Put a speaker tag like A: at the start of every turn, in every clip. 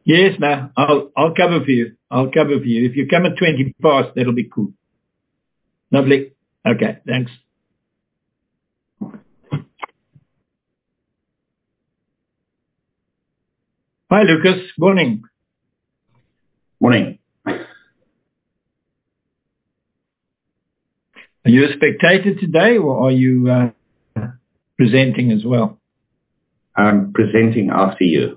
A: Yes, no, I'll cover for you. I'll cover for you. If you come at 20 past, that'll be cool. Lovely. Okay, thanks. Hi, Lucas. Morning.
B: Morning.
A: Are you a spectator today, or are you presenting as well?
B: I'm presenting after you.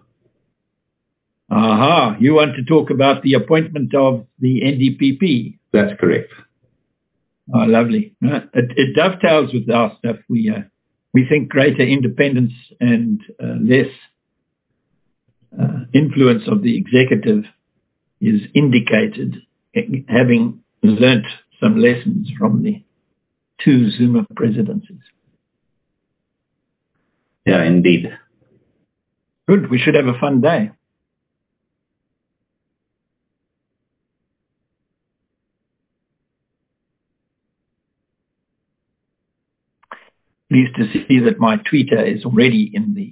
A: Aha, you want to talk about the appointment of the NDPP?
B: That's correct.
A: Oh, lovely. It dovetails with our stuff. We think greater independence and less influence of the executive is indicated, having learnt some lessons from the 2 Zuma presidencies.
B: Yeah, indeed.
A: Good. We should have a fun day. Pleased to see that my tweeter is already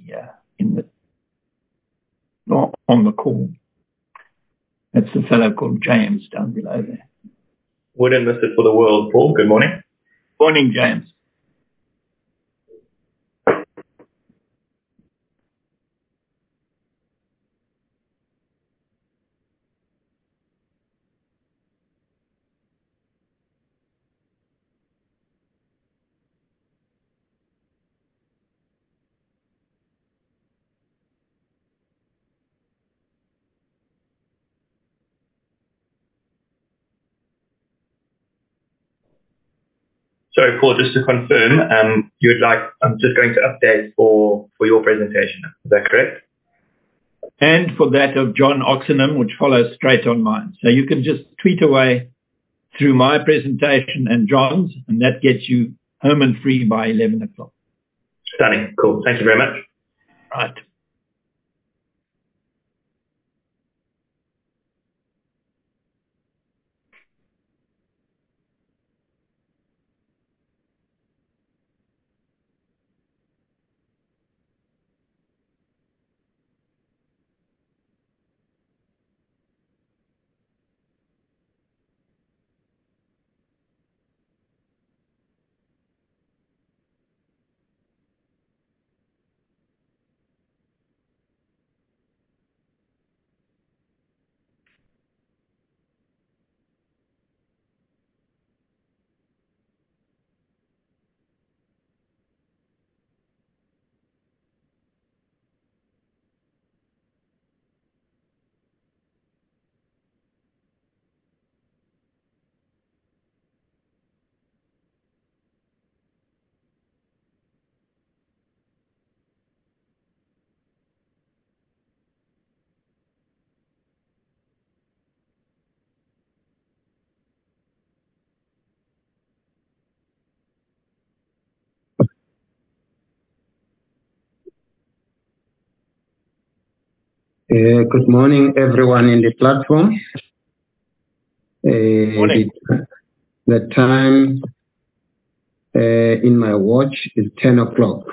A: on the call. That's the fellow called James down below there.
C: Wouldn't miss it for the world, Paul. Good morning.
A: Morning, James.
C: Sorry, Paul, just to confirm, I'm just going to update for your presentation. Is that correct?
A: And for that of John Oxenham, which follows straight on mine. So you can just tweet away through my presentation and John's, and that gets you home and free by 11 o'clock.
C: Stunning. Cool. Thank you very much.
A: Right.
D: Good morning, everyone in the platform.
A: Morning.
D: The time in my watch is 10 o'clock.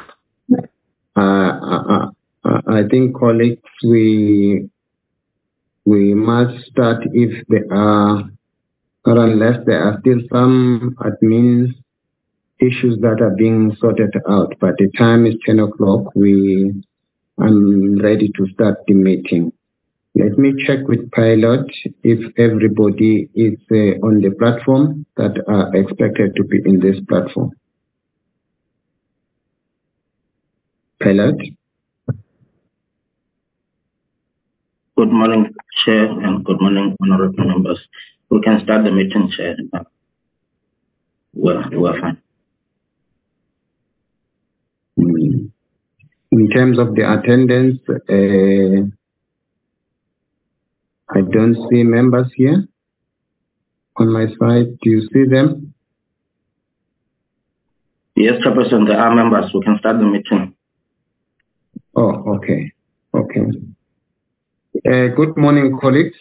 D: I think, colleagues, we must start if there are, or unless there are still some admin issues that are being sorted out. But the time is 10 o'clock. I'm ready to start the meeting. Let me check with Pilot if everybody is on the platform that are expected to be in this platform. Pilot?
E: Good morning, Chair, and good morning, honorable members. We can start the meeting, Chair. We're fine.
D: In terms of the attendance, I don't see members here on my side. Do you see them?
E: Yes, Chairperson, there are members. We can start the meeting.
D: Oh, okay. Okay. Good morning, colleagues.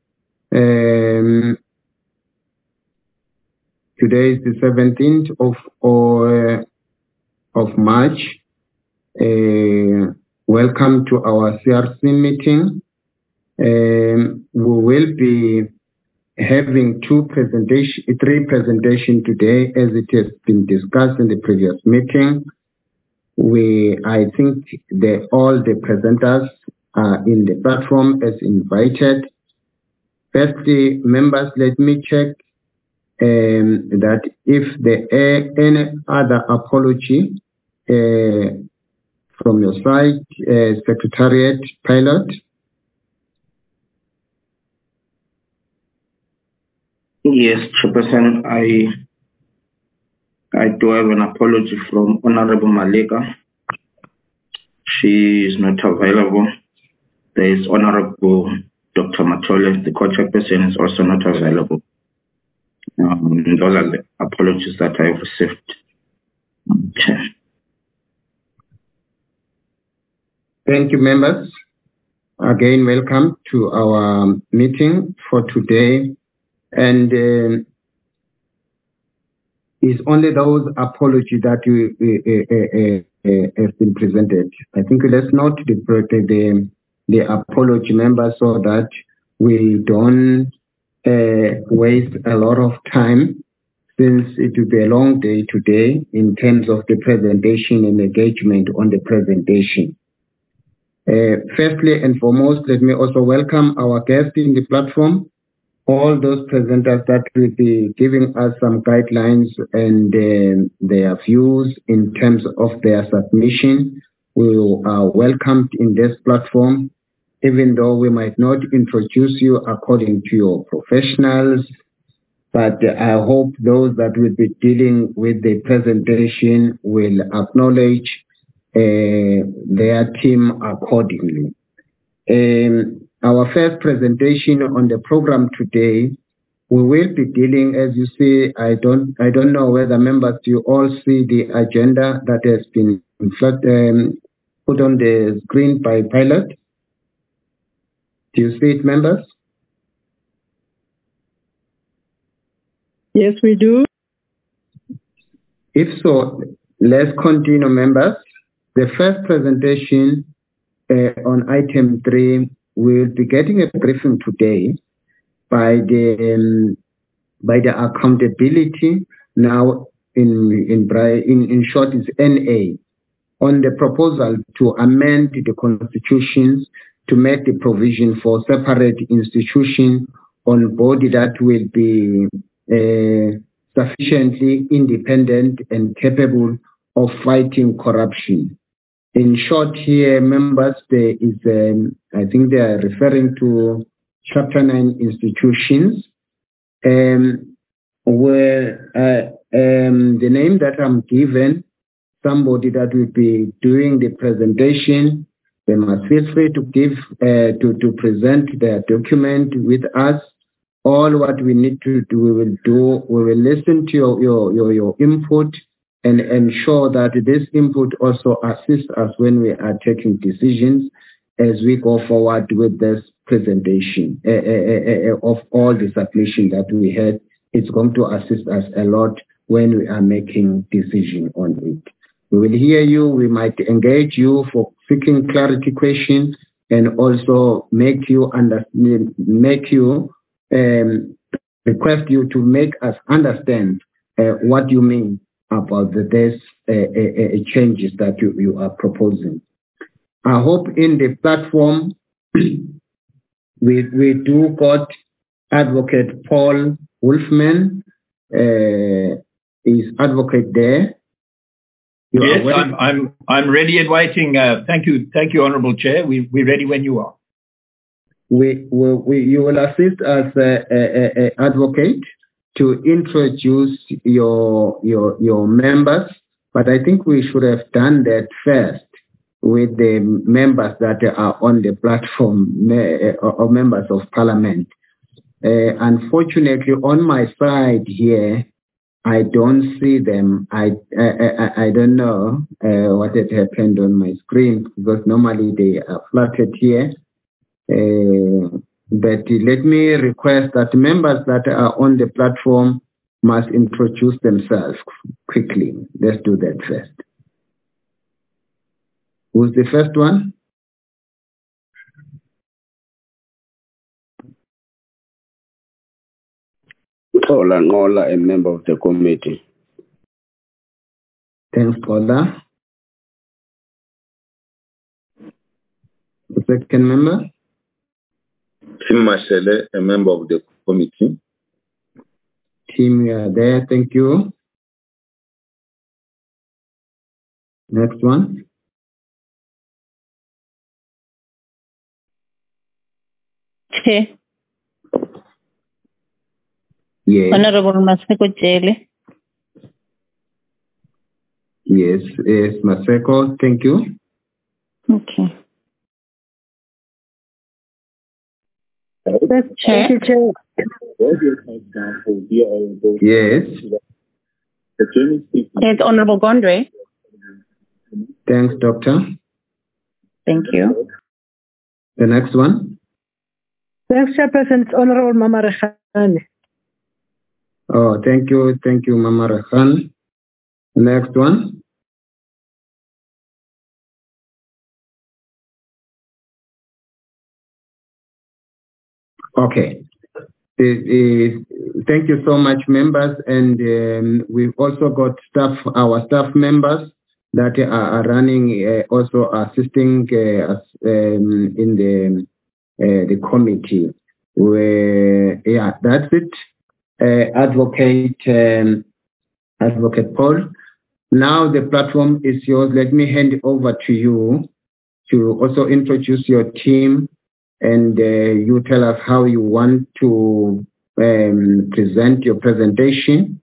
D: Today is the 17th of March. Welcome to our CRC meeting. We will be having three presentations today, as it has been discussed in the previous meeting. I think all the presenters are in the platform as invited. Firstly, members, let me check that if there are any other apology from your side, Secretariat Pilot.
E: Yes, Chairperson, I do have an apology from Honorable Malika. She is not available. There is Honorable Dr. Matole, the co-chairperson, is also not available. Those are the apologies that I have received. Chair.
D: Thank you, members. Again, welcome to our meeting for today. And it's only those apologies that have been presented. I think let's not the apology, members, so that we don't waste a lot of time, since it will be a long day today in terms of the presentation and engagement on the presentation. Firstly and foremost, let me also welcome our guests in the platform, all those presenters that will be giving us some guidelines and their views in terms of their submission. We are welcomed in this platform, even though we might not introduce you according to your professionals, but I hope those that will be dealing with the presentation will acknowledge their team accordingly. Our first presentation on the program today, we will be dealing, as you see, I don't know whether members, you all see the agenda that has been put on the screen by Pilot. Do you see it, members?
F: Yes, we do.
D: If so, let's continue, members. The first presentation on item 3, we'll be getting a briefing today by the accountability, now in short is NA, on the proposal to amend the constitutions to make the provision for separate institution on body that will be sufficiently independent and capable of fighting corruption. In short here, members, there is, I think they are referring to Chapter 9 institutions, where the name that I'm given, somebody that will be doing the presentation, they must feel free to give, to present their document with us. All what we need to do, we will listen to your input and ensure that this input also assists us when we are taking decisions as we go forward with this presentation of all the submission that we had. It's going to assist us a lot when we are making decision on it. We will hear you, we might engage you for seeking clarity questions, and also make you request you to make us understand what you mean about this changes that you are proposing. I hope in the platform we do got Advocate Paul Wolfman. Is Advocate there?
A: Yes, I'm ready and waiting. Thank you, Honourable Chair. We're ready when you are.
D: You will assist as advocate to introduce your members, but I think we should have done that first with the members that are on the platform or members of Parliament. Unfortunately, on my side here, I don't see them. I don't know what had happened on my screen, because normally they are flattered here. But let me request that members that are on the platform must introduce themselves quickly. Let's do that first. Who's the first one?
F: Xola Nqola, a member of the committee.
D: Thanks, Xola. The second member?
G: Tim Mashele, a member of the committee.
D: Tim, you are there. Thank you. Next one.
H: Chair.
D: Yes.
H: Honorable Maseko Jele.
D: Yes, yes, Maseko. Thank you.
H: Okay.
I: Chair.
D: Yes.
I: It's Honorable Gondwe.
D: Thanks, Doctor.
I: Thank you.
D: The next one.
I: Thanks, Chairperson. It's Honorable Mama Rekhan.
D: Oh, thank you. Thank you, Mama Rekhan. Next one. Okay. Thank you so much, members. And we've also got our staff members that are running, also assisting us in the committee. Yeah, that's it. Advocate Paul. Now the platform is yours. Let me hand it over to you to also introduce your team, and you tell us how you want to present your presentation.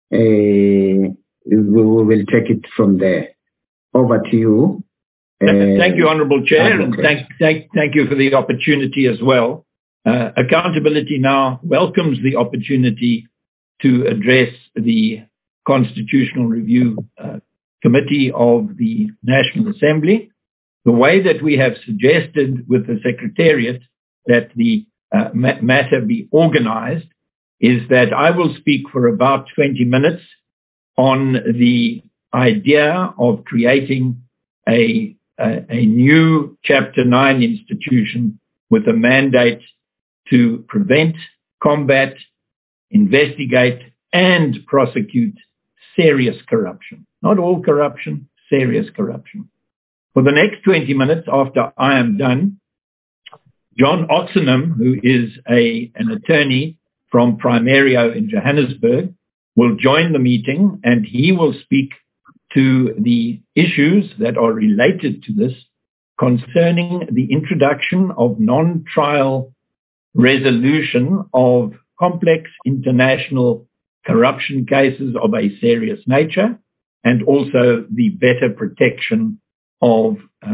D: We will take it from there. Over to you.
A: Thank you, Honourable Chair, and thank you for the opportunity as well. Accountability Now welcomes the opportunity to address the Constitutional Review Committee of the National Assembly. The way that we have suggested with the Secretariat that the matter be organized is that I will speak for about 20 minutes on the idea of creating a new Chapter 9 institution with a mandate to prevent, combat, investigate, and prosecute serious corruption. Not all corruption, serious corruption. For the next 20 minutes after I am done, John Oxenham, who is an attorney from Primario in Johannesburg, will join the meeting, and he will speak to the issues that are related to this concerning the introduction of non-trial resolution of complex international corruption cases of a serious nature, and also the better protection of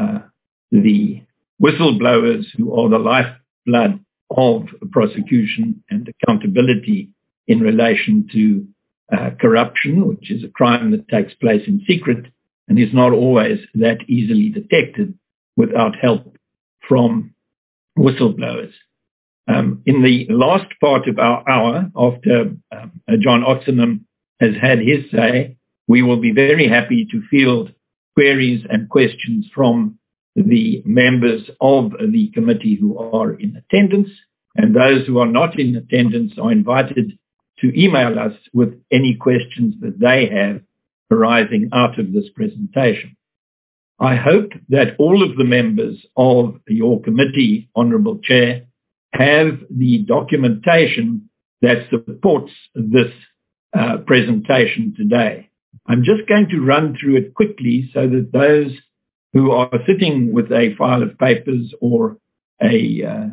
A: the whistleblowers who are the lifeblood of prosecution and accountability in relation to corruption, which is a crime that takes place in secret and is not always that easily detected without help from whistleblowers. In the last part of our hour, after John Oxenham has had his say, we will be very happy to field queries and questions from the members of the committee who are in attendance, and those who are not in attendance are invited to email us with any questions that they have arising out of this presentation. I hope that all of the members of your committee, Honourable Chair, have the documentation that supports this presentation today. I'm just going to run through it quickly so that those who are sitting with a file of papers or a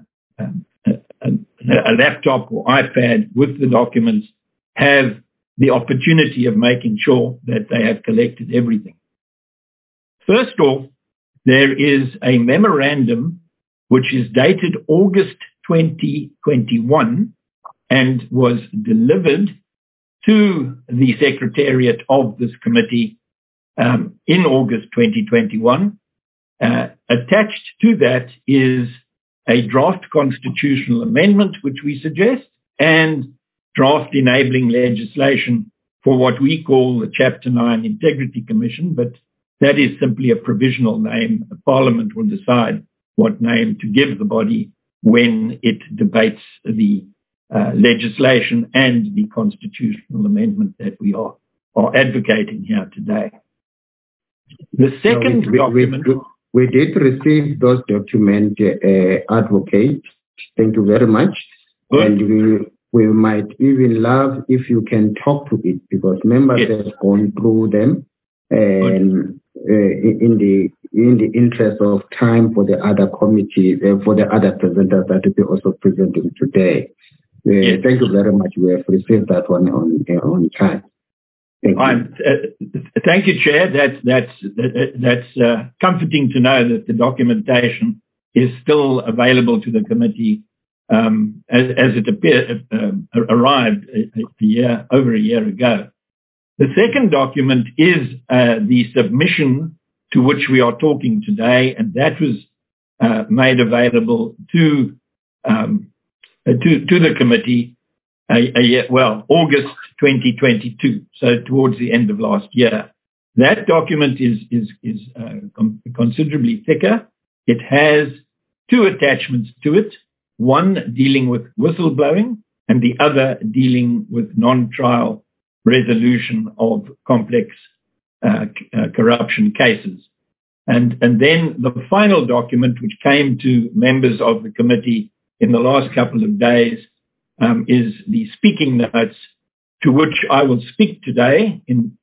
A: laptop or iPad with the documents have the opportunity of making sure that they have collected everything. First off, there is a memorandum which is dated August 2021 and was delivered to the Secretariat of this committee in August 2021. Attached to that is a draft constitutional amendment, which we suggest, and draft enabling legislation for what we call the Chapter 9 Integrity Commission, but that is simply a provisional name. Parliament will decide what name to give the body when it debates the legislation and the constitutional amendment that we are advocating here today. The second document...
D: We did receive those documents, Advocate. Thank you very much. Good. And we might even love if you can talk to it, because members have gone through them, and in the interest of time for the other committee, for the other presenters that will be also presenting today. Thank you very much. We have received that one on time. Thank you.
A: Thank you, Chair. That's comforting to know that the documentation is still available to the committee as it arrived over a year ago. The second document is the submission to which we are talking today, and that was made available to the committee August 2022, so towards the end of last year. That document is considerably thicker. It has two attachments to it, one dealing with whistleblowing and the other dealing with non-trial resolution of complex corruption cases. And then the final document, which came to members of the committee in the last couple of days, is the speaking notes, to which I will speak today in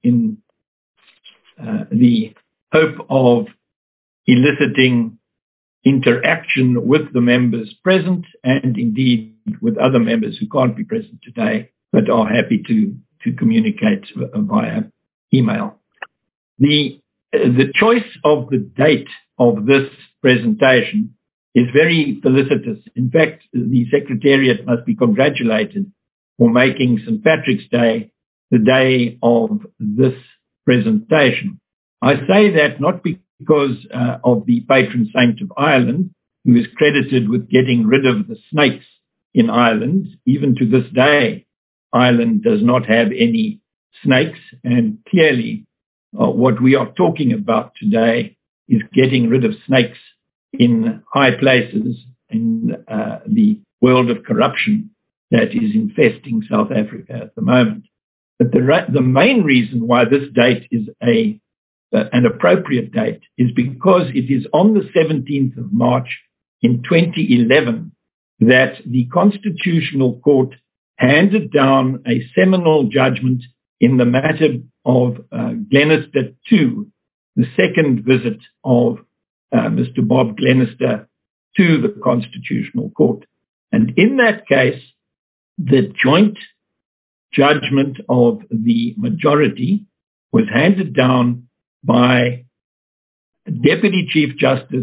A: the hope of eliciting interaction with the members present and indeed with other members who can't be present today but are happy to communicate via email. The choice of the date of this presentation is very felicitous. In fact, the Secretariat must be congratulated for making St. Patrick's Day the day of this presentation. I say that not because of the patron saint of Ireland, who is credited with getting rid of the snakes in Ireland. Even to this day, Ireland does not have any snakes, and clearly what we are talking about today is getting rid of snakes in high places in the world of corruption that is infesting South Africa at the moment. But the main reason why this date is an appropriate date is because it is on the 17th of March in 2011 that the Constitutional Court handed down a seminal judgment in the matter of Glenister 2, the second visit of Mr. Bob Glenister to the Constitutional Court. And in that case, the joint judgment of the majority was handed down by Deputy Chief Justice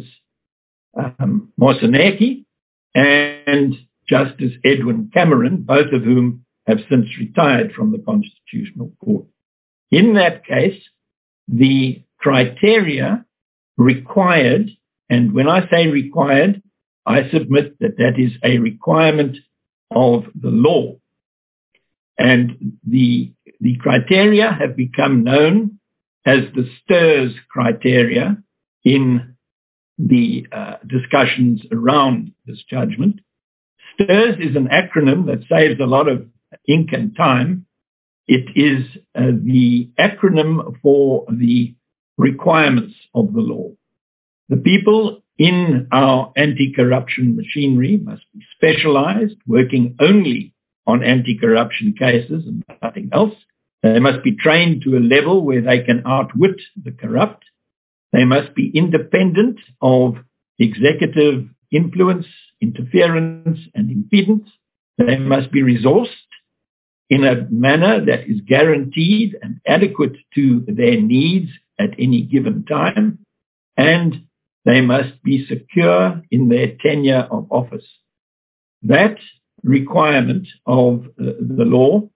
A: Moseneke and Justice Edwin Cameron, both of whom have since retired from the Constitutional Court. In that case, the criteria required, and when I say required, I submit that that is a requirement of the law. And the criteria have become known as the STIRS criteria in the discussions around this judgment. STIRS is an acronym that saves a lot of ink and time. It is the acronym for the requirements of the law. The people in our anti-corruption machinery must be specialized, working only on anti-corruption cases and nothing else. They must be trained to a level where they can outwit the corrupt. They must be independent of executive influence, interference, and impedance. They must be resourced in a manner that is guaranteed and adequate to their needs at any given time. And they must be secure in their tenure of office. That requirement of the law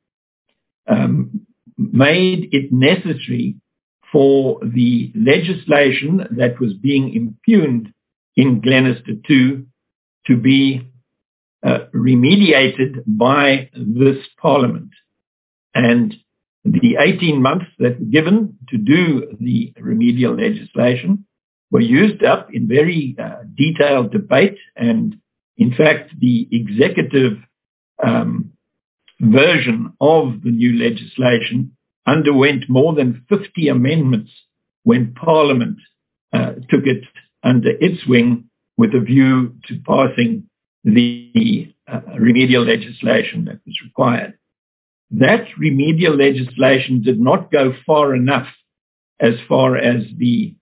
A: made it necessary for the legislation that was being impugned in Glenister 2 to be remediated by this Parliament. And the 18 months that were given to do the remedial legislation were used up in very detailed debate. And in fact, the executive version of the new legislation underwent more than 50 amendments when Parliament took it under its wing with a view to passing the remedial legislation that was required. That remedial legislation did not go far enough as far as the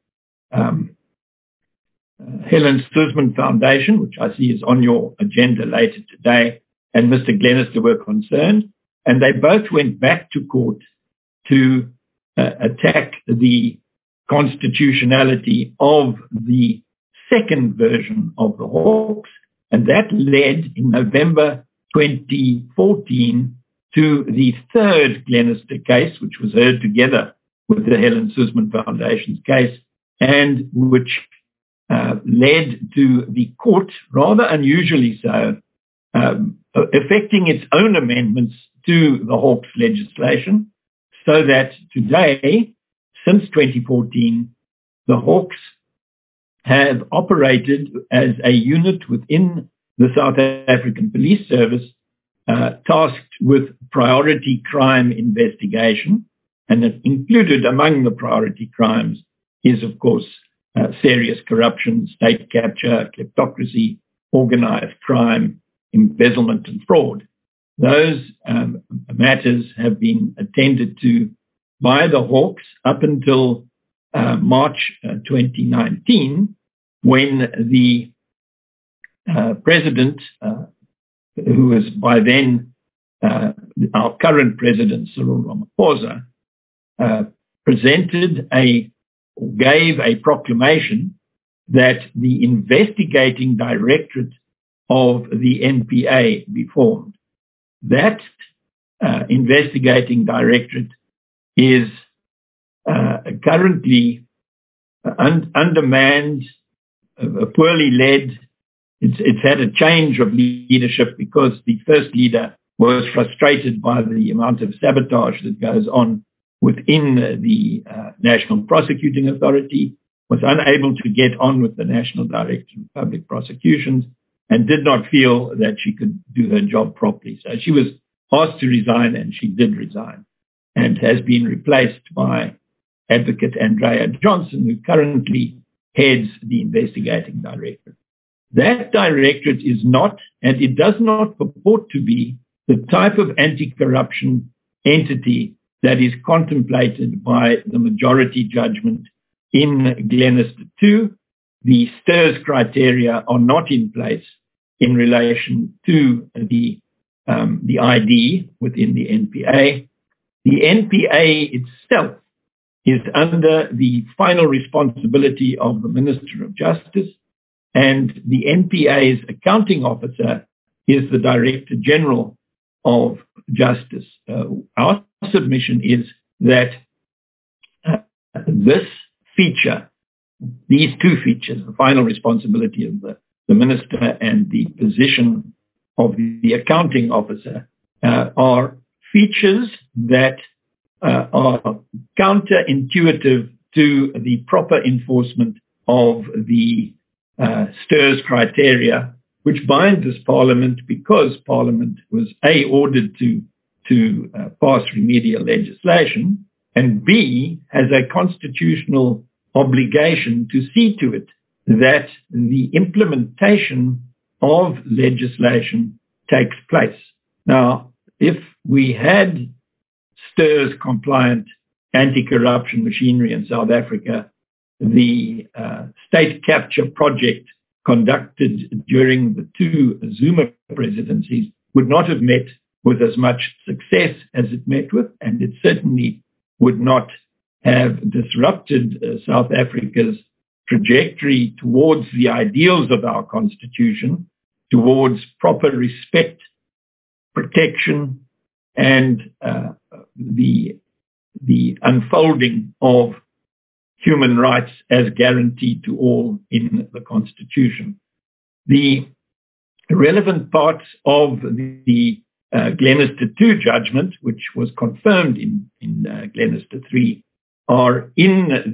A: Helen Suzman Foundation, which I see is on your agenda later today, and Mr. Glenister were concerned, and they both went back to court to attack the constitutionality of the second version of the Hawks, and that led in November 2014 to the third Glenister case, which was heard together with the Helen Suzman Foundation's case, and which led to the court, rather unusually so, effecting its own amendments to the Hawks legislation, so that today, since 2014, the Hawks have operated as a unit within the South African Police Service, tasked with priority crime investigation, and that included among the priority crimes is, of course, serious corruption, state capture, kleptocracy, organized crime, embezzlement and fraud. Those matters have been attended to by the Hawks up until March 2019, when the president, who was by then our current president, Cyril Ramaphosa, gave a proclamation that the investigating directorate of the NPA be formed. That investigating directorate is currently undermanned, poorly led. It's had a change of leadership because the first leader was frustrated by the amount of sabotage that goes on within the National Prosecuting Authority, was unable to get on with the National Director of Public Prosecutions, and did not feel that she could do her job properly. So she was asked to resign, and she did resign, and has been replaced by Advocate Andrea Johnson, who currently heads the investigating directorate. That directorate is not, and it does not purport to be, the type of anti-corruption entity that is contemplated by the majority judgment in Glenister 2. The STIRS criteria are not in place in relation to the ID within the NPA. The NPA itself is under the final responsibility of the Minister of Justice, and the NPA's accounting officer is the Director General of Justice. Our submission is that this feature, these two features, the final responsibility of the minister and the position of the accounting officer, are features that are counterintuitive to the proper enforcement of the STIRS criteria, which binds this Parliament because Parliament was A, ordered to pass remedial legislation, and B, has a constitutional obligation to see to it that the implementation of legislation takes place. Now, if we had STIRS compliant anti-corruption machinery in South Africa, the state capture project conducted during the two Zuma presidencies would not have met with as much success as it met with, and it certainly would not have disrupted South Africa's trajectory towards the ideals of our constitution, towards proper respect, protection, and the unfolding of human rights as guaranteed to all in the Constitution. The relevant parts of the Glenister 2 judgment, which was confirmed in Glenister 3, are in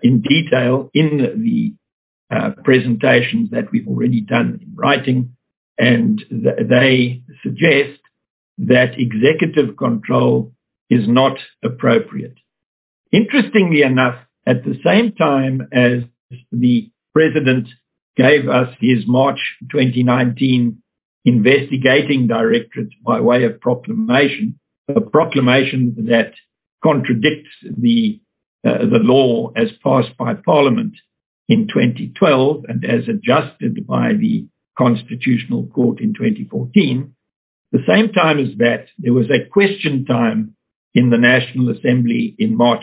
A: detail in the presentations that we've already done in writing, and they suggest that executive control is not appropriate. Interestingly enough, at the same time as the President gave us his March 2019 investigating directorate by way of proclamation, a proclamation that contradicts the law as passed by Parliament in 2012 and as adjusted by the Constitutional Court in 2014. The same time as that, there was a question time in the National Assembly in March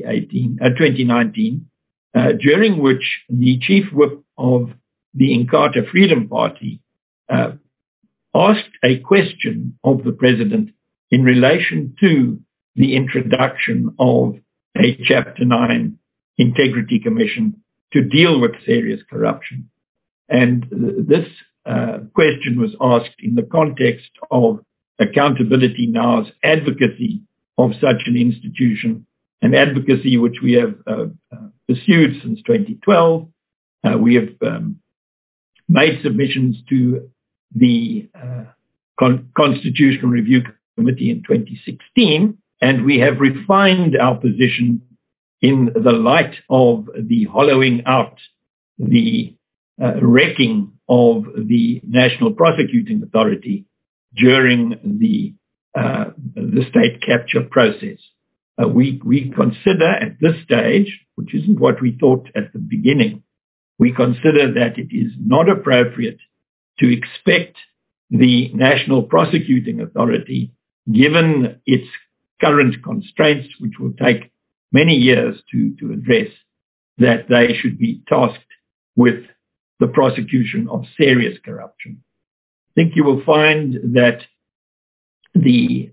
A: 2019, during which the Chief Whip of the Inkatha Freedom Party asked a question of the President in relation to the introduction of a Chapter 9 Integrity Commission to deal with serious corruption. And this question was asked in the context of Accountability Now's advocacy of such an institution, an advocacy which we have pursued since 2012. We have made submissions to the Constitutional Review Committee in 2016, and we have refined our position in the light of the hollowing out, the wrecking of the National Prosecuting Authority during the state capture process. We consider at this stage, which isn't what we thought at the beginning, we consider that it is not appropriate to expect the National Prosecuting Authority, given its current constraints, which will take many years to address, that they should be tasked with the prosecution of serious corruption. I think you will find that the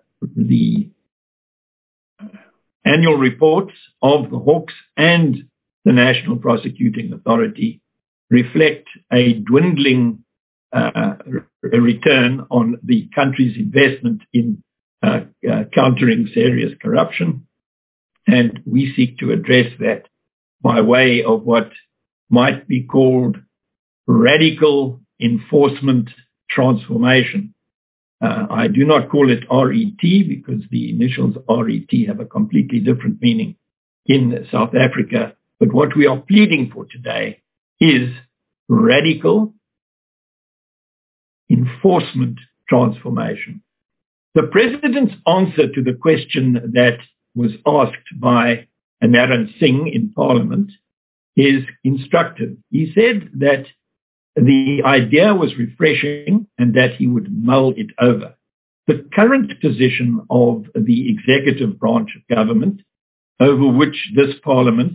A: annual reports of the Hawks and the National Prosecuting Authority reflect a dwindling return on the country's investment in countering serious corruption. And we seek to address that by way of what might be called radical enforcement transformation. I do not call it RET because the initials RET have a completely different meaning in South Africa. But what we are pleading for today is radical enforcement transformation. The President's answer to the question that was asked by Naran Singh in Parliament is instructive. He said that the idea was refreshing and that he would mull it over. The current position of the executive branch of government, over which this Parliament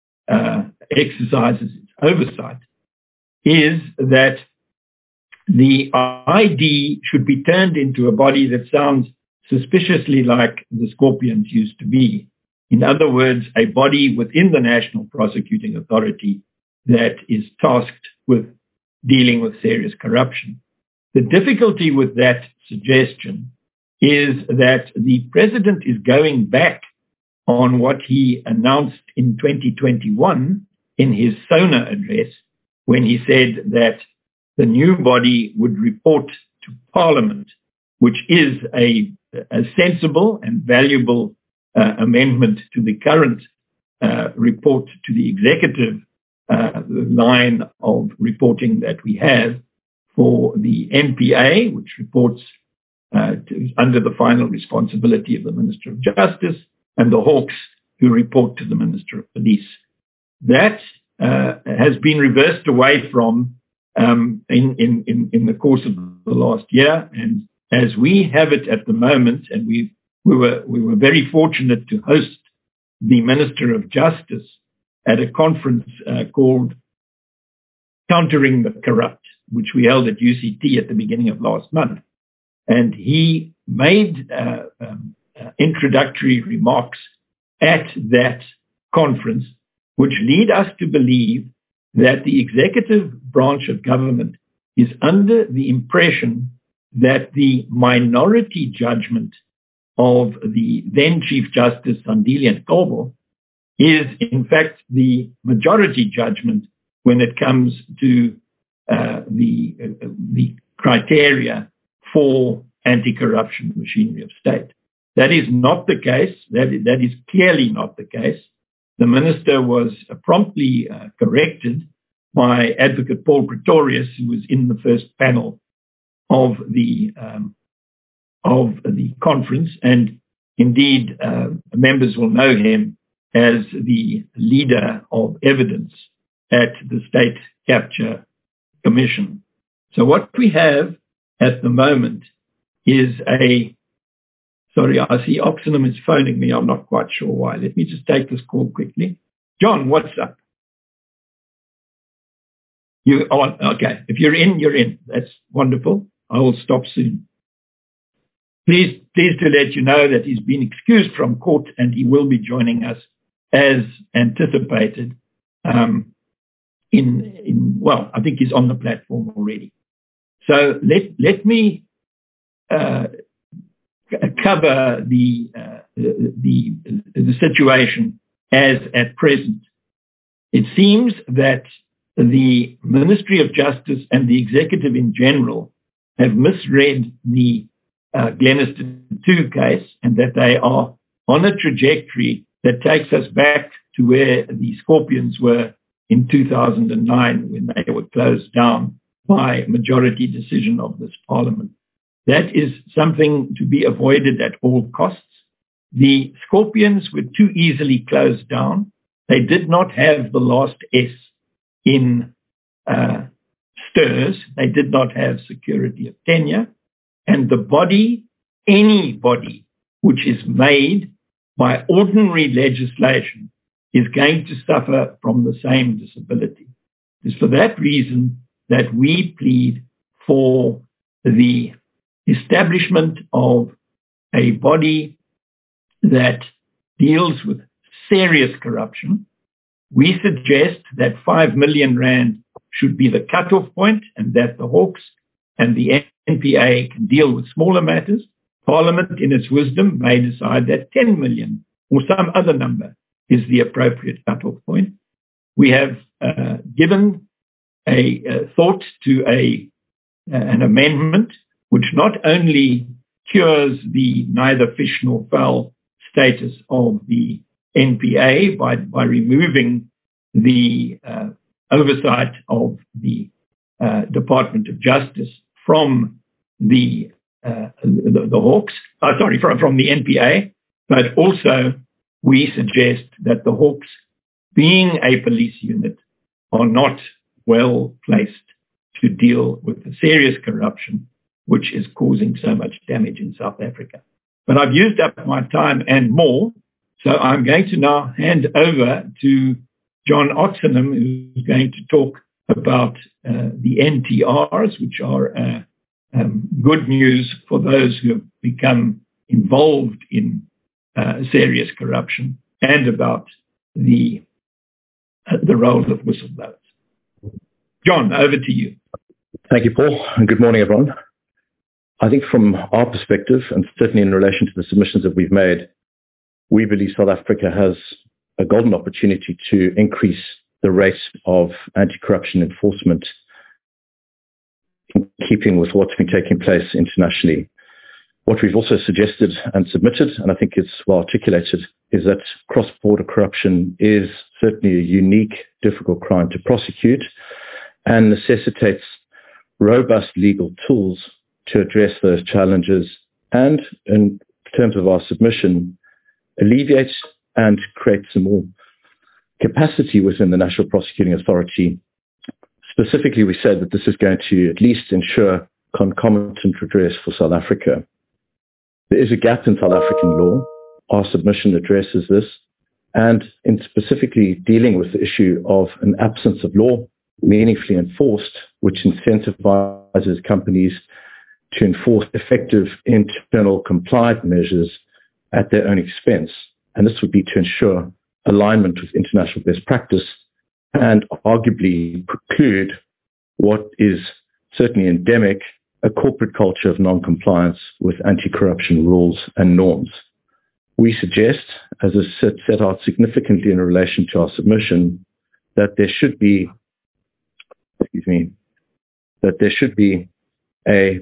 A: exercises its oversight, is that the ID should be turned into a body that sounds suspiciously like the Scorpions used to be. In other words, a body within the National Prosecuting Authority that is tasked with dealing with serious corruption. The difficulty with that suggestion is that the President is going back on what he announced in 2021 in his SONA address, when he said that the new body would report to Parliament, which is a sensible and valuable amendment to the current report to the executive line of reporting that we have for the NPA, which reports under the final responsibility of the Minister of Justice, and the Hawks, who report to the Minister of Police. That has been reversed away from in the course of the last year, and as we have it at the moment, and we were very fortunate to host the Minister of Justice at a conference called Countering the Corrupt, which we held at UCT at the beginning of last month. And he made introductory remarks at that conference, which lead us to believe that the executive branch of government is under the impression that the minority judgment of the then Chief Justice Sandile Ngcobo is in fact the majority judgment when it comes to the criteria for anti-corruption machinery of state. That is not the case. That is clearly not the case. The minister was promptly corrected by Advocate Paul Pretorius, who was in the first panel of the conference, and indeed members will know him as the leader of evidence at the State Capture Commission. So what we have at the moment is sorry, I see Oxenham is phoning me. I'm not quite sure why. Let me just take this call quickly. John, what's up? You on? Okay. If you're in, you're in. That's wonderful. I will stop soon. Please to let you know that he's been excused from court and he will be joining us as anticipated. Well, I think he's on the platform already. So let me cover the situation as at present. It seems that the Ministry of Justice and the executive in general have misread the Glenister 2 case, and that they are on a trajectory that takes us back to where the Scorpions were in 2009 when they were closed down by majority decision of this parliament. That is something to be avoided at all costs. The Scorpions were too easily closed down. They did not have the last S in STIRS. They did not have security of tenure. And the body, any body which is made by ordinary legislation is going to suffer from the same disability. It is for that reason that we plead for the establishment of a body that deals with serious corruption. We suggest that 5 million rand should be the cutoff point, and that the Hawks and the NPA can deal with smaller matters. Parliament, in its wisdom, may decide that 10 million or some other number is the appropriate cutoff point. We have given a thought to an amendment which not only cures the neither fish nor fowl status of the NPA by removing the oversight of the Department of Justice from the Hawks, from the NPA, but also we suggest that the Hawks, being a police unit, are not well placed to deal with the serious corruption which is causing so much damage in South Africa. But I've used up my time and more, so I'm going to now hand over to John Oxenham, who's going to talk about the NTRs, which are good news for those who have become involved in serious corruption, and about the role of whistleblowers. John, over to you.
J: Thank you, Paul, and good morning, everyone. I think from our perspective, and certainly in relation to the submissions that we've made, we believe South Africa has a golden opportunity to increase the rate of anti-corruption enforcement in keeping with what's been taking place internationally. What we've also suggested and submitted, and I think it's well articulated, is that cross-border corruption is certainly a unique, difficult crime to prosecute and necessitates robust legal tools to address those challenges and, in terms of our submission, alleviate and create some more capacity within the National Prosecuting Authority. Specifically, we said that this is going to at least ensure concomitant redress for South Africa. There is a gap in South African law. Our submission addresses this, and in specifically dealing with the issue of an absence of law meaningfully enforced, which incentivizes companies to enforce effective internal compliant measures at their own expense. And this would be to ensure alignment with international best practice and arguably preclude what is certainly endemic, a corporate culture of non-compliance with anti-corruption rules and norms. We suggest, as is set out significantly in relation to our submission, that there should be a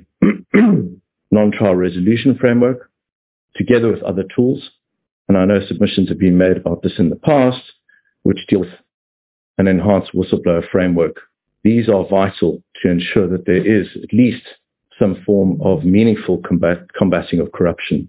J: non-trial resolution framework together with other tools. And I know submissions have been made about this in the past, which deal with an enhanced whistleblower framework. These are vital to ensure that there is at least some form of meaningful combating of corruption.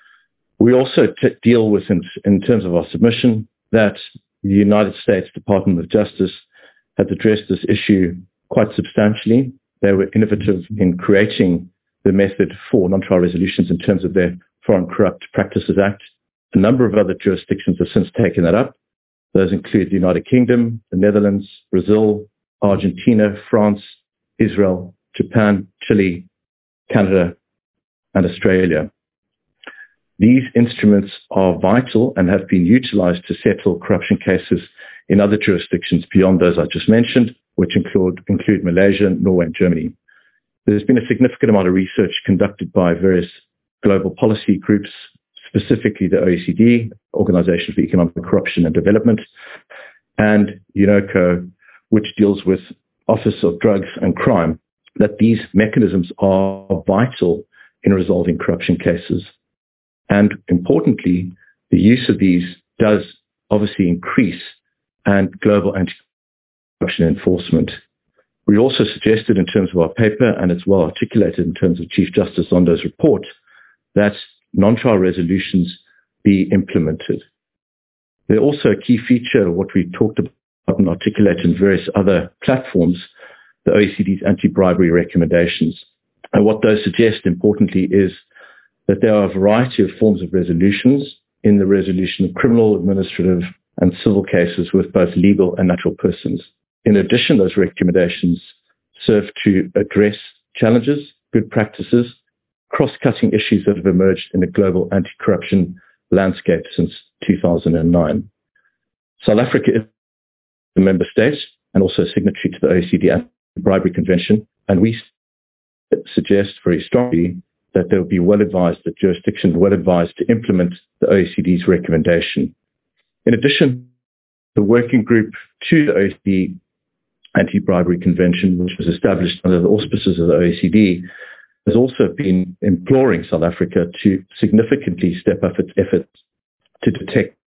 J: We also deal with, in terms of our submission, that the United States Department of Justice has addressed this issue quite substantially. They were innovative in creating the method for non-trial resolutions in terms of their Foreign Corrupt Practices Act. A number of other jurisdictions have since taken that up. Those include the United Kingdom, the Netherlands, Brazil, Argentina, France, Israel, Japan, Chile, Canada, and Australia. These instruments are vital and have been utilized to settle corruption cases in other jurisdictions beyond those I just mentioned, which include Malaysia, Norway, and Germany. There's been a significant amount of research conducted by various global policy groups, specifically the OECD, Organization for Economic Corruption and Development, and UNOCO, which deals with Office of Drugs and Crime, that these mechanisms are vital in resolving corruption cases. And importantly, the use of these does obviously increase and global anti-corruption enforcement. We also suggested in terms of our paper, and it's well articulated in terms of Chief Justice Zondo's report, that non-trial resolutions be implemented. They're also a key feature of what we talked about and articulated in various other platforms, the OECD's anti-bribery recommendations. And what those suggest, importantly, is that there are a variety of forms of resolutions in the resolution of criminal, administrative, and civil cases with both legal and natural persons. In addition, those recommendations serve to address challenges, good practices, cross-cutting issues that have emerged in the global anti-corruption landscape since 2009. South Africa is a member state and also a signatory to the OECD Anti-Bribery Convention, and we suggest very strongly that they will be well-advised, the jurisdiction well-advised to implement the OECD's recommendation. In addition, the working group to the OECD Anti-Bribery Convention, which was established under the auspices of the OECD, has also been imploring South Africa to significantly step up its efforts to detect,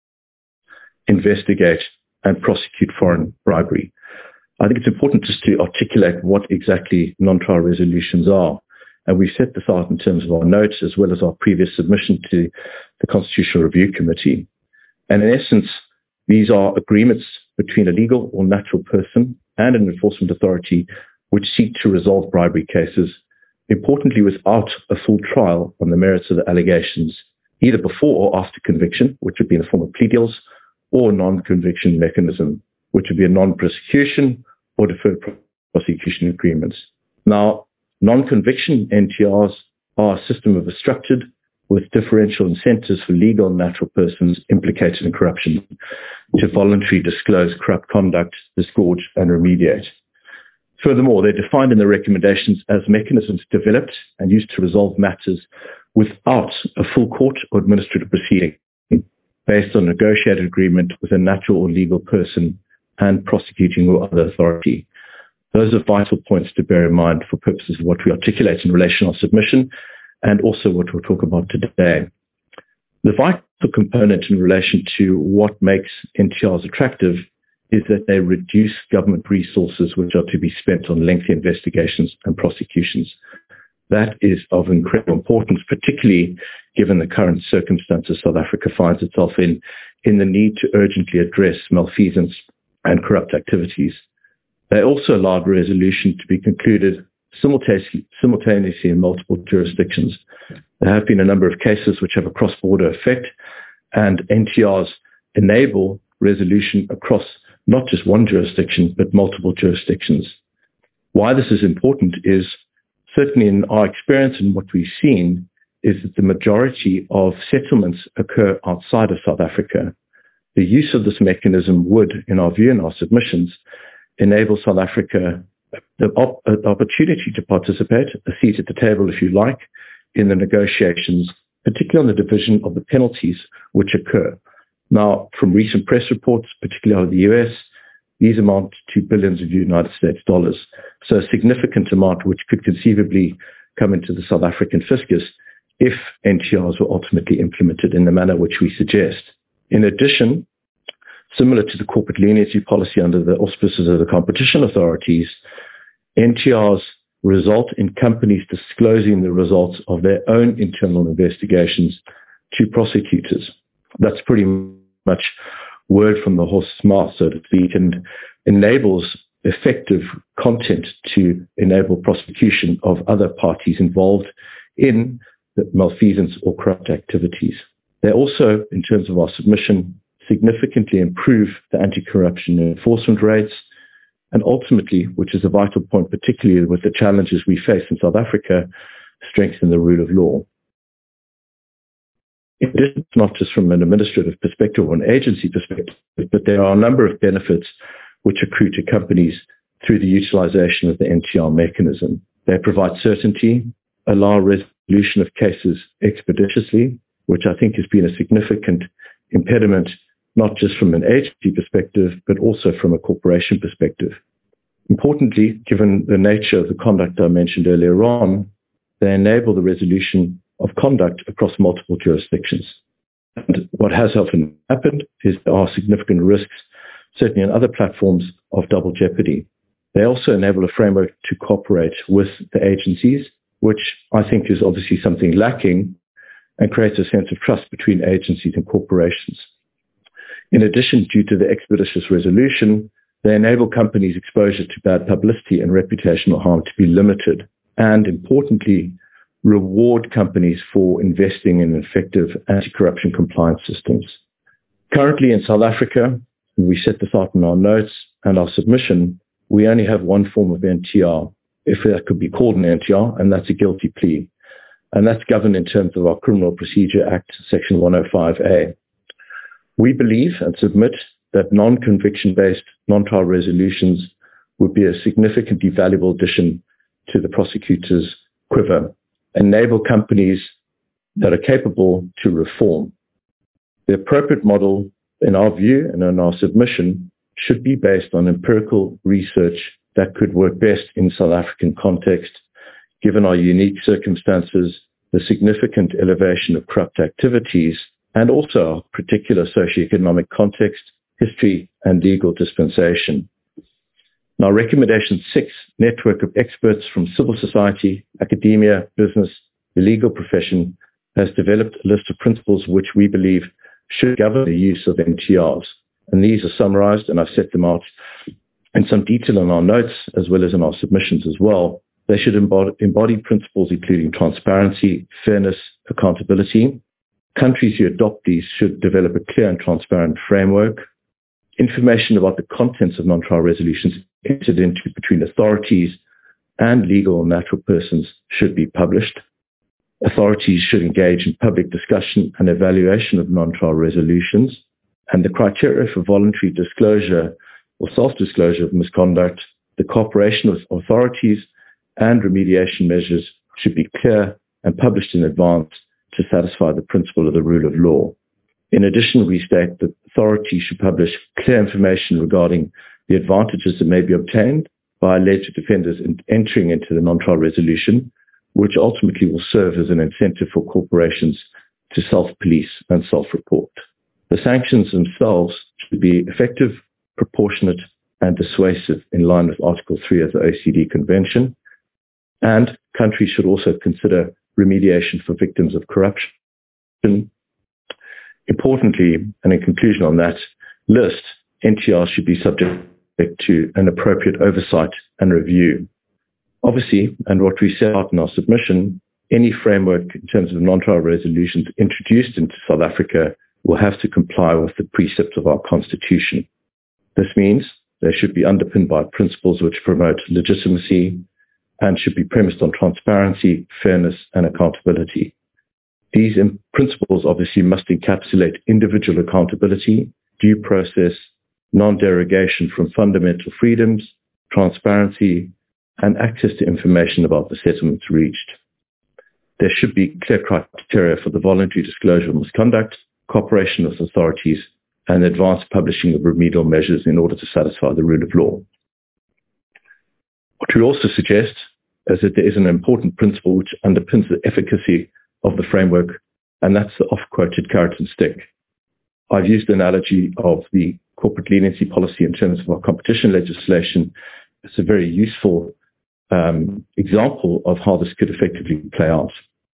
J: investigate, and prosecute foreign bribery. I think it's important just to articulate what exactly non-trial resolutions are. And we set this out in terms of our notes as well as our previous submission to the Constitutional Review Committee. And in essence, these are agreements between a legal or natural person and an enforcement authority which seek to resolve bribery cases, importantly without a full trial on the merits of the allegations, either before or after conviction, which would be in the form of plea deals, or non-conviction mechanism, which would be a non-prosecution or deferred prosecution agreements. Now, non-conviction NTRs are a system of a structured with differential incentives for legal and natural persons implicated in corruption to voluntarily disclose corrupt conduct, disgorge, and remediate. Furthermore, they're defined in the recommendations as mechanisms developed and used to resolve matters without a full court or administrative proceeding based on negotiated agreement with a natural or legal person and prosecuting or other authority. Those are vital points to bear in mind for purposes of what we articulate in relation to our submission and also what we'll talk about today. The vital component in relation to what makes NTRs attractive is that they reduce government resources which are to be spent on lengthy investigations and prosecutions. That is of incredible importance, particularly given the current circumstances South Africa finds itself in the need to urgently address malfeasance and corrupt activities. They also allowed resolution to be concluded simultaneously in multiple jurisdictions. There have been a number of cases which have a cross-border effect, and NTRs enable resolution across not just one jurisdiction, but multiple jurisdictions. Why this is important is, certainly in our experience and what we've seen, is that the majority of settlements occur outside of South Africa. The use of this mechanism would, in our view and our submissions, enable South Africa the opportunity to participate, a seat at the table if you like, in the negotiations, particularly on the division of the penalties which occur. Now, from recent press reports, particularly out of the US, these amount to billions of United States dollars. So a significant amount which could conceivably come into the South African fiscus if NTRs were ultimately implemented in the manner which we suggest. In addition, similar to the corporate leniency policy under the auspices of the competition authorities, NTRs result in companies disclosing the results of their own internal investigations to prosecutors. That's pretty much word from the horse's mouth, so to speak, and enables effective content to enable prosecution of other parties involved in the malfeasance or corrupt activities. They also, in terms of our submission, significantly improve the anti-corruption enforcement rates, and ultimately, which is a vital point, particularly with the challenges we face in South Africa, strengthen the rule of law. In addition, not just from an administrative perspective or an agency perspective, but there are a number of benefits which accrue to companies through the utilization of the NTR mechanism. They provide certainty, allow resolution of cases expeditiously, which I think has been a significant impediment, not just from an agency perspective, but also from a corporation perspective. Importantly, given the nature of the conduct I mentioned earlier on, they enable the resolution of conduct across multiple jurisdictions. And what has often happened is there are significant risks, certainly on other platforms, of double jeopardy. They also enable a framework to cooperate with the agencies, which I think is obviously something lacking and creates a sense of trust between agencies and corporations. In addition, due to the expeditious resolution, they enable companies' exposure to bad publicity and reputational harm to be limited, and importantly, reward companies for investing in effective anti-corruption compliance systems. Currently in South Africa, we set this out in our notes and our submission, we only have one form of NTR, if that could be called an NTR, and that's a guilty plea. And that's governed in terms of our Criminal Procedure Act, Section 105A. We believe and submit that non-conviction-based non-trial resolutions would be a significantly valuable addition to the prosecutor's quiver, enable companies that are capable to reform. The appropriate model, in our view and in our submission, should be based on empirical research that could work best in South African context, given our unique circumstances, the significant elevation of corrupt activities, and also our particular socioeconomic context, history, and legal dispensation. Now, recommendation 6, network of experts from civil society, academia, business, the legal profession, has developed a list of principles which we believe should govern the use of NTRs. And these are summarized, and I've set them out in some detail in our notes, as well as in our submissions as well. They should embody principles including transparency, fairness, accountability. Countries who adopt these should develop a clear and transparent framework. Information about the contents of non-trial resolutions entered into between authorities and legal and natural persons should be published. Authorities should engage in public discussion and evaluation of non-trial resolutions, and the criteria for voluntary disclosure or self-disclosure of misconduct, the cooperation with authorities, and remediation measures should be clear and published in advance to satisfy the principle of the rule of law. In addition, we state that authorities should publish clear information regarding the advantages that may be obtained by alleged offenders in entering into the non-trial resolution, which ultimately will serve as an incentive for corporations to self-police and self-report. The sanctions themselves should be effective, proportionate, and dissuasive in line with Article 3 of the OECD Convention. And countries should also consider remediation for victims of corruption. Importantly, and in conclusion on that list, NTRs should be subject to an appropriate oversight and review. Obviously, and what we set out in our submission, any framework in terms of non-trial resolutions introduced into South Africa will have to comply with the precepts of our constitution. This means they should be underpinned by principles which promote legitimacy and should be premised on transparency, fairness, and accountability. These principles obviously must encapsulate individual accountability, due process, non-derogation from fundamental freedoms, transparency, and access to information about the settlements reached. There should be clear criteria for the voluntary disclosure of misconduct, cooperation with authorities, and advanced publishing of remedial measures in order to satisfy the rule of law. What we also suggest is that there is an important principle which underpins the efficacy of the framework, and that's the oft-quoted carrot and stick. I've used the analogy of the corporate leniency policy in terms of our competition legislation. It's a very useful example of how this could effectively play out.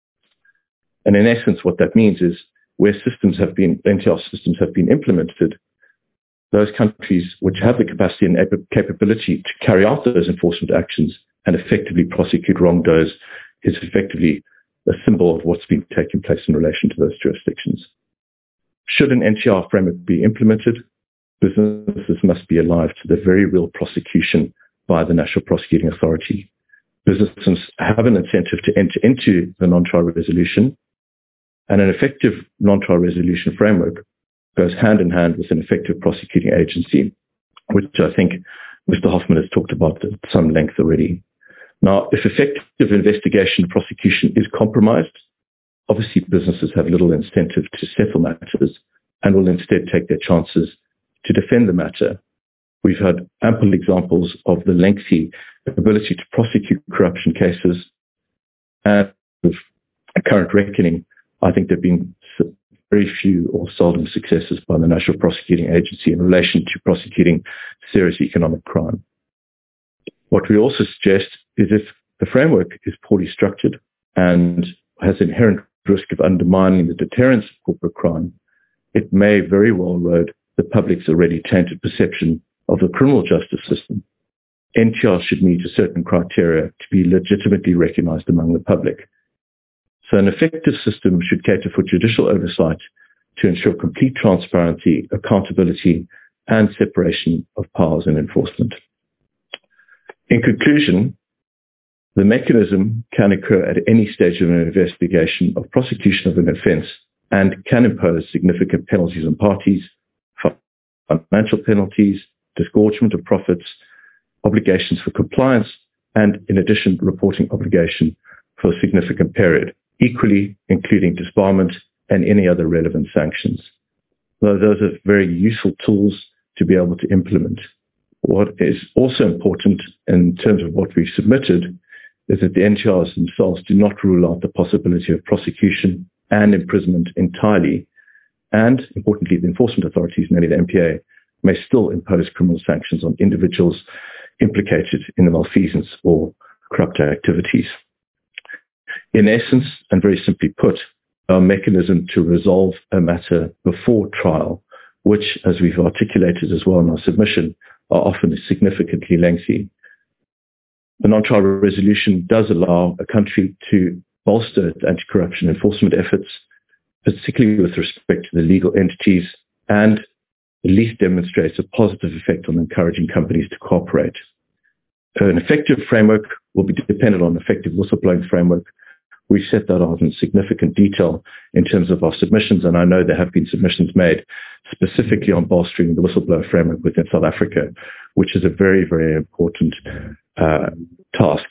J: And in essence, what that means is where NTR systems have been implemented, those countries which have the capacity and capability to carry out those enforcement actions and effectively prosecute wrongdoers is effectively a symbol of what's been taking place in relation to those jurisdictions. Should an NTR framework be implemented, businesses must be alive to the very real prosecution by the National Prosecuting Authority. Businesses have an incentive to enter into the non-trial resolution, and an effective non-trial resolution framework goes hand in hand with an effective prosecuting agency, which I think Mr. Hoffman has talked about at some length already. Now, if effective investigation and prosecution is compromised, obviously businesses have little incentive to settle matters and will instead take their chances to defend the matter. We've had ample examples of the lengthy ability to prosecute corruption cases, and with current reckoning, I think there have been very few or seldom successes by the National Prosecuting Agency in relation to prosecuting serious economic crime. What we also suggest is if the framework is poorly structured and has inherent risk of undermining the deterrence of corporate crime, it may very well erode the public's already tainted perception of the criminal justice system. NTR should meet a certain criteria to be legitimately recognized among the public. So an effective system should cater for judicial oversight to ensure complete transparency, accountability, and separation of powers in enforcement. In conclusion, the mechanism can occur at any stage of an investigation of prosecution of an offence and can impose significant penalties on parties, financial penalties, disgorgement of profits, obligations for compliance, and in addition, reporting obligation for a significant period, equally including disbarment and any other relevant sanctions. Those are very useful tools to be able to implement. What is also important in terms of what we've submitted is that the NTRs themselves do not rule out the possibility of prosecution and imprisonment entirely. And importantly, the enforcement authorities, mainly the MPA, may still impose criminal sanctions on individuals implicated in the malfeasance or corrupt activities. In essence, and very simply put, a mechanism to resolve a matter before trial, which, as we've articulated as well in our submission, are often significantly lengthy. The non-trial resolution does allow a country to bolster its anti-corruption enforcement efforts, particularly with respect to the legal entities, and at least demonstrates a positive effect on encouraging companies to cooperate. An effective framework will be dependent on an effective whistleblowing framework. We've set that out in significant detail in terms of our submissions, and I know there have been submissions made specifically on bolstering the whistleblower framework within South Africa, which is a very, very important task.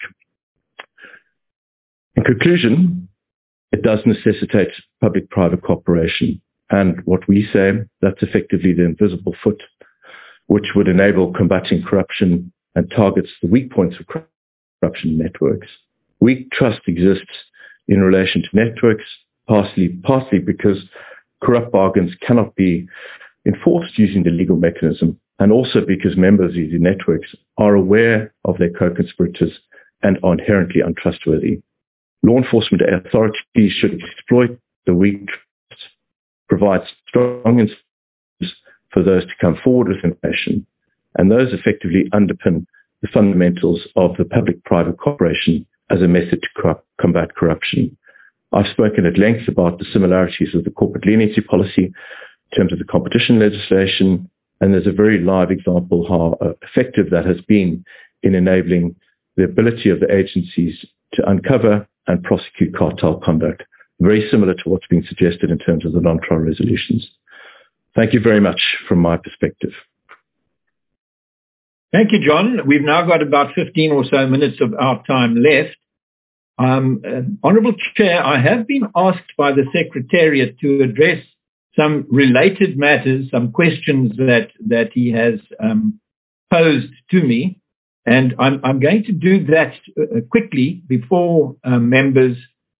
J: In conclusion, it does necessitate public-private cooperation, and what we say, that's effectively the invisible foot, which would enable combating corruption and targets the weak points of corruption networks. Weak trust exists in relation to networks, partly because corrupt bargains cannot be enforced using the legal mechanism, and also because members of these networks are aware of their co-conspirators and are inherently untrustworthy. Law enforcement authorities should exploit the weak trust, provide strong incentives for those to come forward with information, and those effectively underpin the fundamentals of the public-private cooperation as a method to combat corruption. I've spoken at length about the similarities of the corporate leniency policy in terms of the competition legislation, and there's a very live example how effective that has been in enabling the ability of the agencies to uncover and prosecute cartel conduct, very similar to what's been suggested in terms of the non-trial resolutions. Thank you very much from my perspective.
A: Thank you, John. We've now got about 15 or so minutes of our time left. Honourable Chair, I have been asked by the Secretariat to address some related matters, some questions that he has posed to me. And I'm going to do that quickly before members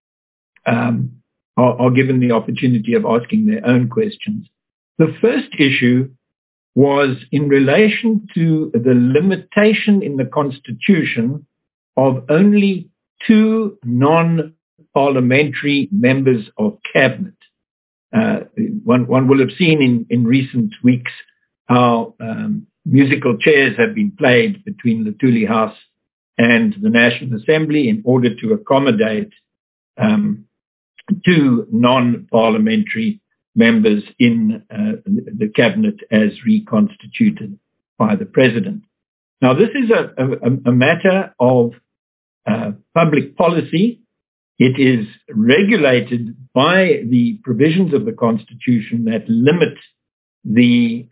A: are given the opportunity of asking their own questions. The first issue was in relation to the limitation in the Constitution of only 2 non-parliamentary members of cabinet. One will have seen in recent weeks how musical chairs have been played between the Thuli House and the National Assembly in order to accommodate 2 non-parliamentary members in the cabinet as reconstituted by the president. Now, this is a matter of public policy. It is regulated by the provisions of the Constitution that limit the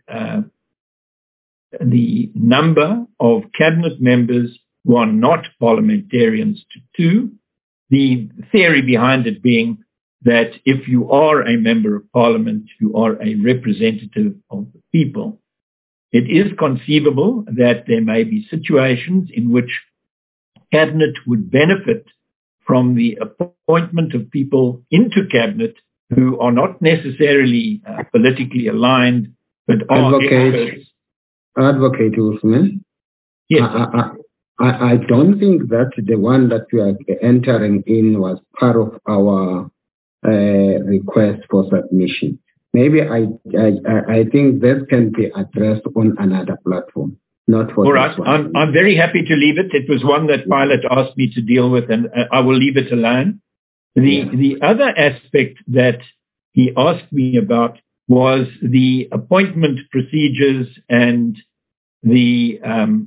A: number of cabinet members who are not parliamentarians to 2. The theory behind it being that if you are a member of parliament, you are a representative of the people. It is conceivable that there may be situations in which cabinet would benefit from the appointment of people into cabinet who are not necessarily politically aligned, but are experts.
D: Advocate Usman.
A: Yes.
D: I don't think that the one that we are entering in was part of our request for submission. Maybe I think this can be addressed on another platform, not for
A: all
D: this
A: right.
D: one.
A: I'm very happy to leave it. It was one that Pilot asked me to deal with, and I will leave it alone. The other aspect that he asked me about was the appointment procedures and the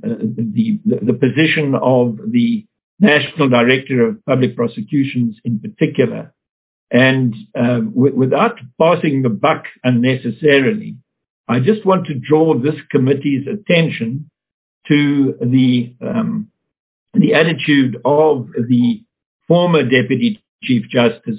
A: position of the National Director of Public Prosecutions in particular. And without passing the buck unnecessarily, I just want to draw this committee's attention to the attitude of the former Deputy Chief Justice,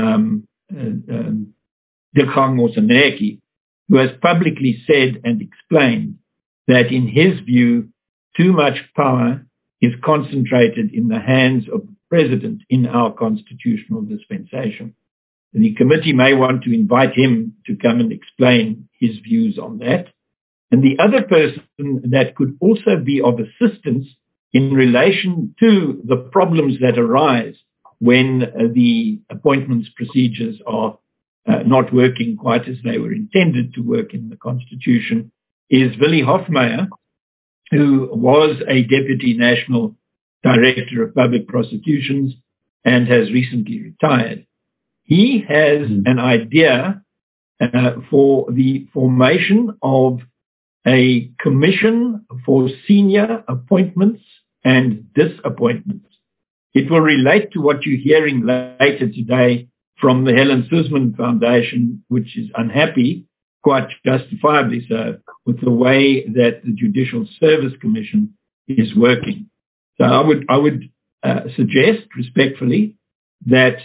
A: Dikgang Moseneke, who has publicly said and explained that in his view, too much power is concentrated in the hands of the President in our constitutional dispensation. And the committee may want to invite him to come and explain his views on that. And the other person that could also be of assistance in relation to the problems that arise when the appointments procedures are not working quite as they were intended to work in the Constitution is Willie Hofmeyr, who was a Deputy National Director of Public Prosecutions and has recently retired. He has an idea for the formation of a commission for senior appointments and disappointments. It will relate to what you're hearing later today from the Helen Suzman Foundation, which is unhappy, quite justifiably so, with the way that the Judicial Service Commission is working. So I would suggest respectfully that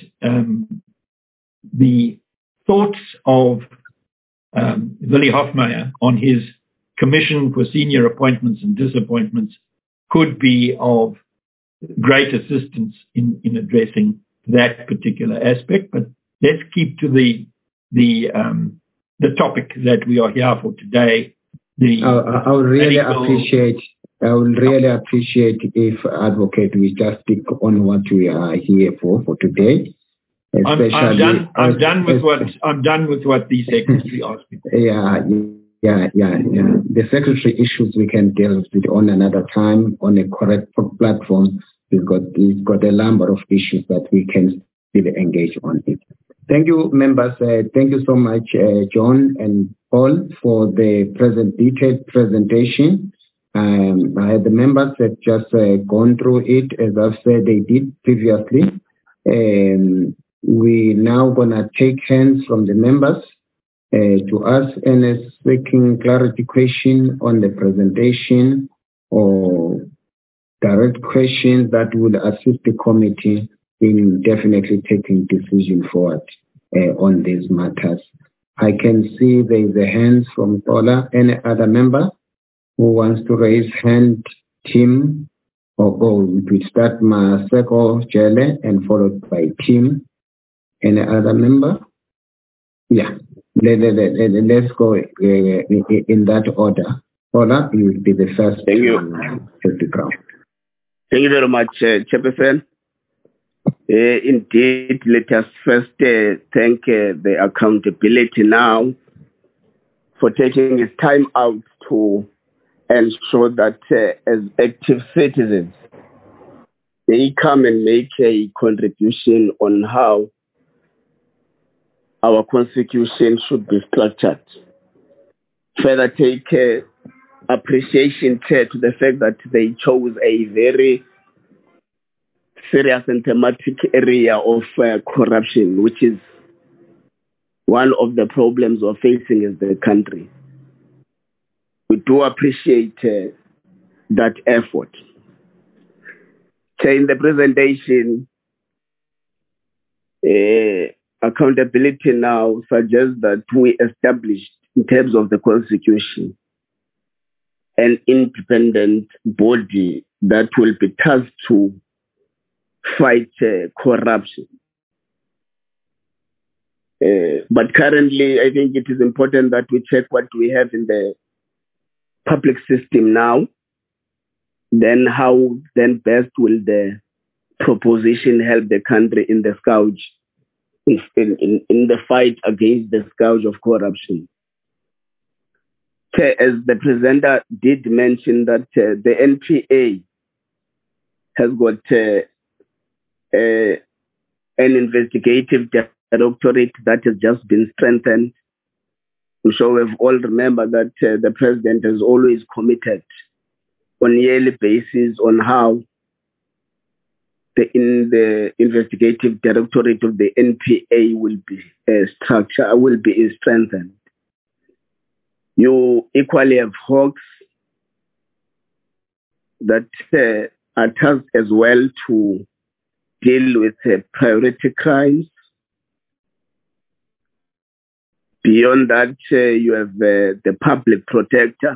A: the thoughts of Willie Hofmeyr on his Commission for Senior Appointments and Disappointments could be of great assistance in addressing that particular aspect. But let's keep to the topic that we are here for today.
D: I would really appreciate if Advocate we just stick on what we are here for today.
A: I'm done with what the Secretary asked me.
D: Yeah. The Secretary issues we can deal with it on another time on a correct platform. We've got a number of issues that we can still engage on it. Thank you, members. Thank you so much, John and Paul, for the detailed presentation. The members have just gone through it, as I've said they did previously. We're now going to take hands from the members to ask any seeking clarity question on the presentation or direct questions that would assist the committee in definitely taking decision forward on these matters. I can see there is a hand from Tola. Any other member who wants to raise hand? Tim, or we start Maseko Jele and followed by Tim. Any other member? Yeah. Let's go in that order. Tola, you will be the first.
F: Thank you.
D: To the ground.
F: Thank you very much, Chairperson. Indeed, let us first thank the Accountability Now for taking its time out to ensure that as active citizens, they come and make a contribution on how our constitution should be structured. Further take appreciation to the fact that they chose a very serious and thematic area of corruption, which is one of the problems we're facing as the country. We do appreciate that effort. In the presentation, Accountability Now suggests that we established, in terms of the Constitution, an independent body that will be tasked to fight corruption. But currently, I think it is important that we check what we have in the public system now. Then how then best will the proposition help the country in the scourge, in the fight against the scourge of corruption? As the presenter did mention that the NPA has got an investigative directorate that has just been strengthened. I'm sure we've all remembered that the president has always committed on a yearly basis on how the investigative directorate of the NPA will be strengthened. You equally have hawks that are tasked as well to deal with priority crimes. Beyond that, you have the public protector,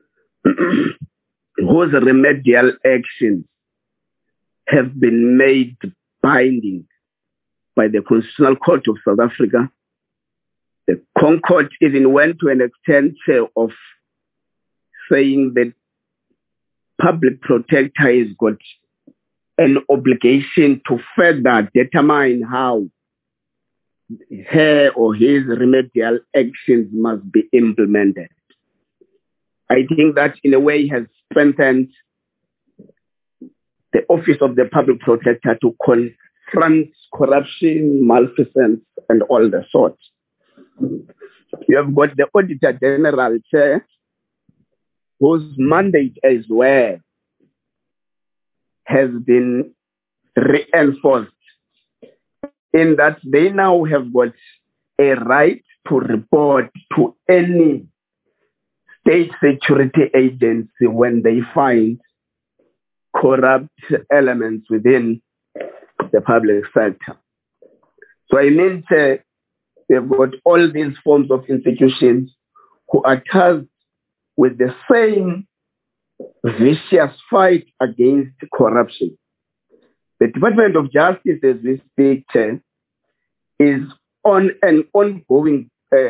F: whose remedial actions have been made binding by the Constitutional Court of South Africa. The Concord even went to an extent of saying that public protector has got an obligation to further determine how her or his remedial actions must be implemented. I think that in a way has strengthened the office of the public protector to confront corruption, malfeasance, and all the sorts. You have got the Auditor General Chair, whose mandate as well has been reinforced in that they now have got a right to report to any state security agency when they find corrupt elements within the public sector. So I mean, they've got all these forms of institutions who are tasked with the same vicious fight against corruption. The Department of Justice, as we speak, is on an ongoing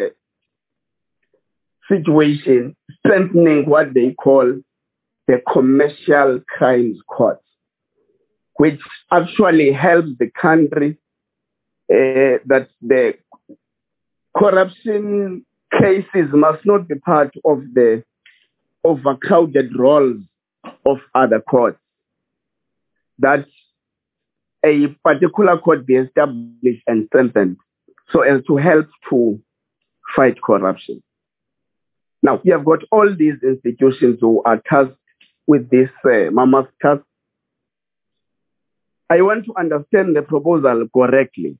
F: situation, strengthening what they call the Commercial Crimes Court, which actually helps the country that the corruption cases must not be part of the overcrowded roles of other courts. That a particular court be established and strengthened so as to help to fight corruption. Now, we have got all these institutions who are tasked with this mammoth task. I want to understand the proposal correctly.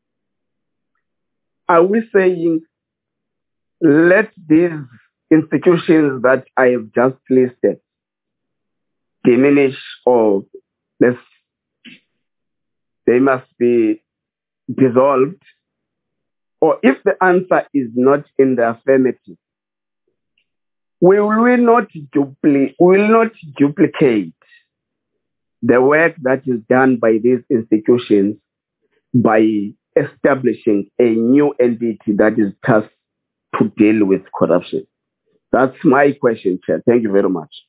F: Are we saying let these institutions that I have just listed diminish, or they must be dissolved, or if the answer is not in the affirmative, will not duplicate the work that is done by these institutions by establishing a new entity that is tasked to deal with corruption? That's my question, Chair. Thank you very much.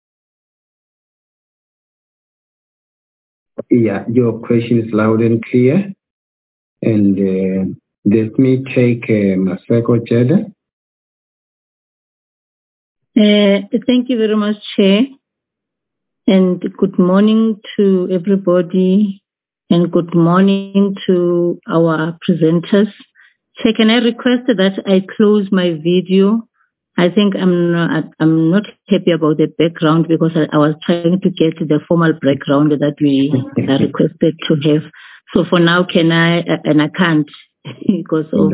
D: Yeah, your question is loud and clear. And let me take Maseko Jeda.
H: Thank you very much, Chair. And good morning to everybody. And good morning to our presenters. Chair, can I request that I close my video? I think I'm not happy about the background because I was trying to get the formal background that we are requested to have. So for now, can I? And I can't because of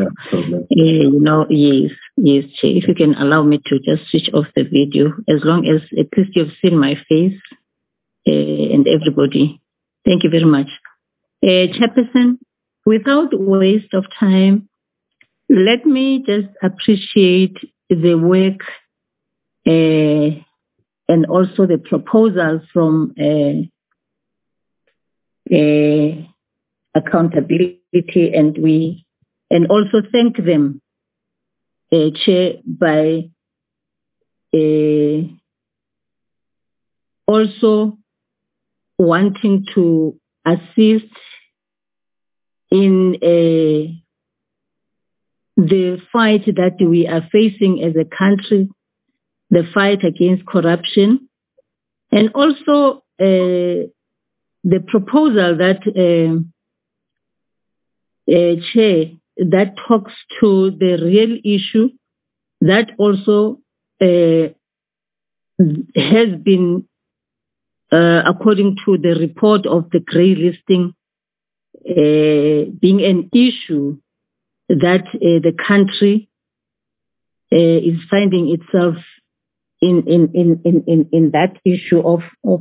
H: yes, Chair. If you can allow me to just switch off the video, as long as at least you've seen my face and everybody. Thank you very much, Chairperson. Without waste of time, let me just appreciate the work and also the proposal from accountability, and also thank them, Chair, by also wanting to assist in the fight that we are facing as a country, the fight against corruption, and also the proposal that Chair, that talks to the real issue that also has been, according to the report of the grey listing, being an issue that the country is finding itself in that issue of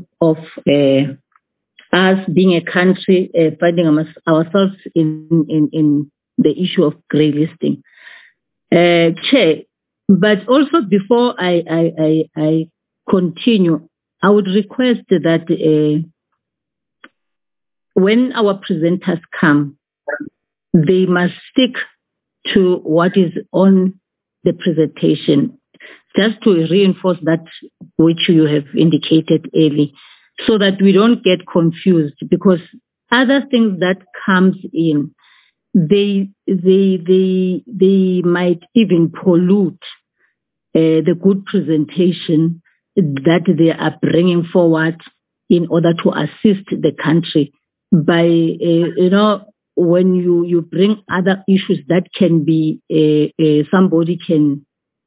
H: us being a country finding ourselves in the issue of grey listing, Chair. But also before I continue, I would request that when our presenters come, they must stick to what is on the presentation, just to reinforce that which you have indicated early, so that we don't get confused, because other things that comes in, they might even pollute the good presentation that they are bringing forward in order to assist the country by, when you bring other issues that can be, somebody can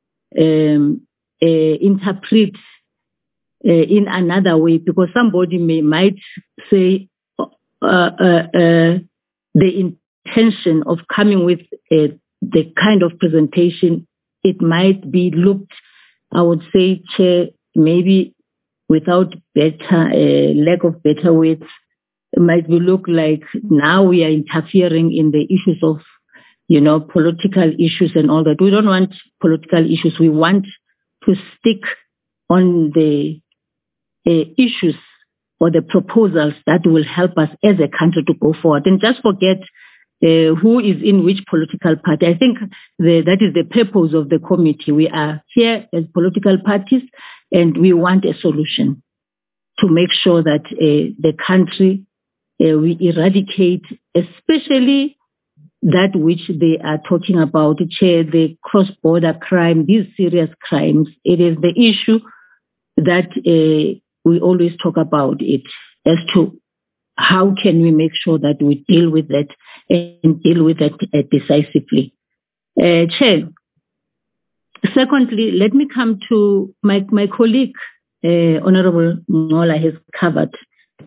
H: interpret in another way, because somebody might say the intention of coming with the kind of presentation, it might be looked, I would say, Chair, maybe without lack of better words, it might be look like now we are interfering in the issues of, political issues and all that. We don't want political issues. We want to stick on the issues or the proposals that will help us as a country to go forward, and just forget who is in which political party. I think that is the purpose of the committee. We are here as political parties, and we want a solution to make sure that the country, we eradicate, especially that which they are talking about, Chair, the cross-border crime, these serious crimes. It is the issue that we always talk about it, as to how can we make sure that we deal with that and deal with that decisively. Chair, secondly, let me come to my colleague, Honorable Ngola has covered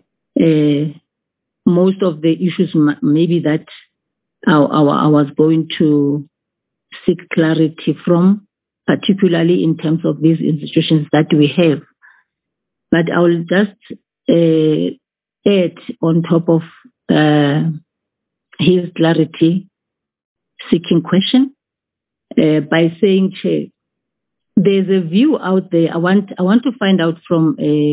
H: most of the issues maybe that I was going to seek clarity from, particularly in terms of these institutions that we have. But I will just add on top of his clarity seeking question by saying, Chair, there's a view out there. I want to find out from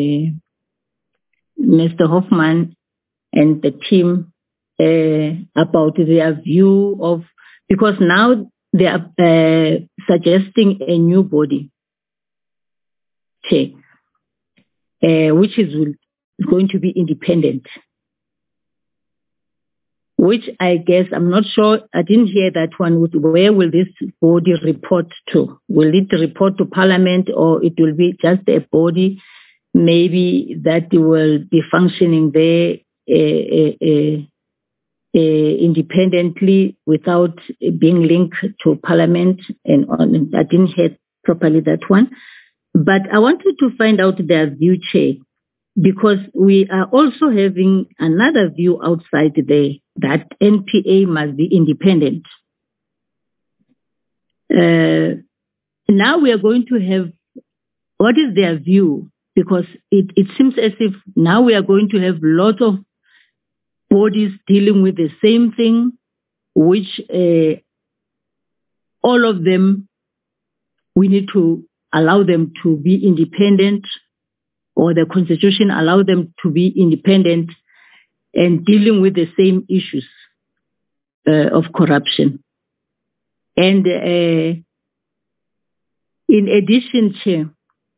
H: Mr. Hoffman and the team about their view of, because now they are suggesting a new body, Chair, which is going to be independent. Which I guess, I'm not sure, I didn't hear that one. Where will this body report to? Will it report to Parliament, or it will be just a body maybe that will be functioning there independently without being linked to Parliament and on? I didn't hear properly that one. But I wanted to find out their view, Chair, because we are also having another view outside there that NPA must be independent. Now we are going to have, what is their view? Because it seems as if now we are going to have lots of bodies dealing with the same thing, which all of them, we need to allow them to be independent, or the Constitution allow them to be independent and dealing with the same issues of corruption. And in addition, Chair,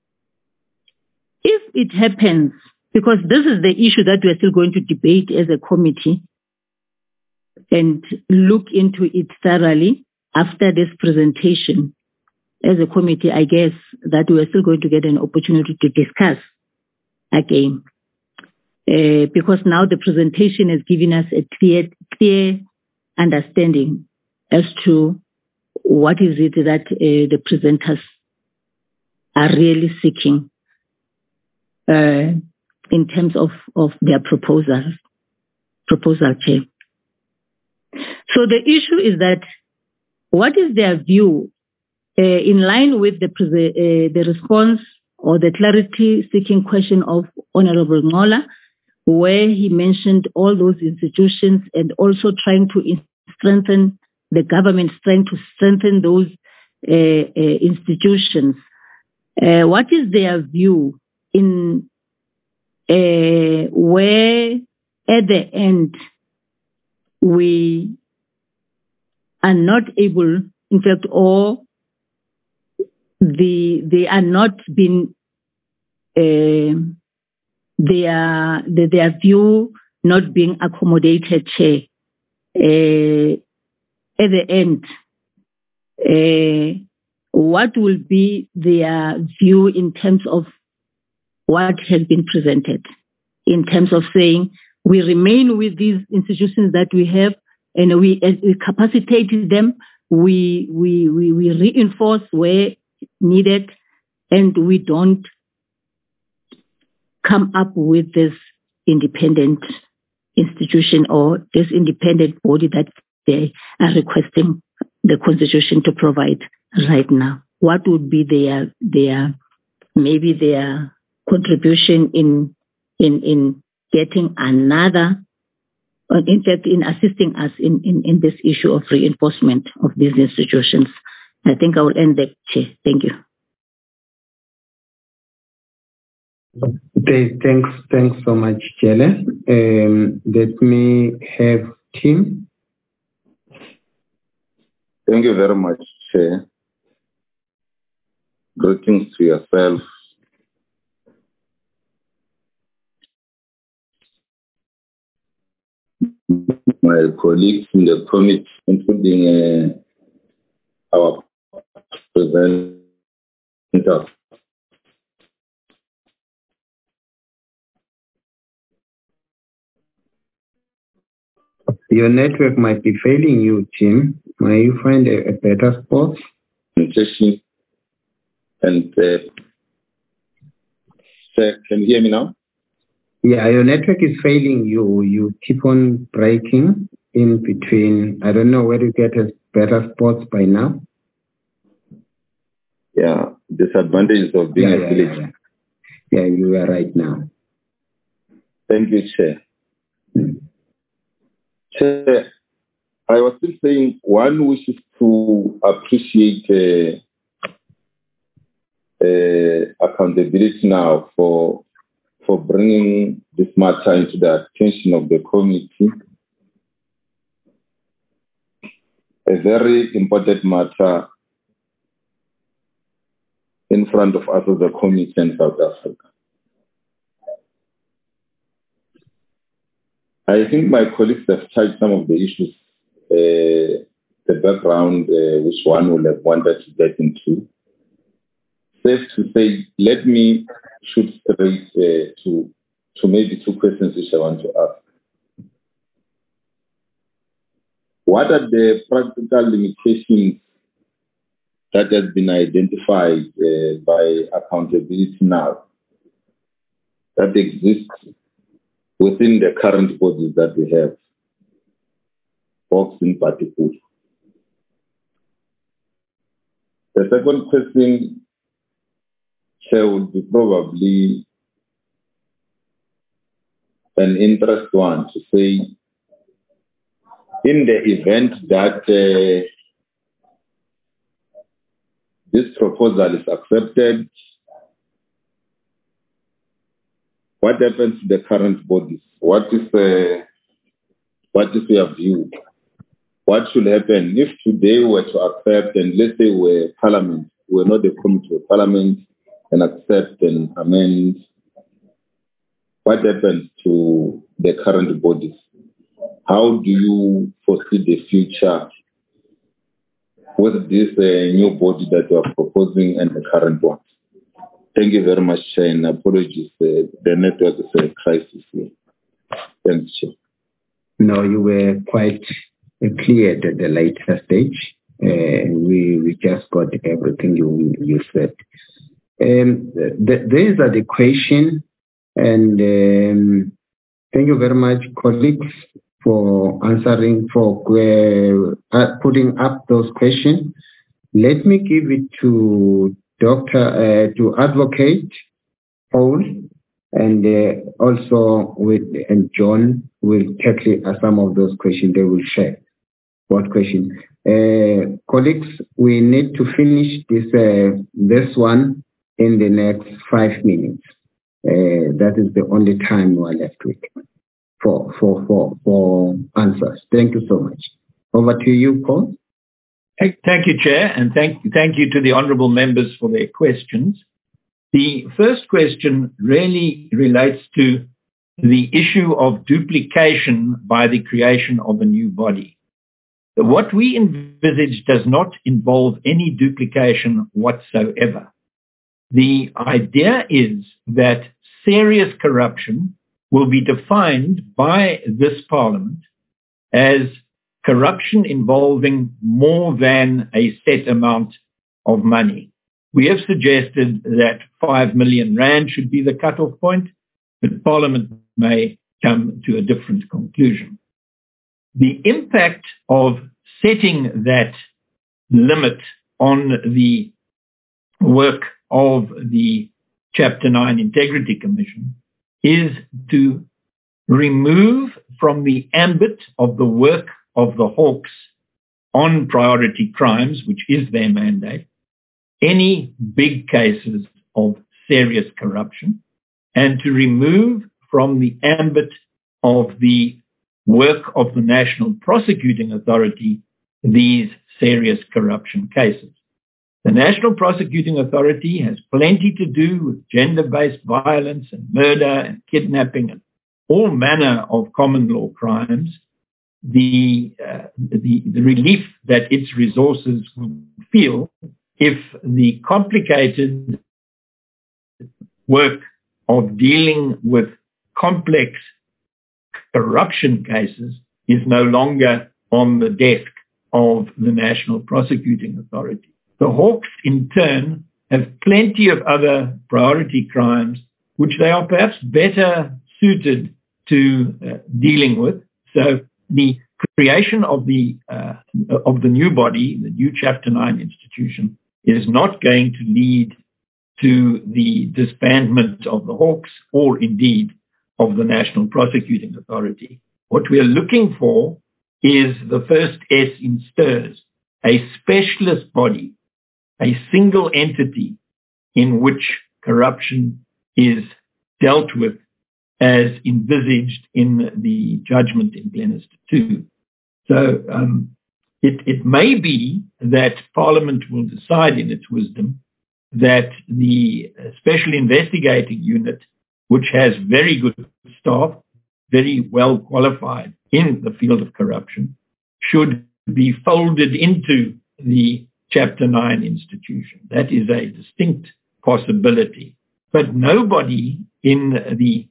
H: if it happens, because this is the issue that we are still going to debate as a committee and look into it thoroughly after this presentation. As a committee, I guess that we are still going to get an opportunity to discuss again. Because now the presentation has given us a clear understanding as to what is it that the presenters are really seeking in terms of their proposal, Chair. So the issue is that what is their view in line with the response or the clarity-seeking question of Honorable Ngola, where he mentioned all those institutions and also trying to strengthen the government, trying to strengthen those institutions. What is their view in where at the end we are not able, in fact, or they are not being their view not being accommodated, Chair. At the end, what will be their view in terms of what has been presented, in terms of saying we remain with these institutions that we have and we capacitate them, we reinforce where needed, and we don't come up with this independent institution or this independent body that they are requesting the Constitution to provide right now. What would be their contribution in getting another, in fact, in assisting us in this issue of reinforcement of these institutions? I think I will end there, Chair. Thank you.
D: Okay, thanks so much, Jelle. Let me have Tim.
G: Thank you very much, Chair. Greetings to yourself, my colleagues in the committee, including our presenter.
D: Your network might be failing you, Tim. May you find a better spot?
G: And sir, can you hear me now?
D: Yeah, your network is failing you. You keep on breaking in between. I don't know where to get a better spots by now.
G: Yeah, disadvantages of being a village.
D: Yeah, you are right now.
G: Thank you, Chair. Chair, I was still saying one wishes to appreciate accountability now for bringing this matter into the attention of the committee. A very important matter in front of us as a committee in South Africa. I think my colleagues have touched some of the issues, the background, which one will have wanted to get into. Safe to say, let me shoot straight to maybe two questions which I want to ask. What are the practical limitations that has been identified by accountability now that exists within the current bodies that we have, Hawks in particular? The second question, Chair, would be probably an interest one to say, in the event that this proposal is accepted, what happens to the current bodies? What is your view? What should happen if today were to accept, and let's say we're Parliament, we're not the committee of Parliament, and accept and amend? What happens to the current bodies? How do you foresee the future with this new body that you are proposing and the current one? Thank you very much, Chair, and apologies. The network is a crisis here. Thanks, Chair.
D: No, you were quite clear at the later stage. We just got everything you said. There is a question, and thank you very much, colleagues, for answering, for putting up those questions. Let me give it to to Advocate Paul, and also and John will tackle some of those questions. They will share what question. Colleagues, we need to finish this one in the next 5 minutes. That is the only time we are left with for answers. Thank you so much. Over to you, Paul.
A: Thank you, Chair, and thank you to the honourable members for their questions. The first question really relates to the issue of duplication by the creation of a new body. What we envisage does not involve any duplication whatsoever. The idea is that serious corruption will be defined by this Parliament as corruption involving more than a set amount of money. We have suggested that 5 million rand should be the cut-off point, but Parliament may come to a different conclusion. The impact of setting that limit on the work of the Chapter 9 Integrity Commission is to remove from the ambit of the work of the Hawks on priority crimes, which is their mandate, any big cases of serious corruption, and to remove from the ambit of the work of the National Prosecuting Authority these serious corruption cases. The National Prosecuting Authority has plenty to do with gender-based violence and murder and kidnapping and all manner of common law crimes. The relief that its resources would feel if the complicated work of dealing with complex corruption cases is no longer on the desk of the National Prosecuting Authority. The Hawks, in turn, have plenty of other priority crimes which they are perhaps better suited to dealing with. So the creation of the new body, the new Chapter 9 institution, is not going to lead to the disbandment of the Hawks or indeed of the National Prosecuting Authority. What we are looking for is the first S in STIRS, a specialist body, a single entity in which corruption is dealt with as envisaged in the judgment in Glenister 2. So it may be that Parliament will decide in its wisdom that the Special Investigating Unit, which has very good staff, very well qualified in the field of corruption, should be folded into the Chapter 9 institution. That is a distinct possibility. But nobody in the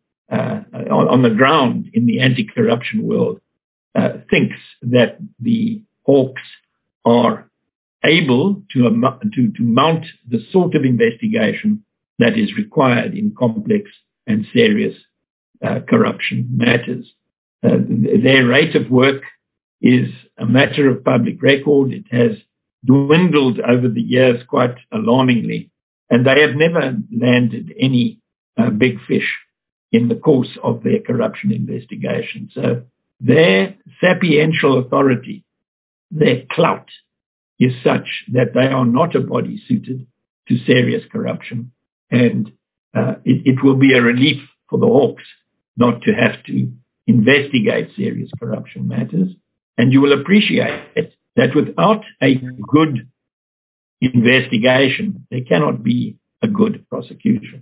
A: on the ground in the anti-corruption world thinks that the Hawks are able to mount the sort of investigation that is required in complex and serious corruption matters. Their rate of work is a matter of public record. It has dwindled over the years quite alarmingly, and they have never landed any big fish in the course of their corruption investigation. So their sapiential authority, their clout, is such that they are not a body suited to serious corruption. And it will be a relief for the Hawks not to have to investigate serious corruption matters. And you will appreciate that without a good investigation, there cannot be a good prosecution.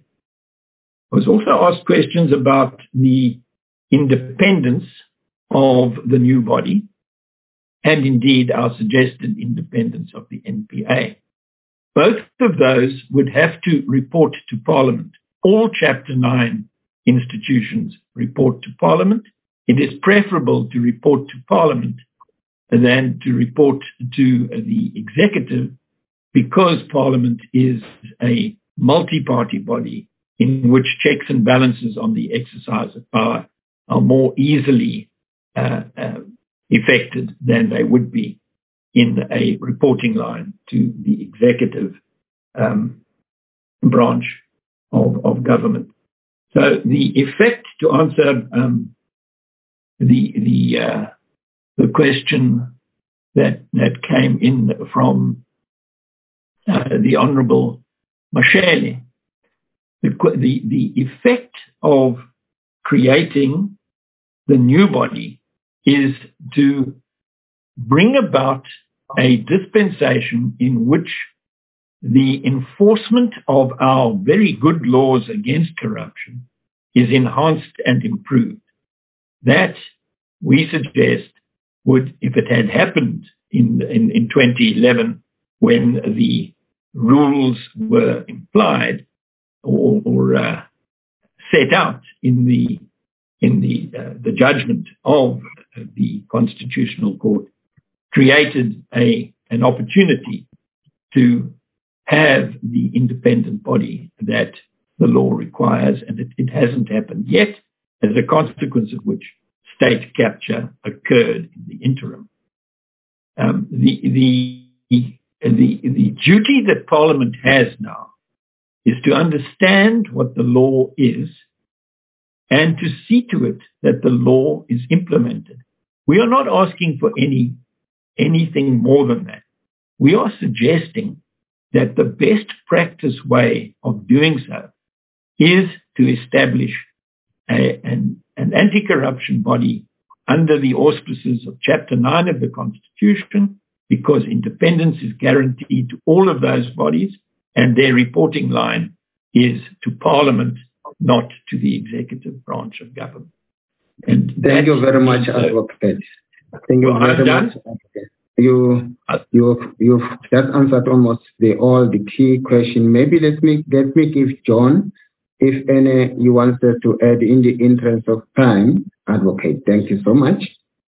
A: I was also asked questions about the independence of the new body, and indeed our suggested independence of the NPA. Both of those would have to report to Parliament. All Chapter 9 institutions report to Parliament. It is preferable to report to Parliament than to report to the executive, because Parliament is a multi-party body in which checks and balances on the exercise of power are more easily effected than they would be in a reporting line to the executive branch of government. So the effect, to answer the question that came in from the Honourable Mashele, the effect of creating the new body is to bring about a dispensation in which the enforcement of our very good laws against corruption is enhanced and improved. That, we suggest, would, if it had happened in 2011, when the rules were implied or set out in the judgment of the Constitutional Court, created an opportunity to have the independent body that the law requires, and it hasn't happened yet, as a consequence of which state capture occurred in the interim. The duty that Parliament has now is to understand what the law is and to see to it that the law is implemented. We are not asking for anything more than that. We are suggesting that the best practice way of doing so is to establish an anti-corruption body under the auspices of Chapter 9 of the Constitution, because independence is guaranteed to all of those bodies, and their reporting line is to Parliament, not to the executive branch of government. And
D: thank you very much, Advocate. Thank you very much. You've just answered almost all the key question. Maybe let me give John, if any, you wanted to add in the interest of time. Advocate, thank you so much.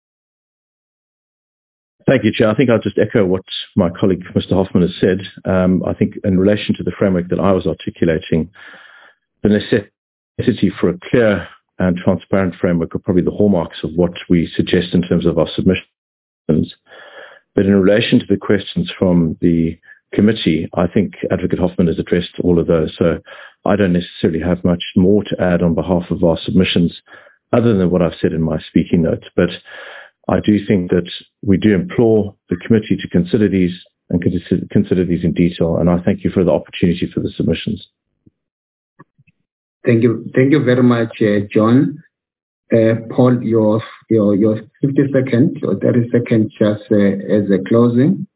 J: Thank you, Chair. I think I'll just echo what my colleague, Mr. Hoffman, has said. I think in relation to the framework that I was articulating, the necessity for a clear and transparent framework are probably the hallmarks of what we suggest in terms of our submissions. But in relation to the questions from the committee, I think Advocate Hoffman has addressed all of those. So I don't necessarily have much more to add on behalf of our submissions other than what I've said in my speaking notes. But I do think that we do implore the committee to consider these and consider these in detail. And I thank you for the opportunity for the submissions.
D: Thank you. Thank you very much, John. Paul, your 50 seconds or 30 seconds just as a closing.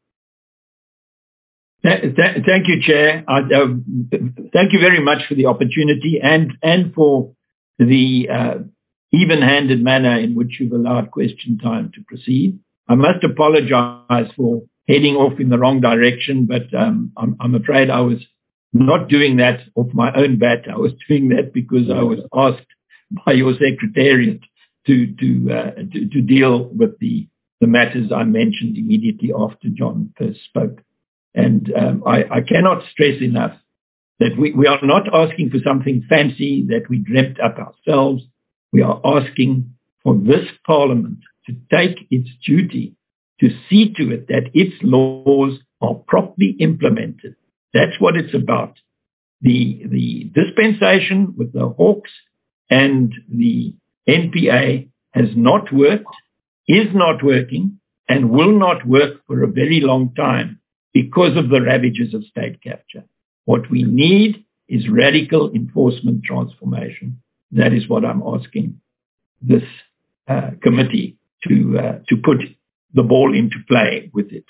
A: Thank you, Chair. Thank you very much for the opportunity and for the even-handed manner in which you've allowed question time to proceed. I must apologize for heading off in the wrong direction, but I'm afraid I was not doing that off my own bat. I was doing that because I was asked by your secretariat to deal with the matters I mentioned immediately after John first spoke. And I cannot stress enough that we are not asking for something fancy that we dreamt up ourselves. We are asking for this Parliament to take its duty to see to it that its laws are properly implemented. That's what it's about. The dispensation with the Hawks and the NPA has not worked, is not working, and will not work for a very long time because of the ravages of state capture. What we need is radical enforcement transformation. That is what I'm asking this committee to put the ball into play with it.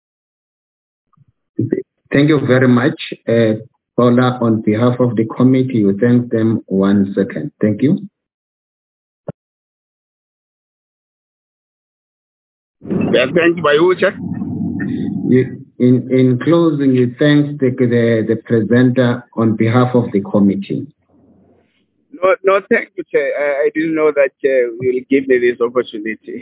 D: Thank you very much. Paula, on behalf of the committee, you thank them 1 second. Thank you.
F: Thank you, Bayucha.
D: In closing, you thank the presenter on behalf of the committee.
F: No, thank you, Chair. I didn't know that you will give me this opportunity.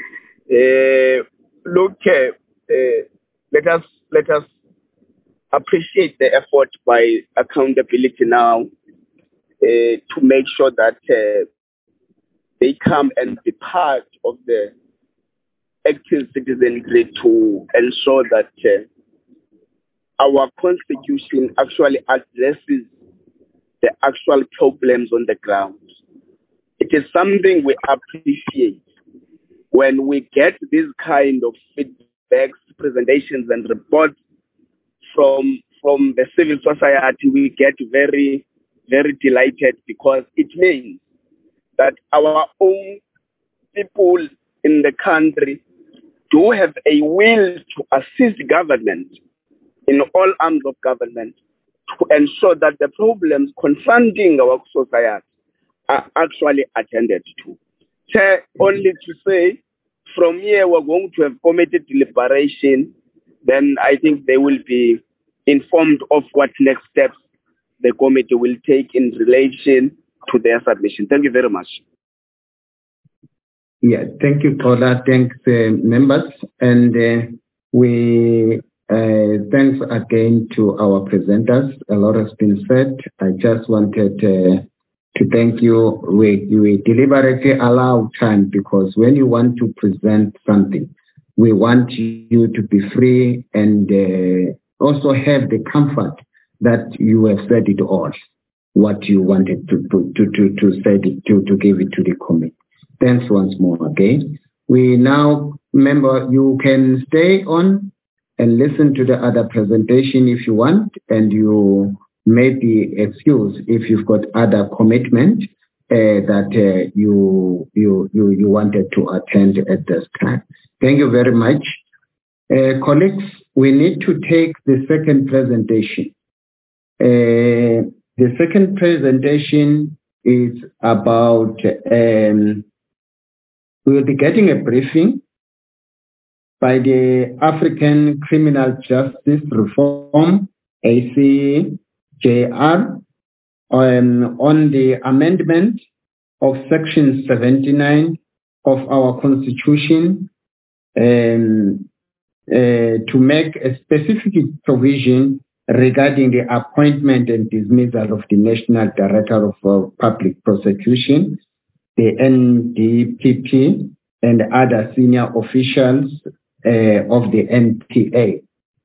F: Look, let us appreciate the effort by Accountability Now to make sure that they come and be part of the active citizenry to ensure that our constitution actually addresses the actual problems on the ground. It is something we appreciate when we get this kind of feedbacks, presentations, and reports from the civil society. We get very, very delighted because it means that our own people in the country do have a will to assist government in all arms of government to ensure that the problems confronting our society are actually attended to. Chair, only to say, from here we're going to have committee deliberation, then I think they will be informed of what next steps the committee will take in relation to their submission. Thank you very much.
D: Yeah, thank you, Paula. Thanks, members. And thanks again to our presenters. A lot has been said. I just wanted to thank you. We deliberately allow time because when you want to present something, we want you to be free and also have the comfort that you have said it all, what you wanted to say to give it to the committee. Thanks once more, okay? We now, remember, you can stay on and listen to the other presentation if you want, and you may be excused if you've got other commitment that you wanted to attend at this time. Thank you very much. Colleagues, we need to take the second presentation. The second presentation is about, we'll be getting a briefing by the African Criminal Justice Reform, ACJR, on the amendment of Section 79 of our Constitution to make a specific provision regarding the appointment and dismissal of the National Director of Public Prosecution, the NDPP, and other senior officials of the NPA.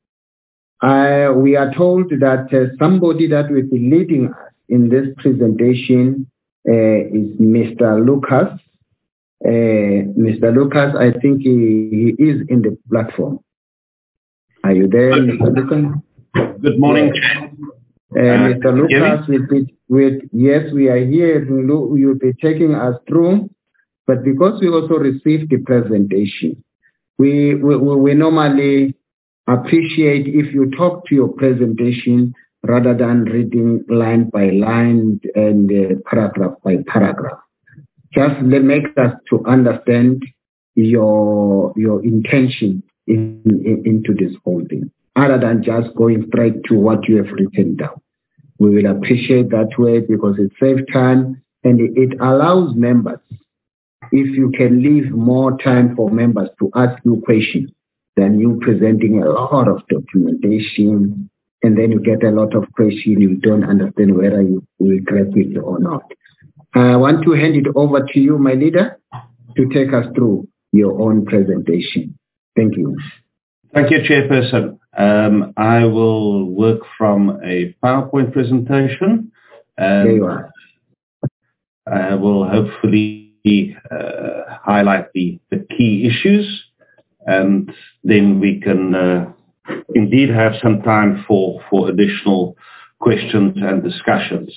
D: We are told that somebody that will be leading us in this presentation is Mr. Lucas Mr. Lucas, I think he is in the platform. Are you there, Mr. Lucas?
B: Good morning.
D: Mr. Lucas, yes, we are here. You'll be taking us through, but because we also received the presentation, we normally appreciate if you talk to your presentation rather than reading line by line and paragraph by paragraph. Just make us to understand your intention into this whole thing, other than just going straight to what you have written down. We will appreciate that way because it saves time and it allows members, if you can leave more time for members to ask you questions than you presenting a lot of documentation, and then you get a lot of questions, you don't understand whether you will grasp it or not. I want to hand it over to you, my leader, to take us through your own presentation. Thank you.
B: Thank you, Chairperson. I will work from a PowerPoint presentation.
D: There you are.
B: I will hopefully highlight the key issues, and then we can indeed have some time for additional questions and discussions.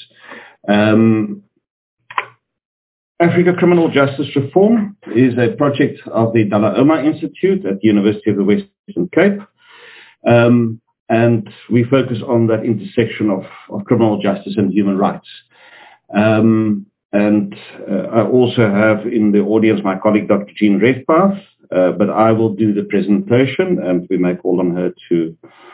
B: Africa Criminal Justice Reform is a project of the Dalla-Oma Institute at the University of the Western Cape. And we focus on that intersection of criminal justice and human rights. And I also have in the audience my colleague, Dr. Jean Redpath, but I will do the presentation and we may call on her to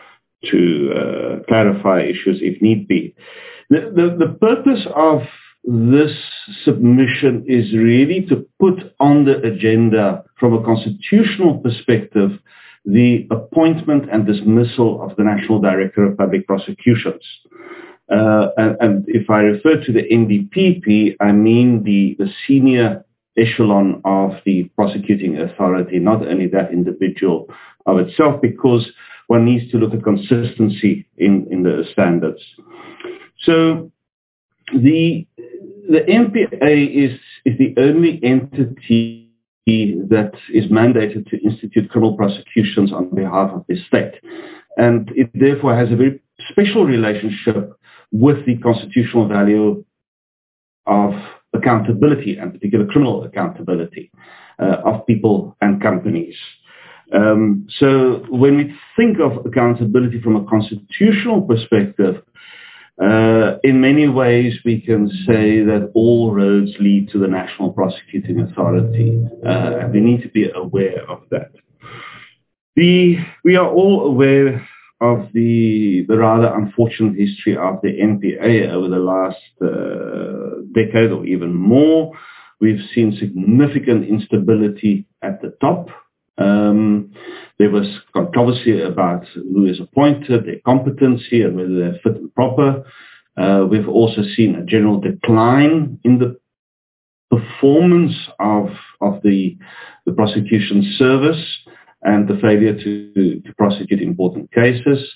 B: clarify issues if need be. The purpose of this submission is really to put on the agenda from a constitutional perspective the appointment and dismissal of the National Director of Public Prosecutions. And if I refer to the NDPP, I mean the senior echelon of the prosecuting authority, not only that individual of itself, because one needs to look at consistency in the standards. So the NPA is the only entity that is mandated to institute criminal prosecutions on behalf of the state. And it therefore has a very special relationship with the constitutional value of accountability, and particular criminal accountability of people and companies. So when we think of accountability from a constitutional perspective, in many ways we can say that all roads lead to the National Prosecuting Authority. And we need to be aware of that. We are all aware of the rather unfortunate history of the NPA over the last decade or even more. We've seen significant instability at the top. There was controversy about who is appointed, their competency, and whether they're fit and proper. We've also seen a general decline in the performance of the prosecution service and the failure to prosecute important cases.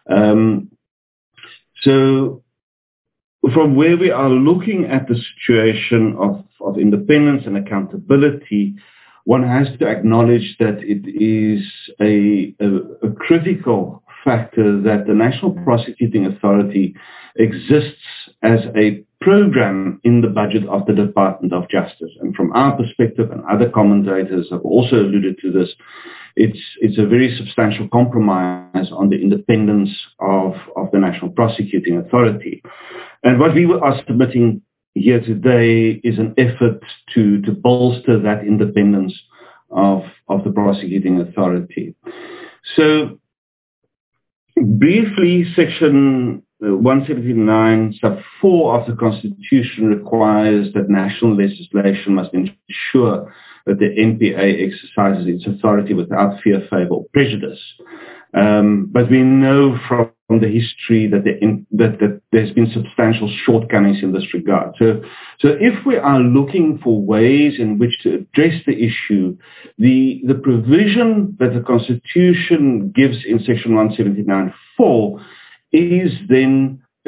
B: So from where we are looking at the situation of independence and accountability, one has to acknowledge that it is a critical factor that the National Prosecuting Authority exists as a program in the budget of the Department of Justice. And from our perspective, and other commentators have also alluded to this, it's a very substantial compromise on the independence of the National Prosecuting Authority. And what we are submitting here today is an effort to bolster that independence of the prosecuting authority. So briefly, Section 179 sub 4 of the Constitution requires that national legislation must ensure that the NPA exercises its authority without fear, favour or prejudice. But we know from the history that there's been substantial shortcomings in this regard. So if we are looking for ways in which to address the issue, the provision that the Constitution gives in Section 179(4) is then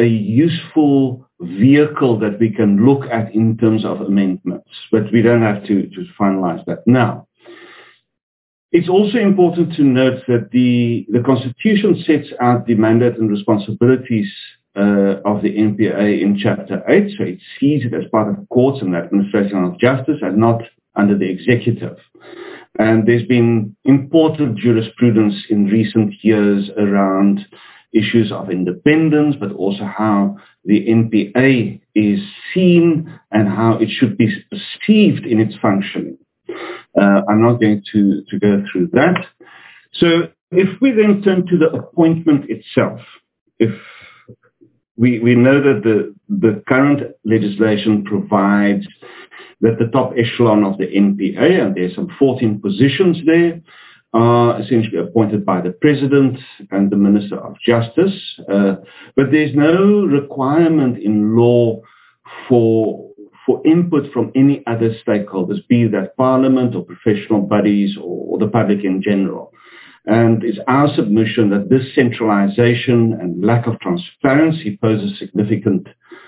B: a useful vehicle that we can look at in terms of amendments, but we don't have to finalize that now. It's also important to note that the Constitution sets out the mandate and responsibilities of the NPA in Chapter 8, so it sees it as part of courts and the administration of justice and not under the executive. And there's been important jurisprudence in recent years around issues of independence, but also how the NPA is seen and how it should be perceived in its functioning. I'm not going to go through that. So if we then turn to the appointment itself, if we know that the current legislation provides that the top echelon of the NPA, and there's some 14 positions there, are essentially appointed by the President and the Minister of Justice. But there's no requirement in law for input from any other stakeholders, be that Parliament or professional bodies or the public in general. And it's our submission that this centralization and lack of transparency poses significant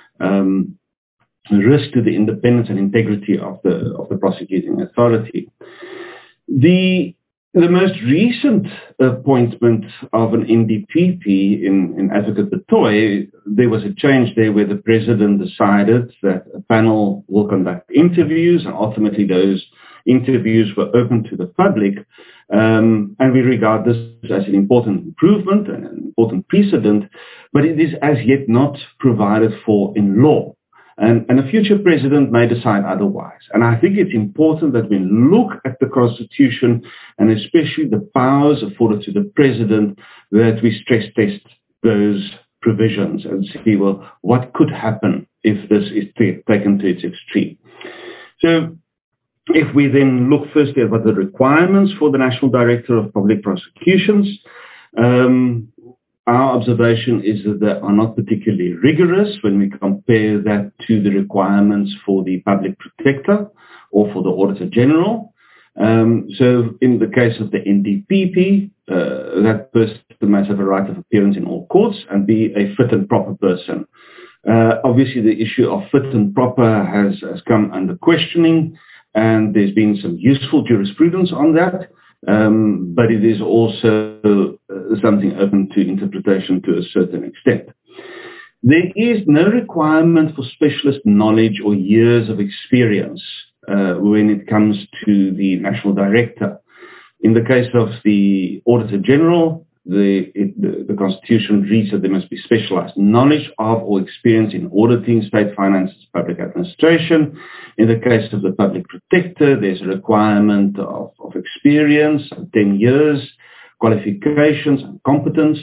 B: risk to the independence and integrity of the prosecuting authority. The most recent appointment of an NDPP in Advocate Batoy, there was a change there where the President decided that a panel will conduct interviews, and ultimately those interviews were open to the public. And we regard this as an important improvement and an important precedent, but it is as yet not provided for in law. And a future president may decide otherwise. And I think it's important that we look at the Constitution and especially the powers afforded to the president, that we stress test those provisions and see, well, what could happen if this is taken to its extreme. So if we then look firstly at what the requirements for the National Director of Public Prosecutions, our observation is that they are not particularly rigorous when we compare that to the requirements for the Public Protector or for the Auditor General. So in the case of the NDPP, that person must have a right of appearance in all courts and be a fit and proper person. Obviously, the issue of fit and proper has come under questioning, and there's been some useful jurisprudence on that. But it is also something open to interpretation to a certain extent. There is no requirement for specialist knowledge or years of experience when it comes to the National Director. In the case of the Auditor General, the Constitution reads that there must be specialized knowledge of or experience in auditing state finances, public administration. In the case of the Public Protector, there's a requirement of experience, 10 years, qualifications and competence.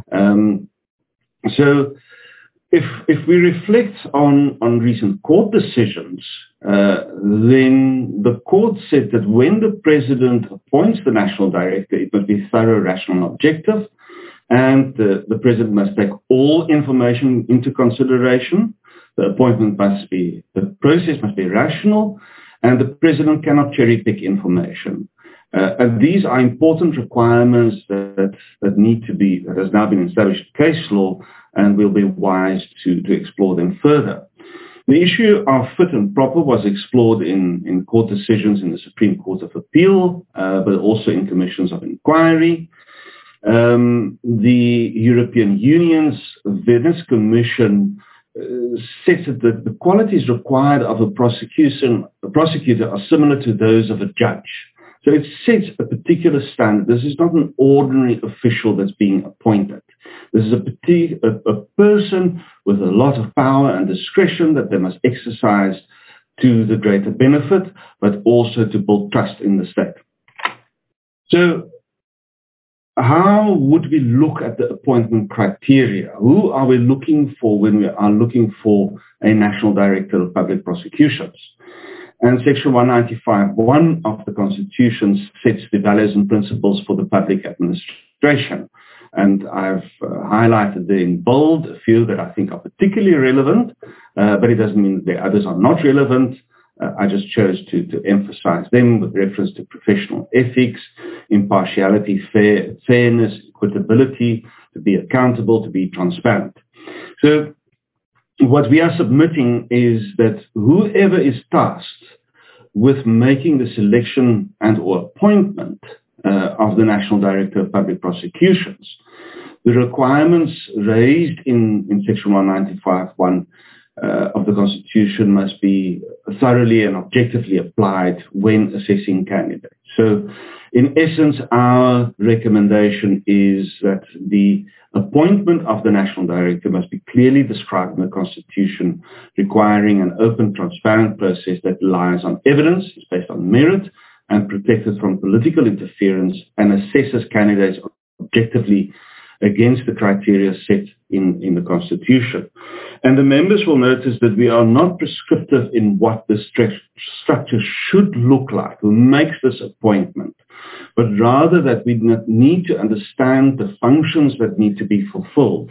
B: So if we reflect on recent court decisions, then the court said that when the President appoints the National Director, it must be thorough, rational, and objective, and the President must take all information into consideration. The process must be rational, and the President cannot cherry-pick information. And these are important requirements that has now been established in case law, and we'll be wise to explore them further. The issue of fit and proper was explored in court decisions in the Supreme Court of Appeal, but also in commissions of inquiry. The European Union's Venice Commission sets that the qualities required of a prosecutor are similar to those of a judge. So it sets a particular standard. This is not an ordinary official that's being appointed. This is a person with a lot of power and discretion that they must exercise to the greater benefit, but also to build trust in the state. So how would we look at the appointment criteria? Who are we looking for when we are looking for a National Director of Public Prosecutions? And Section 195.1 of the Constitution sets the values and principles for the public administration. And I've highlighted there in bold a few that I think are particularly relevant, but it doesn't mean that the others are not relevant. I just chose to emphasize them with reference to professional ethics, impartiality, fairness, equitability, to be accountable, to be transparent. So what we are submitting is that whoever is tasked with making the selection and or appointment of the National Director of Public Prosecutions, the requirements raised in Section 195(1) of the Constitution must be thoroughly and objectively applied when assessing candidates. So, in essence, our recommendation is that the appointment of the National Director must be clearly described in the Constitution, requiring an open, transparent process that relies on evidence, is based on merit, and protected from political interference, and assesses candidates objectively against the criteria set in the Constitution. And the members will notice that we are not prescriptive in what the structure should look like, who makes this appointment, but rather that we need to understand the functions that need to be fulfilled.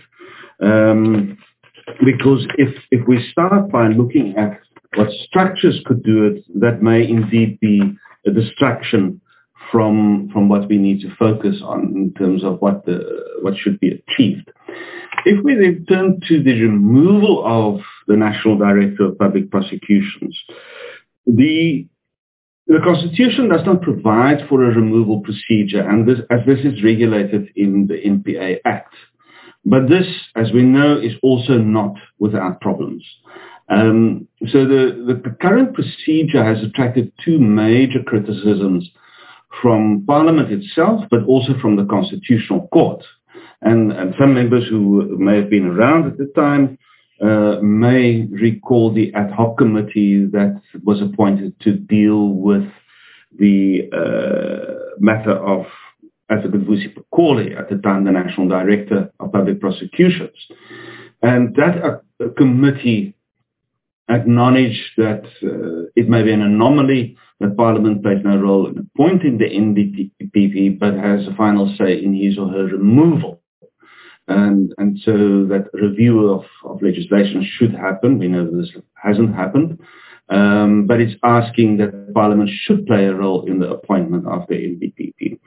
B: Because if we start by looking at what structures could do it, that may indeed be a distraction from what we need to focus on in terms of what should be achieved. If we then turn to the removal of the National Director of Public Prosecutions, the Constitution does not provide for a removal procedure, and this is regulated in the NPA Act. But this, as we know, is also not without problems. So the current procedure has attracted two major criticisms from Parliament itself, but also from the Constitutional Court. And some members who may have been around at the time may recall the ad hoc committee that was appointed to deal with the matter of Advocate Vusi Pekole, at the time the National Director of Public Prosecutions. And that committee acknowledged that it may be an anomaly that Parliament plays no role in appointing the NDPP, but has a final say in his or her removal. And so that review of legislation should happen. We know this hasn't happened. But it's asking that Parliament should play a role in the appointment of the NDPP.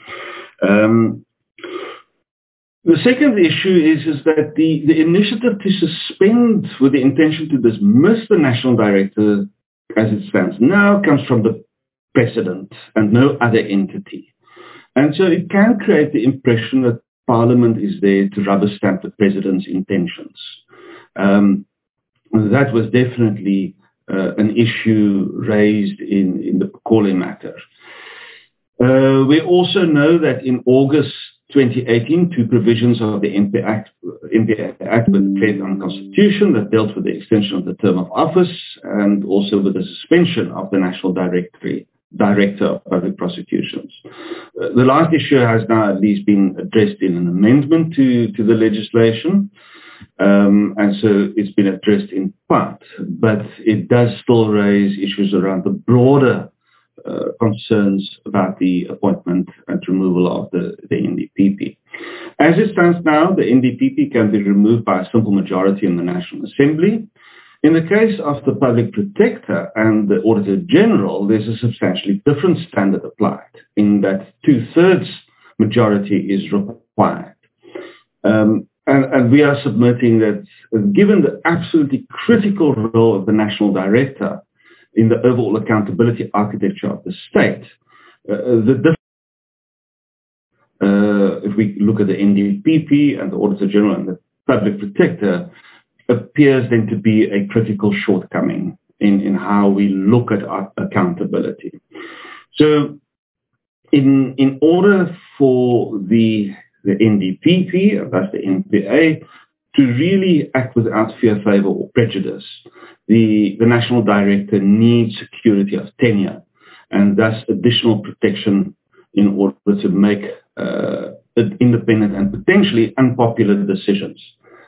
B: The second issue is that the initiative to suspend with the intention to dismiss the National Director as it stands now comes from the President and no other entity. And so it can create the impression that Parliament is there to rubber stamp the President's intentions. That was definitely an issue raised in the Pekole matter. We also know that in August 2018, two provisions of the NPA Act were declared unconstitutional that dealt with the extension of the term of office and also with the suspension of the National Director of Public Prosecutions. The last issue has now at least been addressed in an amendment to the legislation, and so it's been addressed in part, but it does still raise issues around the broader concerns about the appointment and removal of the NDPP. As it stands now, the NDPP can be removed by a simple majority in the National Assembly. In the case of the Public Protector and the Auditor General, there's a substantially different standard applied, in that 2/3 majority is required. And we are submitting that given the absolutely critical role of the National Director in the overall accountability architecture of the state, if we look at the NDPP and the Auditor General and the Public Protector, appears then to be a critical shortcoming in how we look at our accountability. So in order for the NDPP, and that's the NPA, to really act without fear, favour or prejudice, the National Director needs security of tenure and thus additional protection in order to make independent and potentially unpopular decisions.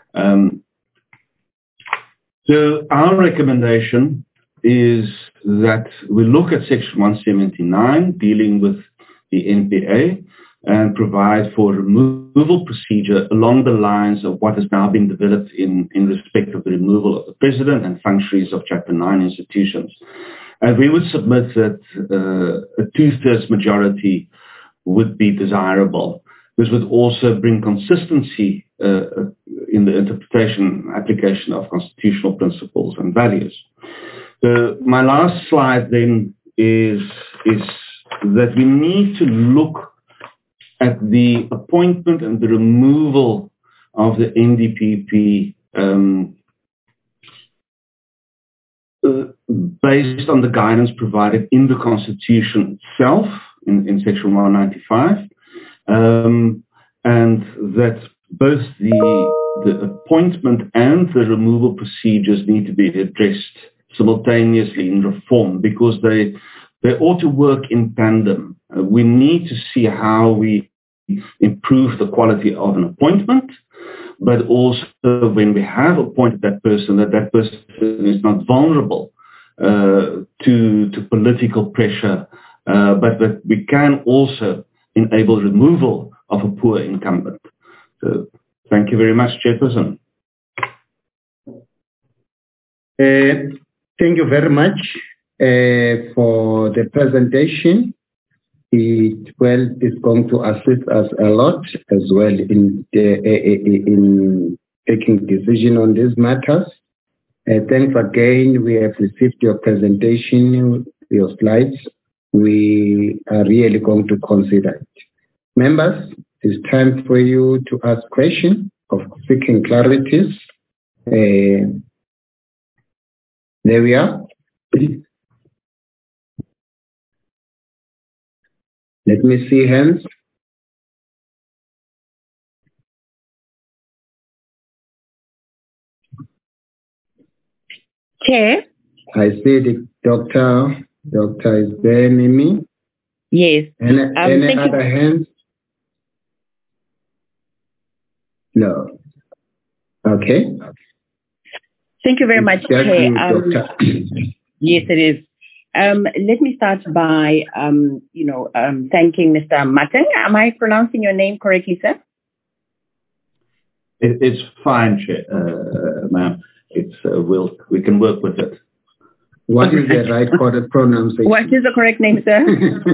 B: So our recommendation is that we look at Section 179 dealing with the NPA and provide for removal procedure along the lines of what has now been developed in respect of the removal of the President and functionaries of Chapter 9 institutions. And we would submit that a 2/3 majority would be desirable. This would also bring consistency in the interpretation and application of constitutional principles and values. My last slide then is that we need to look at the appointment and the removal of the NDPP based on the guidance provided in the Constitution itself, in Section 195, and that both the appointment and the removal procedures need to be addressed simultaneously in reform, because they ought to work in tandem. We need to see how we improve the quality of an appointment, but also when we have appointed that person is not vulnerable to political pressure, but that we can also enable removal of a poor incumbent. So thank you very much, Chairperson.
D: Thank you very much for the presentation. It is going to assist us a lot as well in taking decision on these matters. Thanks again. We have received your presentation, your slides. We are really going to consider it. Members, it's time for you to ask questions of seeking clarities. There we are. Let me see hands.
K: Chair?
D: I see the doctor. Doctor is there, Mimi?
K: Yes.
D: Any other hands? No. Okay.
K: Thank you very much, Chair. Yes, it is. Let me start by, thanking Mr. Mateng. Am I pronouncing your name correctly, sir?
B: It's fine, ma'am. We can work with it.
D: What is the right pronunciation?
K: What is the correct name, sir?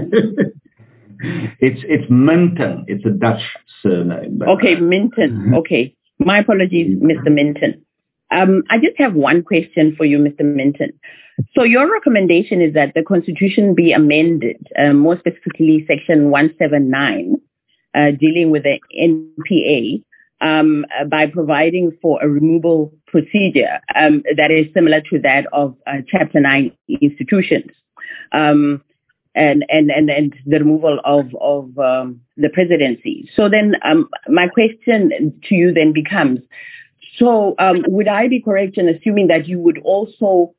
B: It's Minton. It's a Dutch surname.
K: Okay, Minton. Okay. My apologies, Mr. Minton. I just have one question for you, Mr. Minton. So your recommendation is that the Constitution be amended, more specifically Section 179, dealing with the NPA, by providing for a removal procedure that is similar to that of Chapter 9 institutions, and the removal of the presidency. So then my question to you then becomes, so would I be correct in assuming that you would also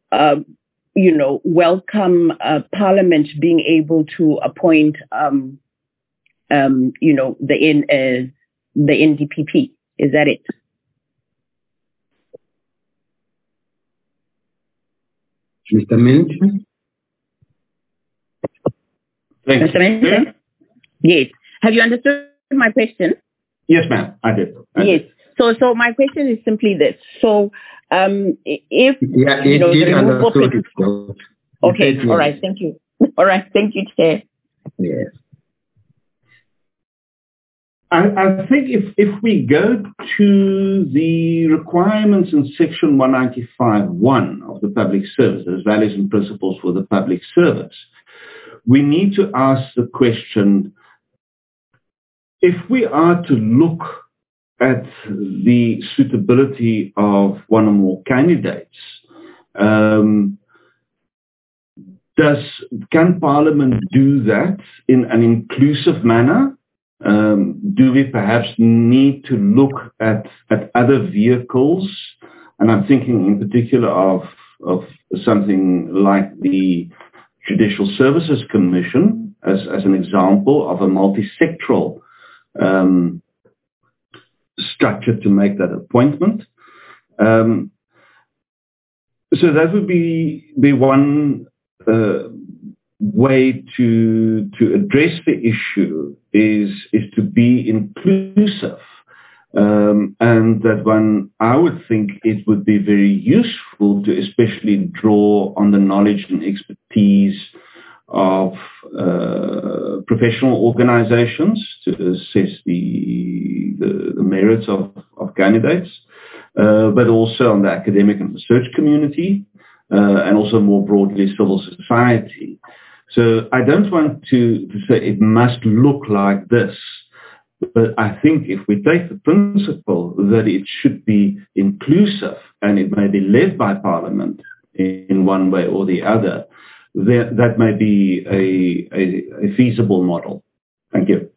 K: welcome Parliament being able to appoint, the NDPP? Is that it?
D: Mr. Minton?
B: Thanks.
K: Mr. Minton? Yes. Have you understood my question?
B: Yes, ma'am. I did.
K: Yes. So my question is simply this. So if
D: the removal
K: okay, all right, thank you. All right, thank you, Chair.
D: Yes.
B: I think if we go to the requirements in Section 195.1 of the Public Services, Values and Principles for the Public Service, we need to ask the question, if we are to look at the suitability of one or more candidates, can Parliament do that in an inclusive manner? Do we perhaps need to look at other vehicles? And I'm thinking in particular of something like the Judicial Services Commission as an example of a multi-sectoral structure to make that appointment. So that would be one way to address the issue is to be inclusive, and that one, I would think it would be very useful to especially draw on the knowledge and expertise of professional organizations to assess the merits of candidates, but also on the academic and research community, and also more broadly civil society. So I don't want to say it must look like this, but I think if we take the principle that it should be inclusive and it may be led by Parliament in one way or the other, that may be a feasible model. Thank you.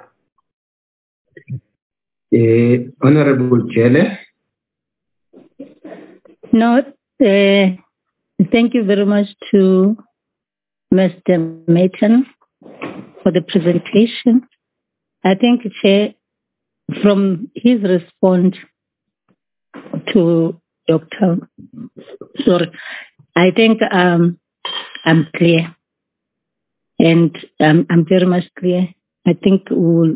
D: Honorable Jelle.
H: No, thank you very much to Mr. Mayton for the presentation. I think, Chair, from his response to Dr. Sorry, I think I'm clear, and I'm very much clear. I think we'll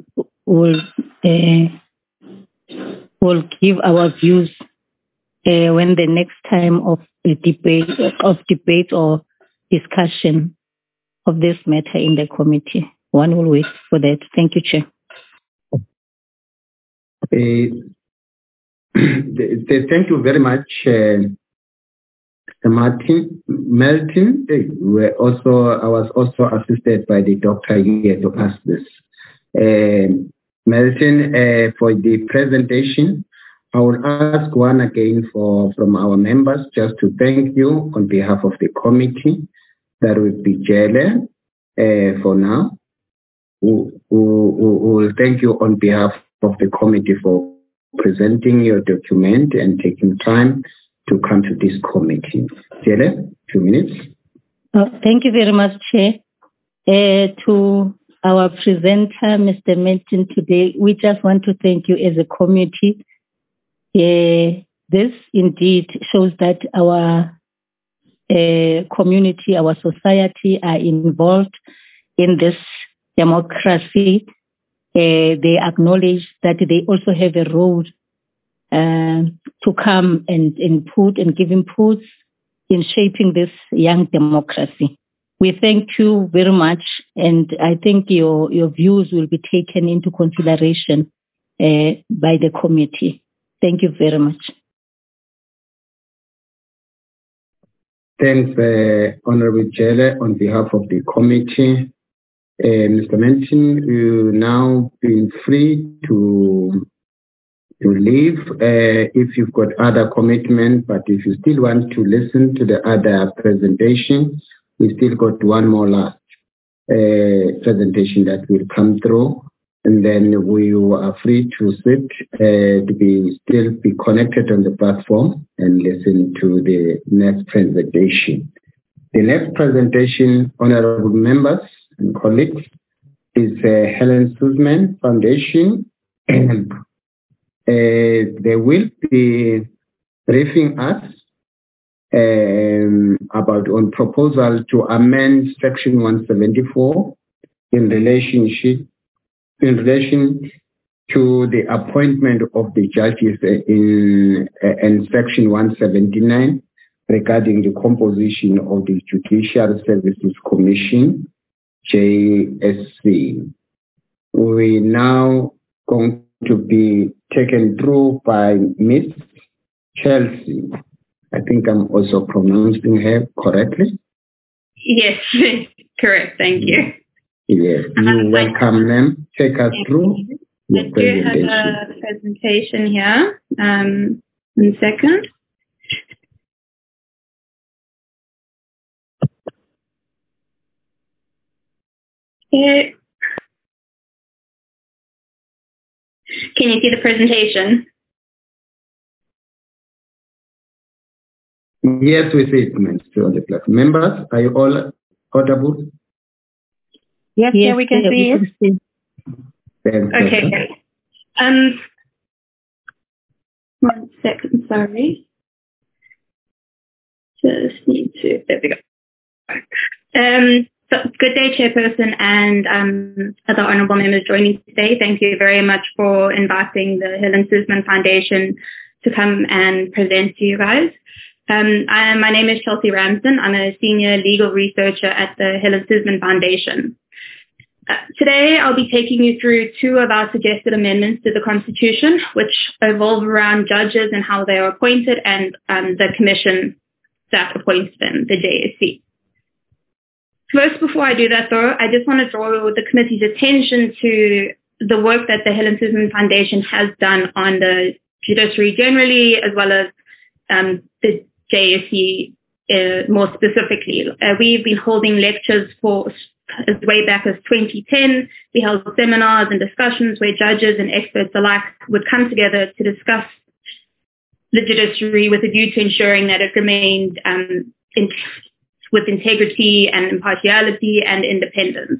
H: give our views when the next time of debate or discussion of this matter in the committee. One will wait for that. Thank you, Chair.
D: Thank you very much, Melton. I was also assisted by the doctor here to ask this. Melton, for the presentation, I will ask one again from our members just to thank you on behalf of the committee. That would be Jelle for now. We will thank you on behalf of the committee for presenting your document and taking time to come to this committee. Jelle, 2 minutes.
H: Thank you very much, Chair. To our presenter, Mr. Melton, today, we just want to thank you as a committee. This indeed shows that our community, our society are involved in this democracy. They acknowledge that they also have a role to come and input and give inputs in shaping this young democracy. We thank you very much, and I think your views will be taken into consideration by the committee. Thank you very much.
D: Thanks, Honorable Jelle, on behalf of the committee. Mr. Melton, you've now been free to leave if you've got other commitments, but if you still want to listen to the other presentation, we still got one more last presentation that will come through, and then we are free to sit, still be connected on the platform and listen to the next presentation. The next presentation, honorable members and colleagues, is Helen Suzman Foundation. They will be briefing us on proposal to amend Section 174 in relation to the appointment of the judges in Section 179 regarding the composition of the Judicial Services Commission, JSC. We now going to be taken through by Miss Chelsea. I think I'm also pronouncing her correctly.
L: Yes, correct. Thank you.
D: Yes, you welcome them. Take us through the presentation.
L: I do have a presentation here. In a second. Okay. Can you see the presentation?
D: Yes, we see it on the platform. Members, are you all audible?
L: Yes, yeah, we can see it.
D: Okay,
L: great. 1 second, sorry. Just need to, there we go. So good day, Chairperson, and other honourable members joining today. Thank you very much for inviting the Helen Suzman Foundation to come and present to you guys. My name is Chelsea Ramsden. I'm a senior legal researcher at the Helen Suzman Foundation. Today, I'll be taking you through two of our suggested amendments to the Constitution, which evolve around judges and how they are appointed and the commission that appoints them, the JSC. First, before I do that, though, I just want to draw the committee's attention to the work that the Helen Suzman Foundation has done on the judiciary generally, as well as the JSC more specifically. We've been holding lectures for as way back as 2010. We held seminars and discussions where judges and experts alike would come together to discuss the judiciary with a view to ensuring that it remained with integrity and impartiality and independence.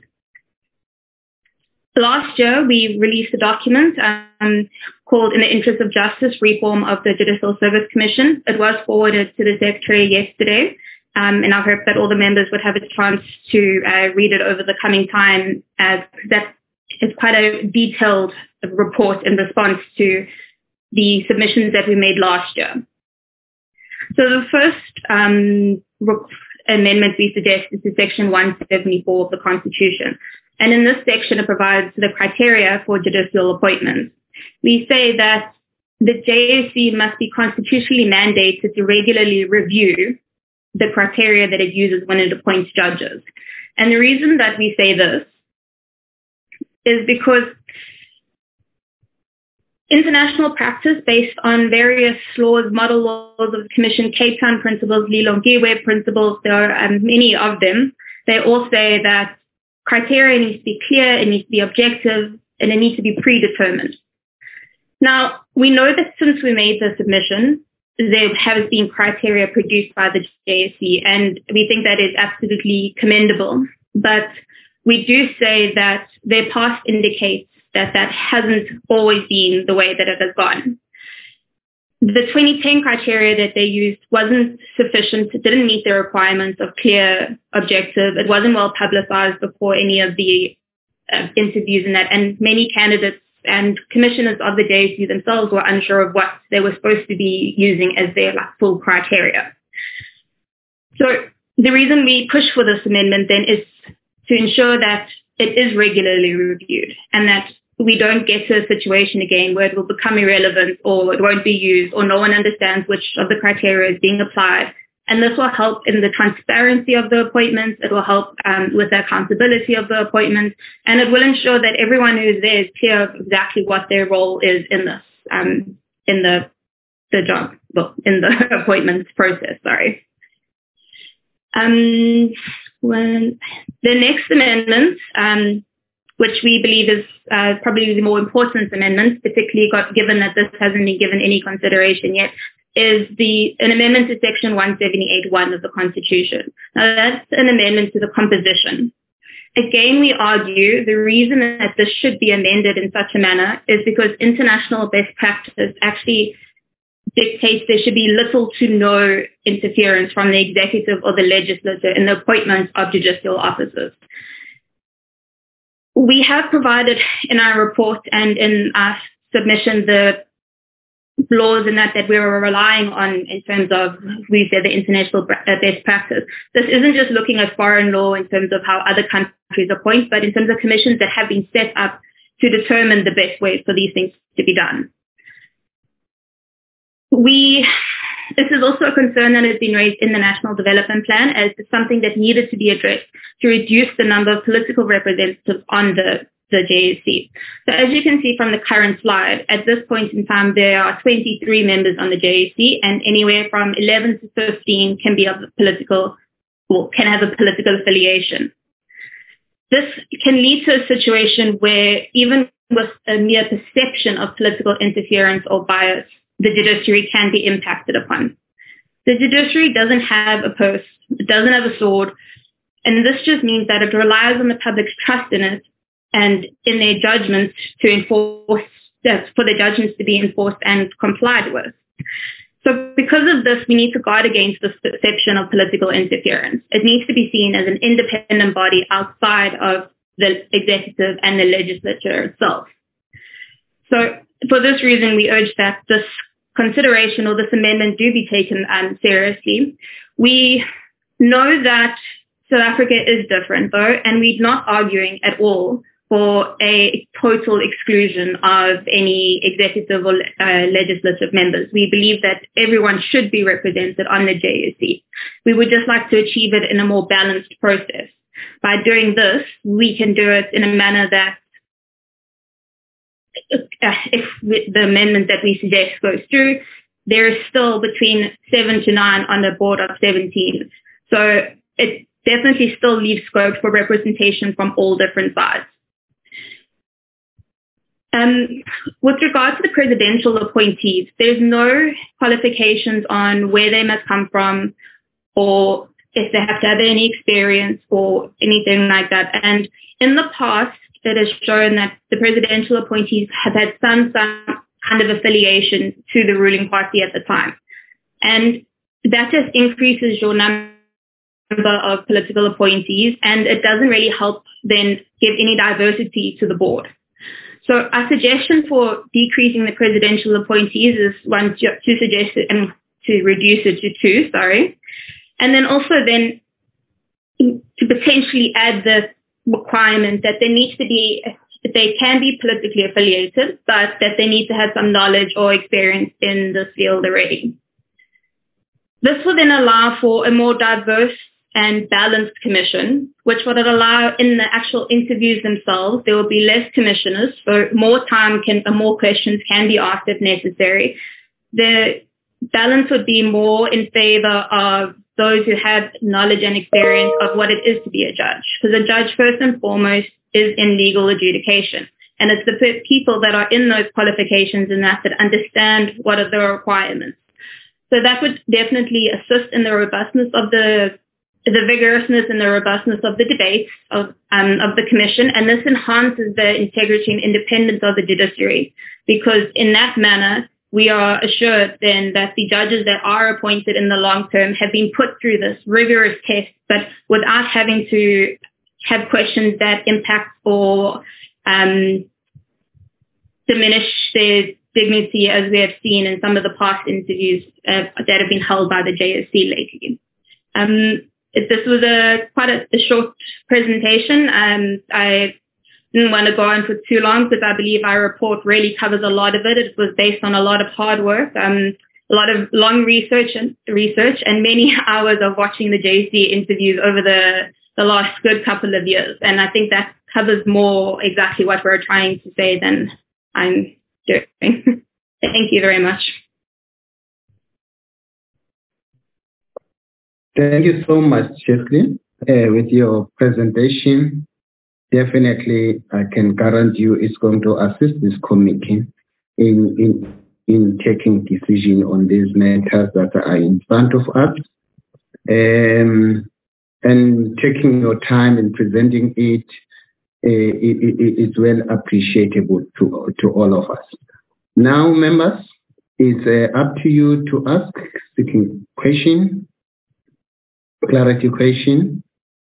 L: Last year, we released a document called In the Interest of Justice, Reform of the Judicial Service Commission. It was forwarded to the Secretary yesterday, and I hope that all the members would have a chance to read it over the coming time, as that is quite a detailed report in response to the submissions that we made last year. So the first amendment we suggest is to Section 174 of the Constitution. And in this section, it provides the criteria for judicial appointments. We say that the JSC must be constitutionally mandated to regularly review the criteria that it uses when it appoints judges. And the reason that we say this is because international practice based on various laws, model laws of the Commission, Cape Town principles, Lilongwe principles, there are many of them. They all say that criteria needs to be clear, it needs to be objective, and it needs to be predetermined. Now, we know that since we made the submission, there have been criteria produced by the JSC, and we think that is absolutely commendable. But we do say that their past indicates that hasn't always been the way that it has gone. The 2010 criteria that they used wasn't sufficient. It didn't meet the requirements of clear, objective. It wasn't well publicized before any of the interviews and that. And many candidates and commissioners of the JSC themselves were unsure of what they were supposed to be using as their full criteria. So the reason we push for this amendment then is to ensure that it is regularly reviewed and that we don't get to a situation again where it will become irrelevant or it won't be used or no one understands which of the criteria is being applied. And this will help in the transparency of the appointments. It will help with the accountability of the appointments. And it will ensure that everyone who is there is clear of exactly what their role is in this, in the job, well, in the appointments process, sorry. When the next amendment, which we believe is probably the more important amendment, particularly given that this hasn't been given any consideration yet, is an amendment to Section 178(1) of the Constitution. Now, that's an amendment to the composition. Again, we argue the reason that this should be amended in such a manner is because international best practice actually dictates there should be little to no interference from the executive or the legislature in the appointment of judicial officers. We have provided in our report and in our submission the laws and that we were relying on in terms of, we said, the international best practice. This isn't just looking at foreign law in terms of how other countries appoint, but in terms of commissions that have been set up to determine the best ways for these things to be done. This is also a concern that has been raised in the National Development Plan as something that needed to be addressed to reduce the number of political representatives on the JSC. So as you can see from the current slide, at this point in time, there are 23 members on the JSC, and anywhere from 11 to 15 can be of political, or can have a political affiliation. This can lead to a situation where even with a mere perception of political interference or bias, the judiciary can be impacted upon. The judiciary doesn't have a purse, it doesn't have a sword, and this just means that it relies on the public's trust in it and in their judgments to enforce, for the judgments to be enforced and complied with. So because of this, we need to guard against this perception of political interference. It needs to be seen as an independent body outside of the executive and the legislature itself. So for this reason, we urge that this consideration or this amendment do be taken seriously. We know that South Africa is different though, and we're not arguing at all for a total exclusion of any executive or legislative members. We believe that everyone should be represented on the JSE. We would just like to achieve it in a more balanced process. By doing this, we can do it in a manner that if the amendment that we suggest goes through, there is still between 7 to 9 on a board of 17. So it definitely still leaves scope for representation from all different sides. With regard to the presidential appointees, there's no qualifications on where they must come from or if they have to have any experience or anything like that. And in the past, it has shown that the presidential appointees have had some kind of affiliation to the ruling party at the time. And that just increases your number of political appointees, and it doesn't really help then give any diversity to the board. So our suggestion for decreasing the presidential appointees is one to suggest it and to reduce it to 2, and then also then to potentially add the requirement that they can be politically affiliated, but that they need to have some knowledge or experience in this field already. This will then allow for a more diverse and balanced commission, which would allow in the actual interviews themselves, there will be less commissioners, so more questions can be asked if necessary. The balance would be more in favor of those who have knowledge and experience of what it is to be a judge. Because a judge, first and foremost, is in legal adjudication. And it's the people that are in those qualifications and that understand what are the requirements. So that would definitely assist in the robustness of the vigorousness and the robustness of the debates of the commission, and this enhances the integrity and independence of the judiciary, because in that manner, we are assured then that the judges that are appointed in the long term have been put through this rigorous test, but without having to have questions that impact or diminish their dignity, as we have seen in some of the past interviews that have been held by the JSC lately. This was quite a short presentation. I didn't want to go on for too long because I believe our report really covers a lot of it. It was based on a lot of hard work, a lot of long research and many hours of watching the JSC interviews over the last good couple of years. And I think that covers more exactly what we're trying to say than I'm doing. Thank you very much.
D: Thank you so much, Chesley, with your presentation. Definitely, I can guarantee you it's going to assist this committee in taking decision on these matters that are in front of us. And taking your time in presenting it, it's well appreciable to all of us. Now, members, it's up to you to ask seeking question, clarity question.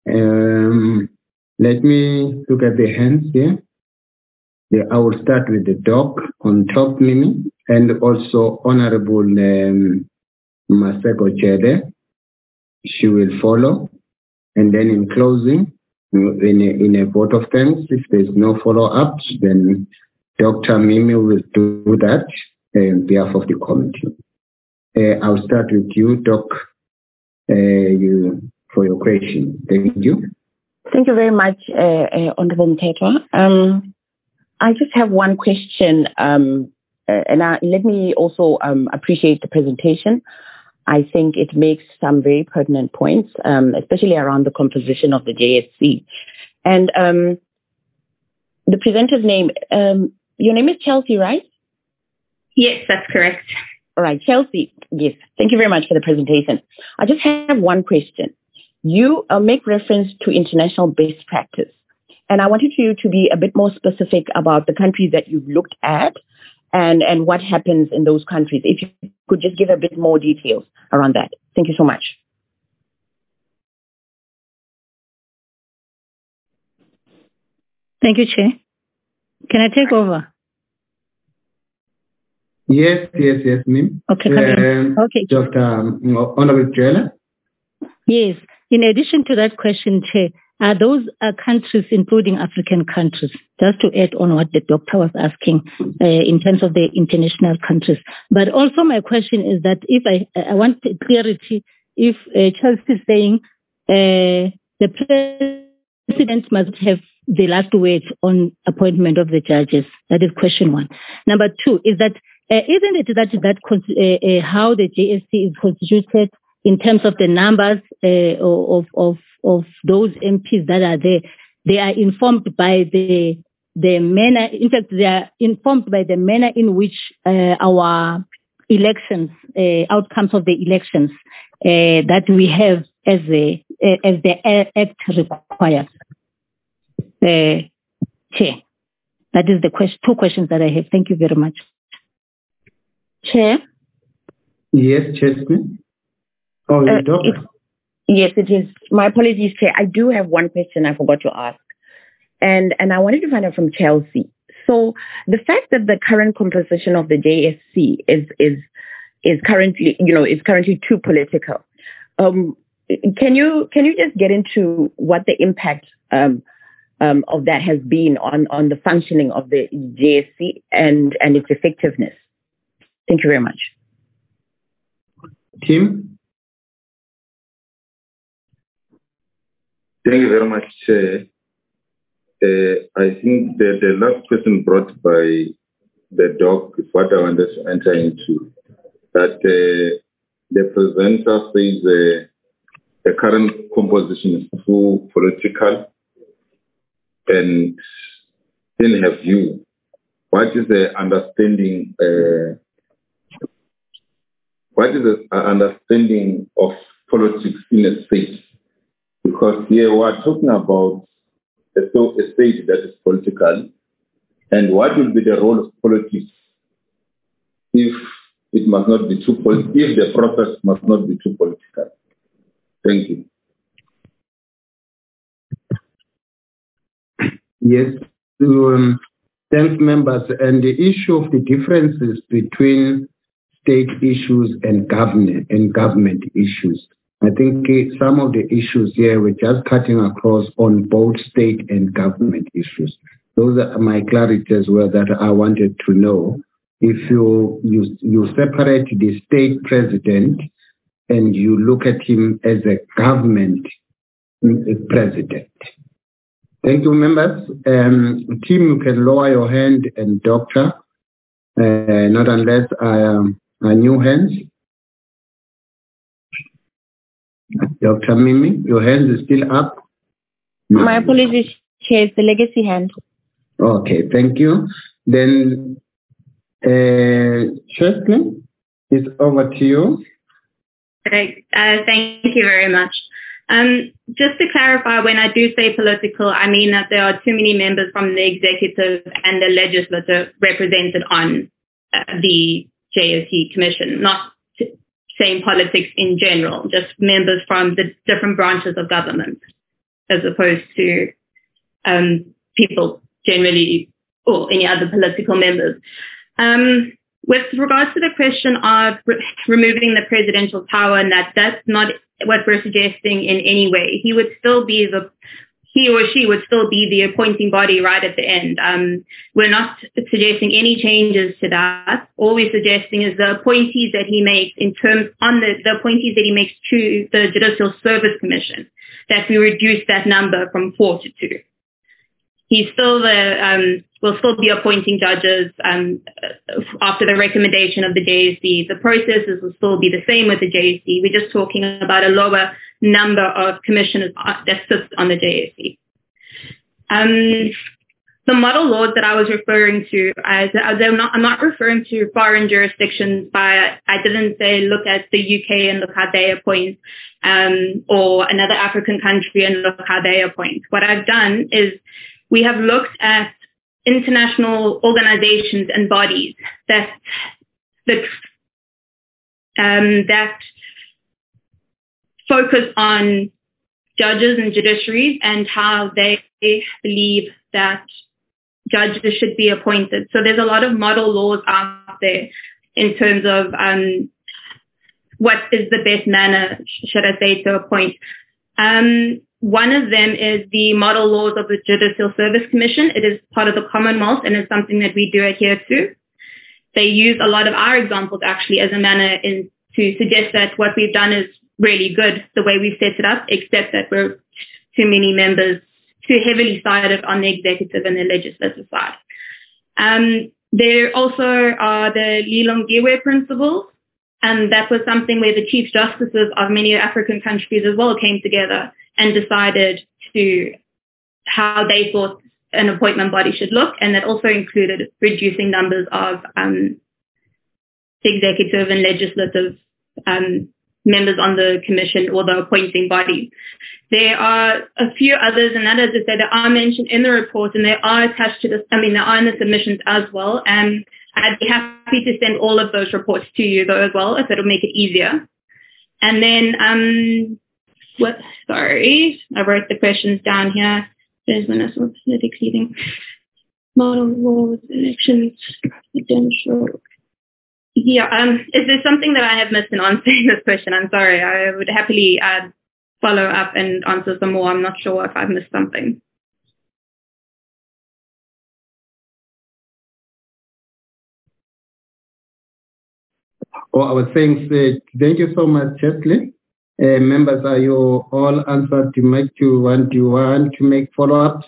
D: Let me look at the hands here. I will start with the doc on top, Mimi, and also Honorable Maseko Chede. She will follow. And then in closing, in a vote of thanks, if there's no follow-ups, then Dr. Mimi will do that on behalf of the committee. I'll start with you, Doc, for your question. Thank you.
K: Thank you very much, Honorable Mthethwa. I just have one question, and let me also appreciate the presentation. I think it makes some very pertinent points, especially around the composition of the JSC. And the presenter's name, your name is Chelsea, right?
L: Yes, that's correct.
K: All right, Chelsea, yes. Thank you very much for the presentation. I just have one question. You make reference to international best practice, and I wanted you to be a bit more specific about the countries that you've looked at and what happens in those countries. If you could just give a bit more details around that. Thank you so much.
H: Thank you, Chair. Can I take over?
D: Yes, ma'am.
H: Okay, okay.
D: Dr. Honorable Jela.
H: Yes. in addition to that question, Chair, are those countries including African countries? Just to add on what the doctor was asking in terms of the international countries. But also my question is that if I want clarity, if Chelsea is saying the president must have the last word on appointment of the judges. That is question one. Number two is that isn't it that how the JSC is constituted in terms of the numbers of those MPs that are there? They are informed by the manner. In fact, they are informed by the manner in which our elections, outcomes of the elections that we have as the Act requires. Chair, that is the two questions that I have. Thank you very much. Chair?
D: Yes, Chesney. Oh, doctor.
K: Yes, it is. My apologies, Chair. I do have one question I forgot to ask. And I wanted to find out from Chelsea. So the fact that the current composition of the JSC is currently too political. Can you just get into what the impact of that has been on the functioning of the JSC and its effectiveness? Thank you very much.
D: Tim?
G: Thank you very much, Chair. I think that the last question brought by the doc is what I wanted to enter into. That the presenter says the current composition is too political, and in her view, what is the understanding? What is the understanding of politics in a state? Because here we are talking about a state that is political, and what will be the role of politics if it must not be too political, if the process must not be too political? Thank you.
D: Yes, thanks, members. And the issue of the differences between state issues and government issues. I think some of the issues here we're just cutting across on both state and government issues. Those are my clarity as well that I wanted to know. If you separate the state president and you look at him as a government president. Thank you, members. Tim, you can lower your hand, and doctor, not unless I new hands. Dr. Mimi, your hand is still up.
K: My apologies, Chair, it's the legacy hand.
D: Okay, thank you. Then, Chesney, it's over to you.
L: Thank you very much. Just to clarify, when I do say political, I mean that there are too many members from the executive and the legislature represented on the JSC Commission, not saying politics in general, just members from the different branches of government, as opposed to people generally or any other political members. With regards to the question of removing the presidential power, and that's not what we're suggesting in any way. He or she would still be the appointing body right at the end. We're not suggesting any changes to that. All we're suggesting is the appointees that he makes the appointees that he makes to the Judicial Service Commission, that we reduce that number from 4 to 2. He's still will still be appointing judges after the recommendation of the JSC. The processes will still be the same with the JSC. We're just talking about a lower number of commissioners that sits on the JSC. The model laws that I was referring to, I'm not referring to foreign jurisdictions. I didn't say look at the UK and look how they appoint, or another African country and look how they appoint. What I've done is we have looked at international organizations and bodies that focus on judges and judiciaries and how they believe that judges should be appointed. So there's a lot of model laws out there in terms of what is the best manner, should I say, to appoint. One of them is the model laws of the Judicial Service Commission. It is part of the Commonwealth and it's something that we do adhere to. They use a lot of our examples actually as a manner to suggest that what we've done is really good the way we've set it up, except that we're too many members, too heavily sided on the executive and the legislative side. There also are the Lilongwe principles, and that was something where the chief justices of many African countries as well came together and decided to how they thought an appointment body should look, and that also included reducing numbers of executive and legislative members on the commission or the appointing body. There are a few others, and that is to say that are mentioned in the report, and they are attached to this. I mean, they are in the submissions as well. And I'd be happy to send all of those reports to you though as well, if it'll make it easier. And then, sorry, I wrote the questions down here. There's one as well, politics leading. Model laws, elections, presidential. Yeah, is there something that I have missed in answering this question? I'm sorry. I would happily follow up and answer some more. I'm not sure if I've missed something.
D: Oh, I was saying, thank you so much, Chesley. Members, are you all answered? Do you want to make follow-ups?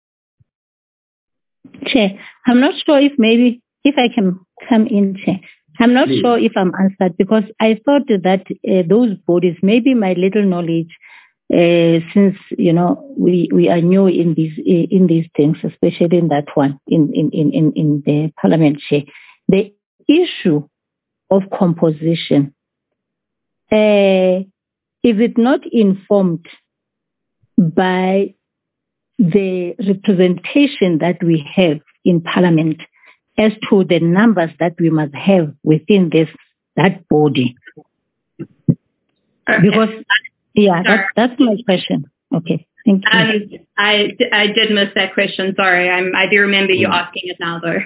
H: Chair, I'm not sure if I can come in, Chair. I'm not sure if I'm answered because I thought that those bodies, maybe my little knowledge, since we are new in these things, especially in that one in the Parliament, Chair, the issue of composition, is it not informed by the representation that we have in Parliament as to the numbers that we must have within that body? Because, that's my question. Okay, thank you.
L: I did miss that question. Sorry, I do remember you asking it now, though.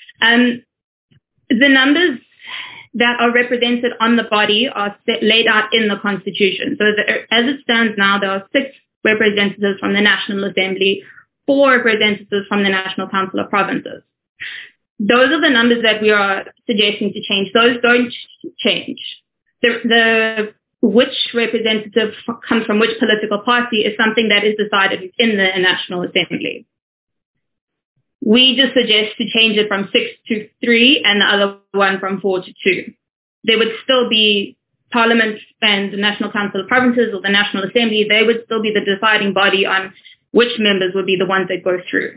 L: The numbers that are represented on the body are laid out in the Constitution. So as it stands now, there are 6 representatives from the National Assembly, 4 representatives from the National Council of Provinces. Those are the numbers that we are suggesting to change. Those don't change. The which representative comes from which political party is something that is decided in the National Assembly. We just suggest to change it from 6 to 3 and the other one from 4 to 2. There would still be Parliament and the National Council of Provinces or the National Assembly. They would still be the deciding body on which members would be the ones that go through.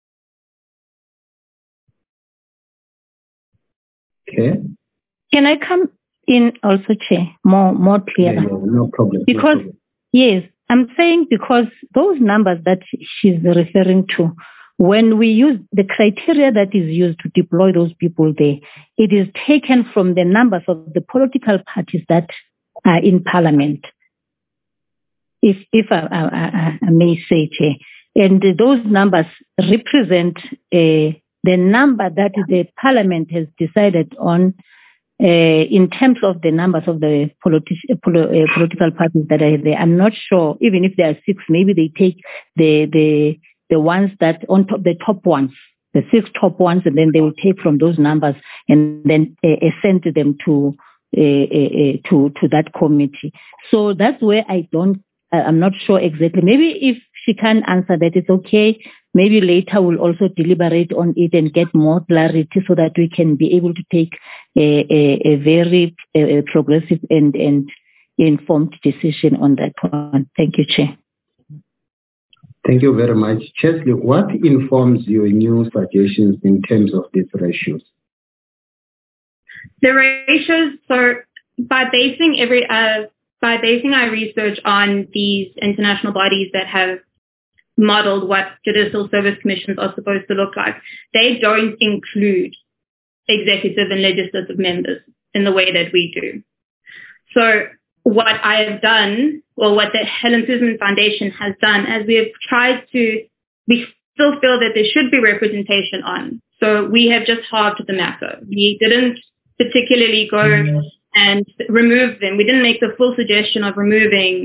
D: Okay.
H: Can I come in also, Chair, more clear?
D: Yeah, no problem.
H: Because, yes, I'm saying because those numbers that she's referring to, when we use the criteria that is used to deploy those people there, it is taken from the numbers of the political parties that are in Parliament, if I may say, Chair. And those numbers represent the number that the Parliament has decided on in terms of the numbers of the political parties that are there. I'm not sure, even if there are 6, maybe they take the ones that on top, the top ones, the 6 top ones, and then they will take from those numbers and then send them to that committee. So that's where I'm not sure exactly. Maybe if she can answer that, it's okay. Maybe later we'll also deliberate on it and get more clarity so that we can be able to take a very progressive and informed decision on that one. Thank you, Chair.
D: Thank you very much. Chesley, what informs your new suggestions in terms of these ratios?
L: The ratios, so by basing our research on these international bodies that have modeled what judicial service commissions are supposed to look like, they don't include executive and legislative members in the way that we do. So what I have done, or what the Helen Suzman Foundation has done, as we have tried to, we still feel that there should be representation on. So we have just halved the matter. We didn't particularly go and remove them. We didn't make the full suggestion of removing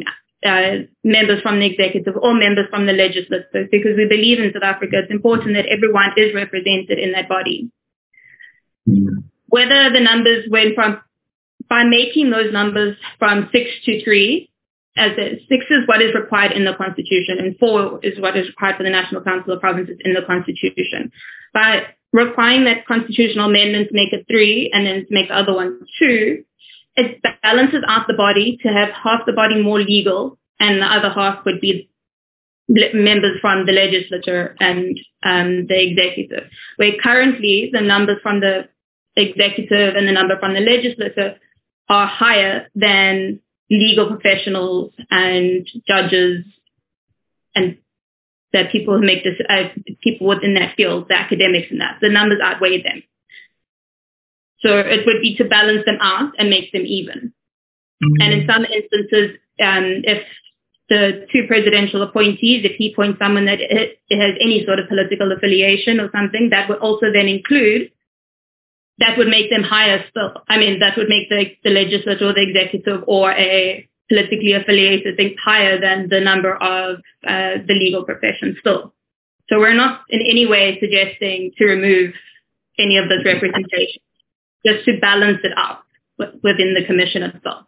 L: members from the executive or members from the legislature, because we believe in South Africa it's important that everyone is represented in that body. Whether the numbers went from, by making those numbers from 6 to 3, as 6 is what is required in the Constitution and 4 is what is required for the National Council of Provinces in the Constitution. By requiring that constitutional amendments make it 3 and then to make the other one 2, it balances out the body to have half the body more legal and the other half would be members from the legislature and the executive. Where currently the numbers from the executive and the number from the legislature are higher than legal professionals and judges and the people who make this, people within that field, the academics and that. The numbers outweigh them. So it would be to balance them out and make them even. And in some instances, if the 2 presidential appointees, if he appoints someone that it has any sort of political affiliation or something, that would also then include, that would make them higher still. I mean, that would make the legislature or the executive or a politically affiliated thing higher than the number of the legal profession still. So we're not in any way suggesting to remove any of this representation, just to balance it out within the commission itself.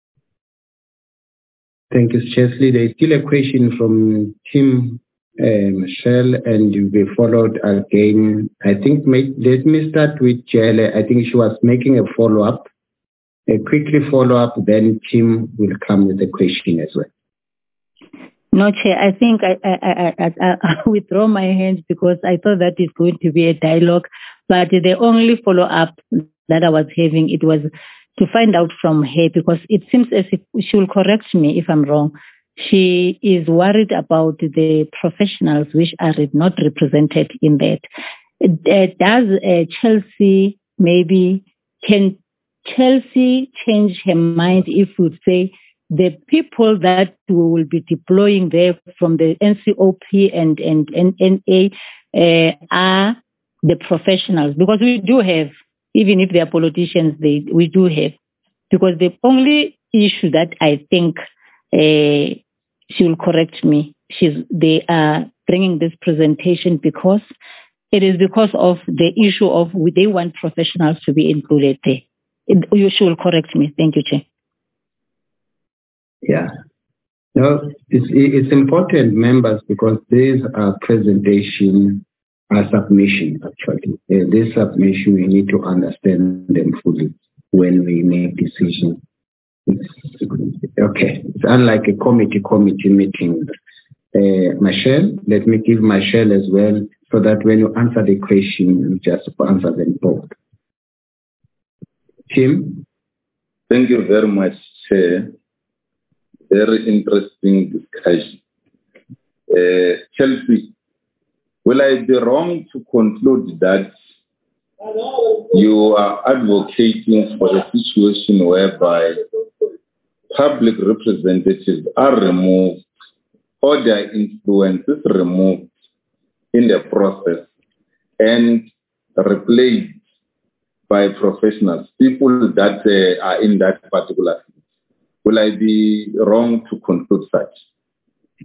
D: Thank you, Chesley. There is still a question from Tim Michelle, and you'll be followed again. I think, let me start with Jelle. I think she was making a follow-up, a quickly follow-up, then Tim will come with a question as well.
H: No, Chair, I think I withdraw my hand because I thought that is going to be a dialogue, but the only follow-up that I was having, it was to find out from her, because it seems as if she will correct me if I'm wrong. She is worried about the professionals which are not represented in that. Does Chelsea can Chelsea change her mind if we would say the people that we will be deploying there from the NCOP and NA are the professionals? Because we do have, even if they are politicians, we do have. Because the only issue that I think she will correct me, they are bringing this presentation because it is because of the issue of they want professionals to be included there. She will correct me. Thank you, Chair.
D: Yeah. No, it's important, members, because these are presentation, a submission, actually. This submission, we need to understand them fully when we make decisions. Okay. It's unlike a committee meeting. Michelle, let me give Michelle as well, so that when you answer the question, you just answer them both. Tim?
G: Thank you very much, Chair. Very interesting discussion. Chelsea, will I be wrong to conclude that you are advocating for a situation whereby public representatives are removed or their influence is removed in the process and replaced by professionals, people that are in that particular field? Will I be wrong to conclude such?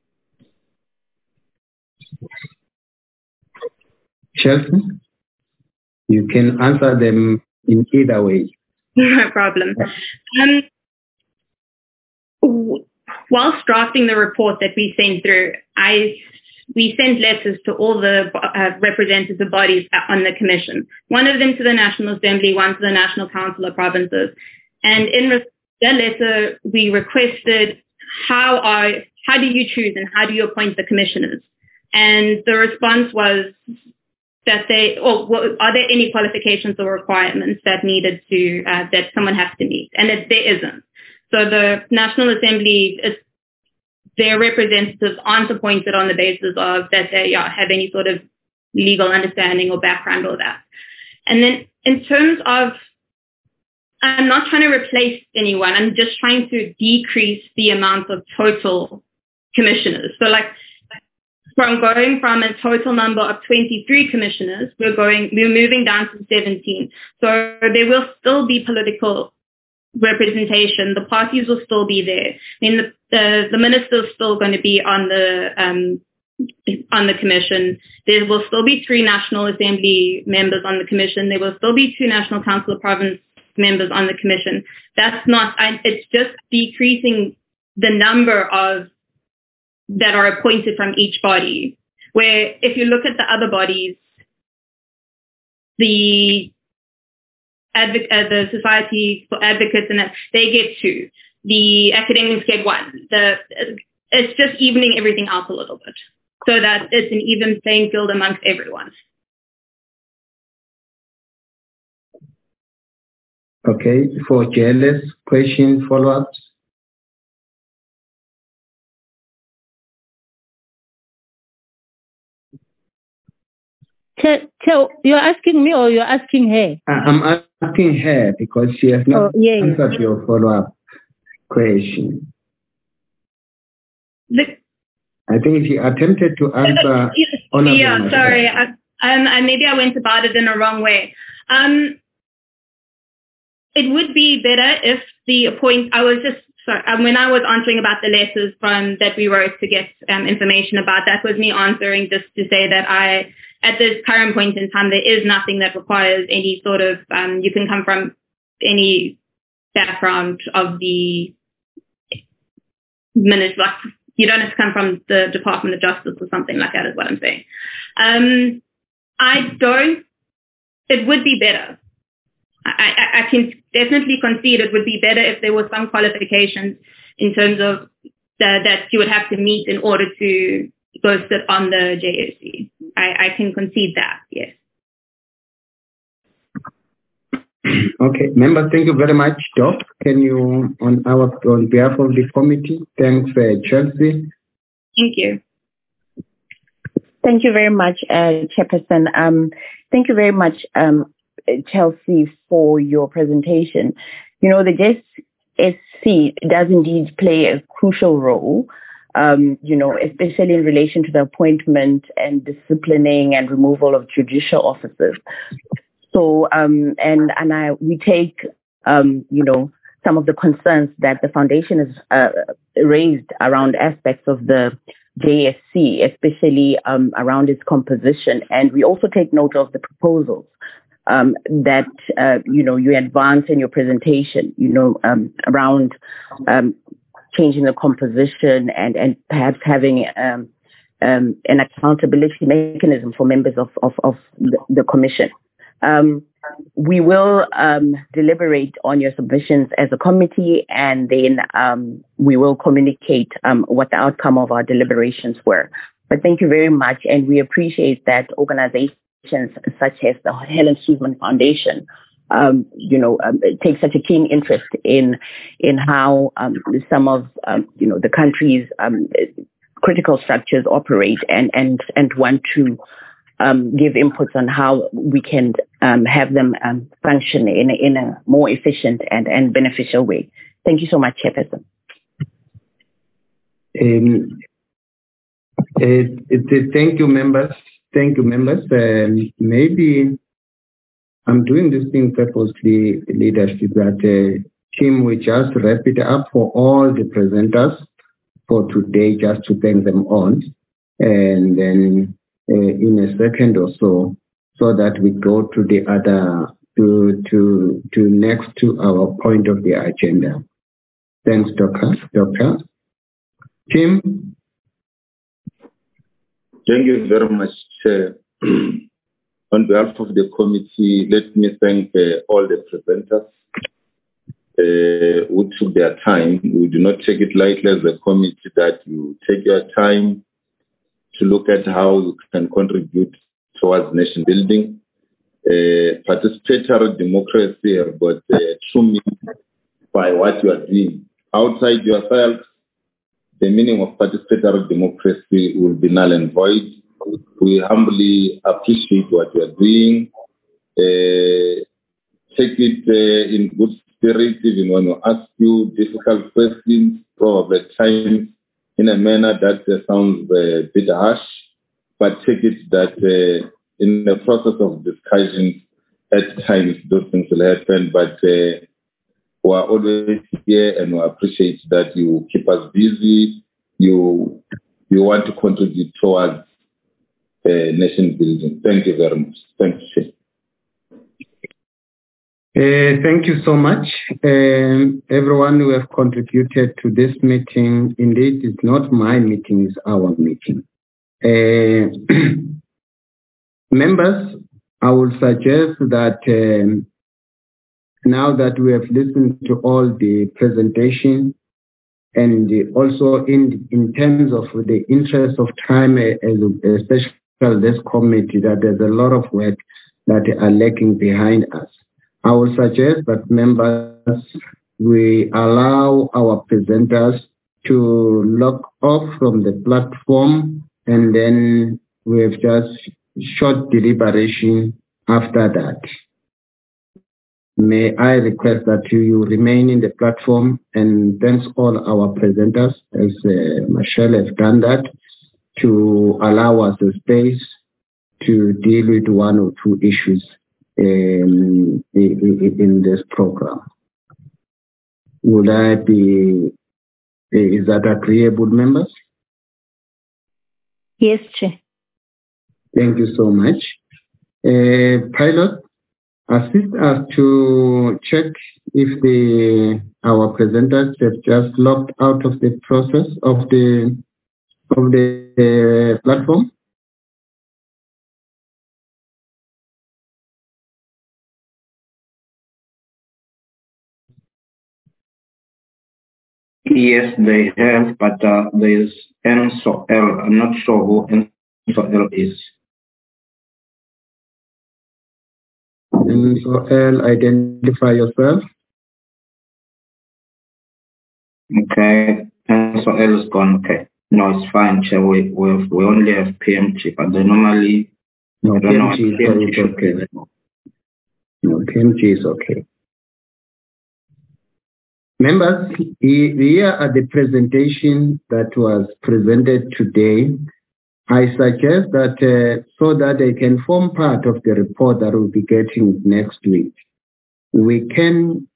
D: Chelsea, you can answer them in either way.
L: No problem. Whilst drafting the report that we sent through, we sent letters to all the representative bodies on the commission. One of them to the National Assembly, one to the National Council of Provinces. And in that letter, we requested how do you choose and how do you appoint the commissioners? And the response was that are there any qualifications or requirements that needed to that someone has to meet? And there isn't. So the National Assembly, their representatives aren't appointed on the basis of that they have any sort of legal understanding or background or that. And then in terms of, I'm not trying to replace anyone. I'm just trying to decrease the amount of total commissioners. So going from a total number of 23 commissioners, we're moving down to 17. So there will still be political representation, the parties will still be there. I mean, the minister's still going to be on the commission. There will still be 3 National Assembly members on the commission. There will still be 2 National Council of Province members on the commission. That's not, it's just decreasing the number of that are appointed from each body. Where if you look at the other bodies, the Society for Advocates, and they get 2. The academics get 1. It's just evening everything out a little bit so that it's an even playing field amongst everyone.
D: Okay, for JLS, question follow-ups?
H: You're asking me or you're asking her?
D: I'm asking her because she has not answered your follow-up question. I think she attempted to answer.
L: Yeah, sorry. Maybe I went about it in a wrong way. It would be better if when I was answering about the letters that we wrote to get information about, that was me answering just to say that at this current point in time, there is nothing that requires any sort of, you can come from any background of the ministry, like you don't have to come from the Department of Justice or something like that is what I'm saying. It would be better. I can definitely concede it would be better if there were some qualifications in terms of that you would have to meet in order to go sit on the JSC. I can concede that, yes.
D: Okay, members, thank you very much. Doc, can you, on behalf of the committee, thanks, Chelsea.
L: Thank you.
K: Thank you very much, Chairperson. Thank you very much, Chelsea, for your presentation. You know, the JSC does indeed play a crucial role, especially in relation to the appointment and disciplining and removal of judicial officers. So, we take, some of the concerns that the foundation has raised around aspects of the JSC, especially around its composition. And we also take note of the proposals that, you advance in your presentation, around changing the composition and perhaps having an accountability mechanism for members of the commission. We will deliberate on your submissions as a committee, and then we will communicate what the outcome of our deliberations were. But thank you very much, and we appreciate that organizations such as the Helen Suzman Foundation, take such a keen interest in how some of the country's critical structures operate and want to give inputs on how we can have them function in a more efficient and beneficial way. Thank you so much, Chairperson.
D: Thank you, members. Thank you, members. Maybe I'm doing this thing purposely, leadership, that Tim will just wrap it up for all the presenters for today, just to thank them all. And then in a second or so that we go to the other, to next to our point of the agenda. Thanks, Doctor. Tim?
G: Thank you very much, Chair. On behalf of the committee, let me thank all the presenters who took their time. We do not take it lightly as a committee that you take your time to look at how you can contribute towards nation building. Participatory democracy have got true meaning by what you are doing. Outside yourself, the meaning of participatory democracy will be null and void. We humbly appreciate what you are doing. Take it in good spirit, even when we ask you difficult questions, probably at times in a manner that sounds a bit harsh, but take it that in the process of discussion, at times those things will happen. But who are always here and who appreciate that you keep us busy. You want to contribute towards nation building. Thank you very much. Thank you.
D: Thank you so much. Everyone who have contributed to this meeting. Indeed, it's not my meeting, it's our meeting. Members, I would suggest that now that we have listened to all the presentation, and also in terms of the interest of time, especially this committee, that there's a lot of work that are lagging behind us. I would suggest that members, we allow our presenters to log off from the platform, and then we have just short deliberation after that. May I request that you remain in the platform, and thanks all our presenters, as Michelle has done that, to allow us a space to deal with one or two issues in this program. Would I be, is that agreeable, members?
H: Yes, Chair.
D: Thank you so much. Pilot, assist us to check if our presenters have just logged out of the process of the platform.
E: Yes, they have, but there is Enso L. I'm not sure who Enso L is.
D: Enso L, identify yourself.
E: Okay, Enso L is gone. Okay, no, it's fine, Chair. We only have PMG, but they normally.
D: No, PMG is okay. No, PMG is okay. Members, here are the presentation that was presented today. I suggest that so that they can form part of the report that we'll be getting next week, we can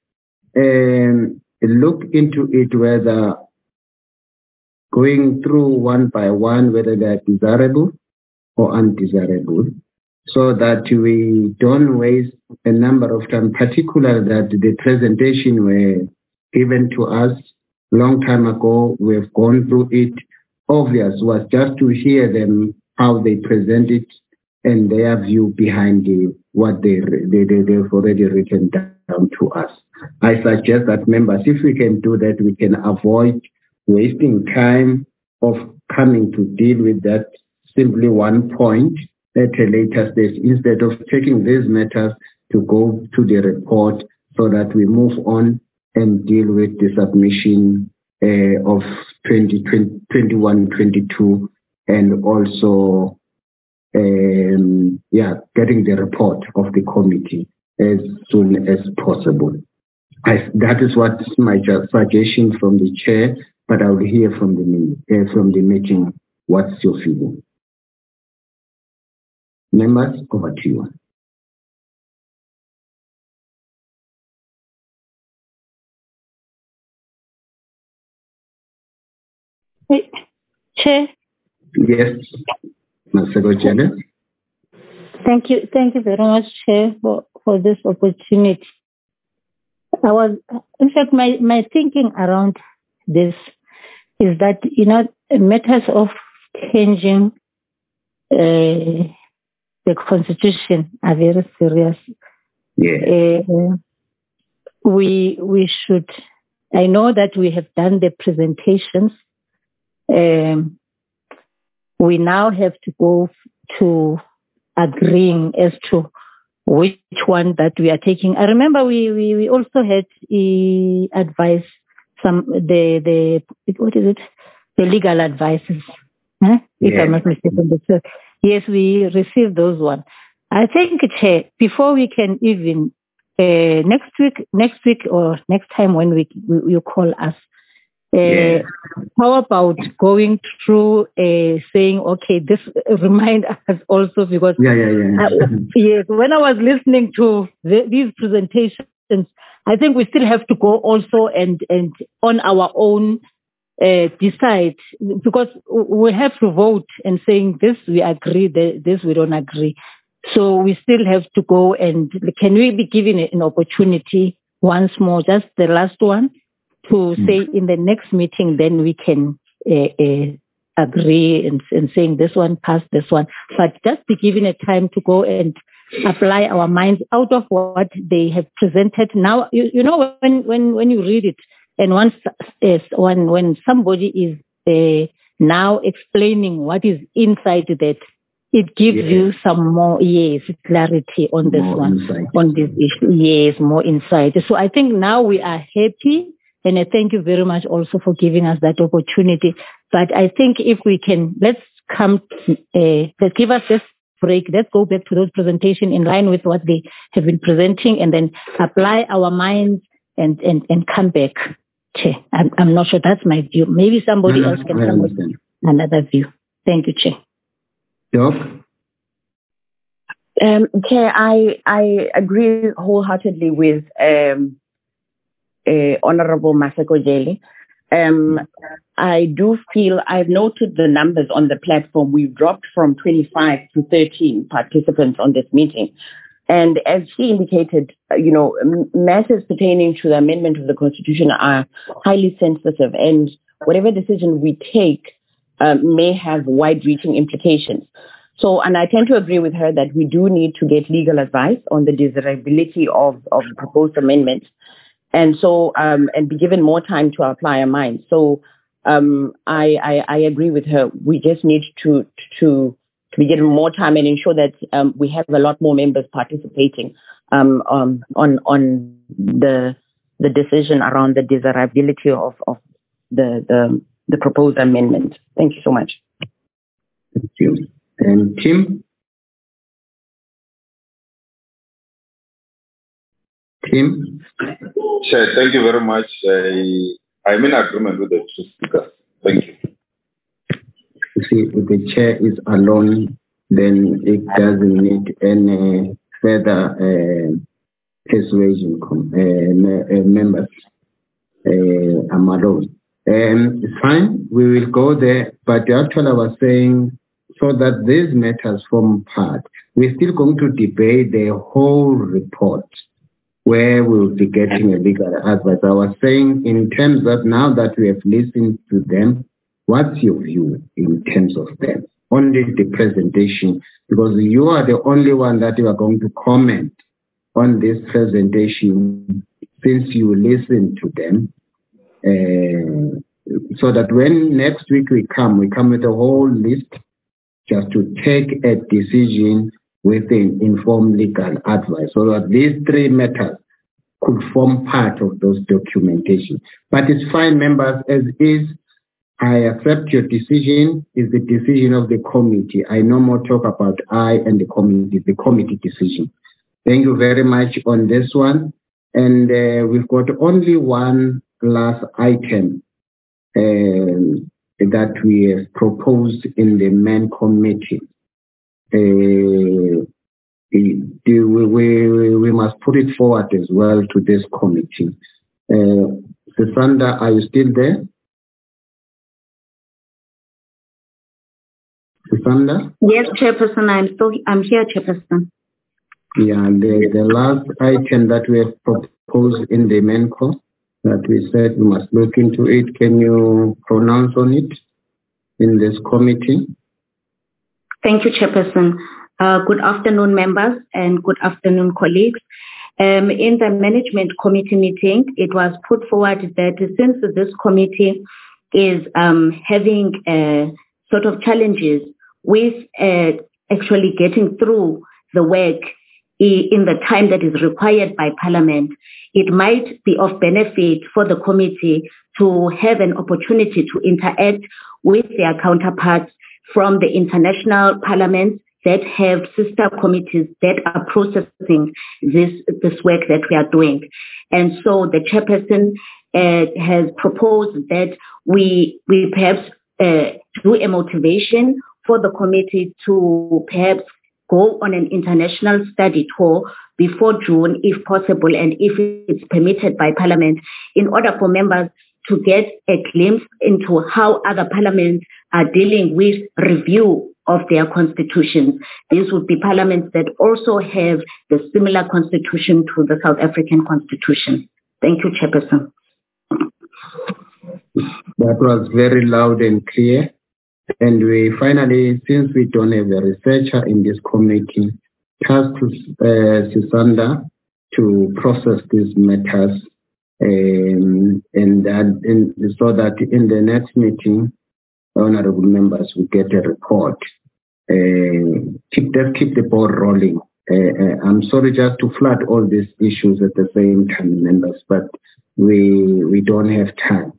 D: look into it, whether going through one by one, whether they're desirable or undesirable, so that we don't waste a number of time, particularly that the presentation were given to us long time ago. We've gone through it. Obvious was just to hear them, how they present it, and their view behind what they've already written down to us. I suggest that, members, if we can do that, we can avoid wasting time of coming to deal with that simply one point at a later stage, instead of taking these matters to go to the report, so that we move on and deal with the submission of 2021-22, and also getting the report of the committee as soon as possible. That is what's my suggestion from the chair, but I will hear from the meeting. What's your feeling? Members, over to you.
H: Chair.
D: Yes, Mr. Janet.
H: Thank you very much, Chair, for this opportunity. In fact, my thinking around this is that, matters of changing the Constitution are very serious.
D: Yeah.
H: We should. I know that we have done the presentations. We now have to go to agreeing as to which one that we are taking. I remember we also had advice, the legal advices, if I'm not mistaken. Yes, we received those ones. I think, Chair, before we can even next week or next time when you call us, How about going through saying, okay, this remind us also, because yes, when I was listening to these presentations, I think we still have to go also and on our own decide, because we have to vote and saying this we agree, this we don't agree. So we still have to go, and can we be given an opportunity once more, just the last one, to say in the next meeting, then we can agree and saying this one pass this one, but just be given a time to go and apply our minds out of what they have presented. Now, you know, when you read it, and once when somebody is now explaining what is inside that, it gives you some more clarity on this on this issue. Yes, more insight. So I think now we are happy, and I thank you very much also for giving us that opportunity. But I think if we can, let's give us this break. Let's go back to those presentations in line with what they have been presenting, and then apply our minds and come back. Chair, I'm not sure. That's my view. Maybe somebody else can come with another view. Thank you, Chair.
K: Chair, I agree wholeheartedly with Honorable Maseko Jeli. I do feel, I've noted the numbers on the platform. We've dropped from 25 to 13 participants on this meeting. And as he indicated, you know, matters pertaining to the amendment of the Constitution are highly sensitive, and whatever decision we take may have wide-reaching implications. So, and I tend to agree with her that we do need to get legal advice on the desirability of the proposed amendment, and so and be given more time to apply our minds. So, I agree with her. We just need to be given more time and ensure that we have a lot more members participating on the decision around the desirability of the proposed amendment. Thank you so much.
D: Thank you. And Tim?
G: Chair, thank you very much. I'm in agreement with the two speakers. Thank you.
D: You see, if the chair is alone, then it doesn't need any further persuasion members. I'm alone. It's fine, we will go there, but actually I was saying, so that these matters form part, we're still going to debate the whole report, where we'll be getting a legal advice. I was saying, in terms of now that we have listened to them, what's your view in terms of them? Only the presentation, because you are the only one that you are going to comment on this presentation since you listened to them. So that when next week we come with a whole list just to take a decision with an informed legal advice, so that these three matters could form part of those documentation. But it's fine, members, as is. I accept your decision. Is the decision of the committee. I no more talk about I and the committee decision. Thank you very much on this one. And we've got only one last item that we have proposed in the main committee. We must put it forward as well to this committee. Sisanda, are you still there? Sisanda?
M: Yes, Chairperson, I'm here, Chairperson.
D: Yeah, the last item that we have proposed in the main co that we said we must look into it. Can you pronounce on it in this committee?
M: Thank you, Chairperson. Good afternoon, members, and good afternoon, colleagues. In the management committee meeting, it was put forward that since this committee is having sort of challenges with actually getting through the work in the time that is required by Parliament, it might be of benefit for the committee to have an opportunity to interact with their counterparts from the international parliaments that have sister committees that are processing this work that we are doing. And so the chairperson has proposed that we perhaps do a motivation for the committee to perhaps go on an international study tour before June, if possible, and if it's permitted by Parliament, in order for members to get a glimpse into how other parliaments are dealing with review of their constitutions. These would be parliaments that also have the similar constitution to the South African Constitution. Thank you, Chairperson.
D: That was very loud and clear. And we finally, since we don't have a researcher in this committee, tasked Sisanda to process these matters, and so that in the next meeting, honorable members will get a report. Keep the ball rolling. I'm sorry just to flood all these issues at the same time, members, but we don't have time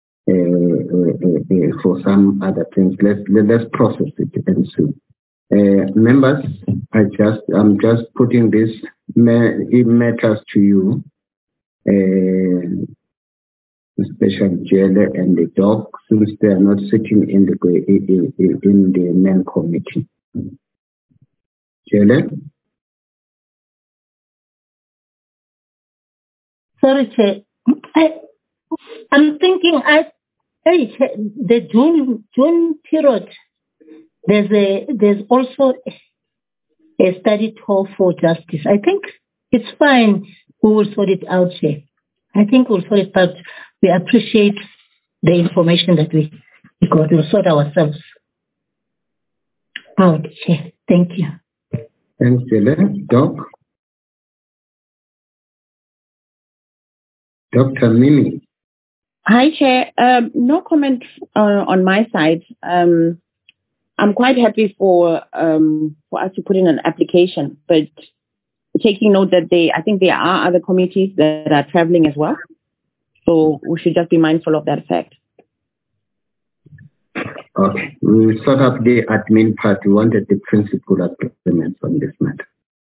D: for some other things. Let's process it and see. Members, I'm just putting these matters to you, especially Jelle and the dog, since they are not sitting in the main committee. Jelle?
H: Sorry, Chair. I'm thinking the June period. There's also a study tour for justice. I think it's fine. We will sort it out, Chair. I think we'll sort it out. We appreciate the information that we got. We'll sort ourselves out, Chair. Thank you.
D: Thanks, Jelle. Doc? Dr. Mimi?
K: Hi, Chair. No comment on my side. I'm quite happy for us to put in an application, but taking note that I think there are other committees that are traveling as well. So we should just be mindful of that fact.
D: Okay. We will sort out the admin part. We wanted the principal agreements on this matter.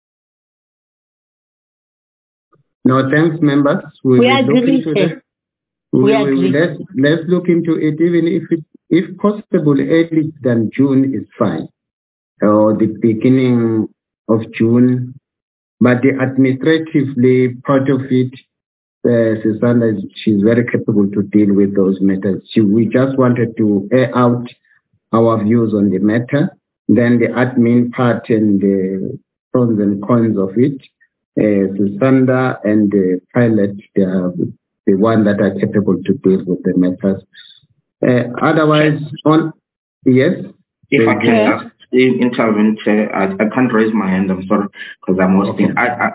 D: No, thanks, members.
H: We agree.
D: Let's look into it, even if possible, earlier than June is fine, or the beginning of June. But the administratively part of it, Sisanda, she's very capable to deal with those matters. We just wanted to air out our views on the matter. Then the admin part and the pros and cons of it, Sisanda and the pilot, they are the one that are capable to deal with the matters. Otherwise, yes?
E: If I can intervene, I can't raise my hand, I'm sorry, because I'm hosting.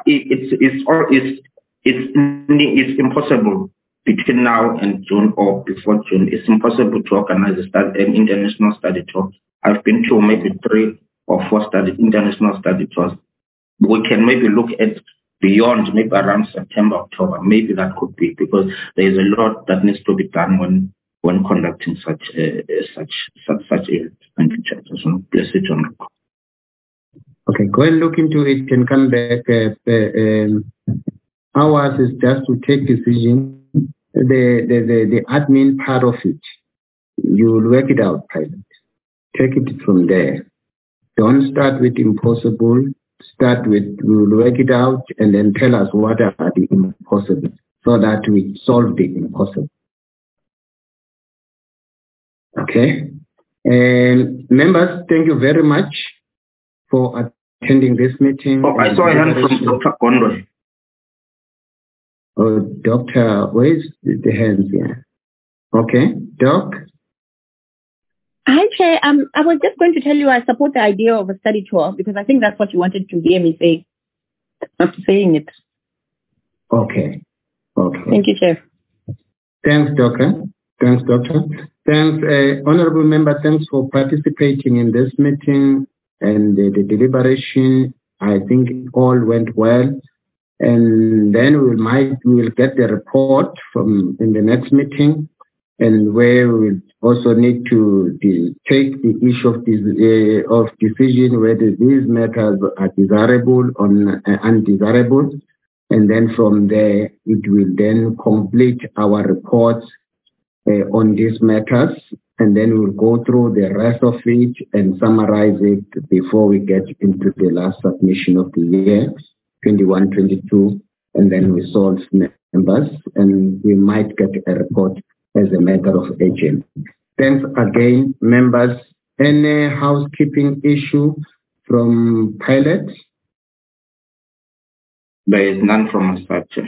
E: It's impossible between now and June or before June. It's impossible to organize an international study tour. I've been to maybe 3 or 4 international study tours. We can maybe look at beyond, maybe around September, October. Maybe that could be, because there is a lot that needs to be done when conducting such events. Thank you, Chair. So, bless you, John.
D: Okay, go and look into it and come back. Ours is just to take decision. The admin part of it, you will work it out, pilot. Take it from there. Don't start with impossible. Start with, we will work it out and then tell us what are the impossible so that we solve the impossible. Okay. And members, thank you very much for attending this meeting.
E: Oh, I saw a hand from Dr. Conroy.
D: Oh, Doctor, where's the hands here? Okay, Doc?
K: Hi, Chair. I was just going to tell you I support the idea of a study tour because I think that's what you wanted to hear me say. I'm saying it.
D: Okay.
K: Thank you, Chair.
D: Thanks, Doctor. Thanks, Honorable Member, thanks for participating in this meeting and the deliberation. I think all went well. And then we will get the report from in the next meeting, and where we will also need to take the issue of decision whether these matters are desirable or undesirable. And then from there, it will then complete our reports on these matters. And then we'll go through the rest of it and summarize it before we get into the last submission of the year, 21-22. And then we solve members, and we might get a report as a matter of urgency. Thanks again, members. Any housekeeping issue from pilot?
E: There is none from us, Chair.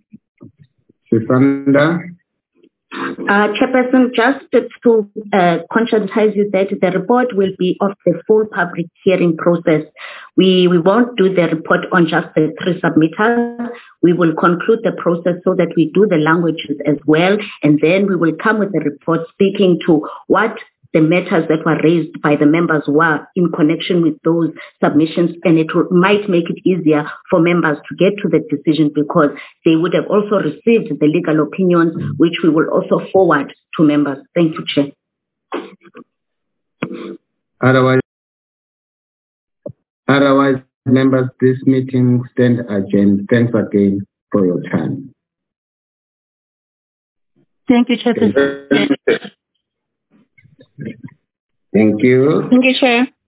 D: Sisanda?
M: Chairperson, just to conscientize you that the report will be of the full public hearing process. We won't do the report on just the 3 submitters. We will conclude the process so that we do the languages as well, and then we will come with a report speaking to what the matters that were raised by the members were in connection with those submissions, and it might make it easier for members to get to the decision because they would have also received the legal opinions, which we will also forward to members. Thank you, Chair.
D: Otherwise, members, this meeting stands adjourned. Thanks again for your time.
H: Thank you, Chairperson.
D: Thank you.
L: Thank you, Chair.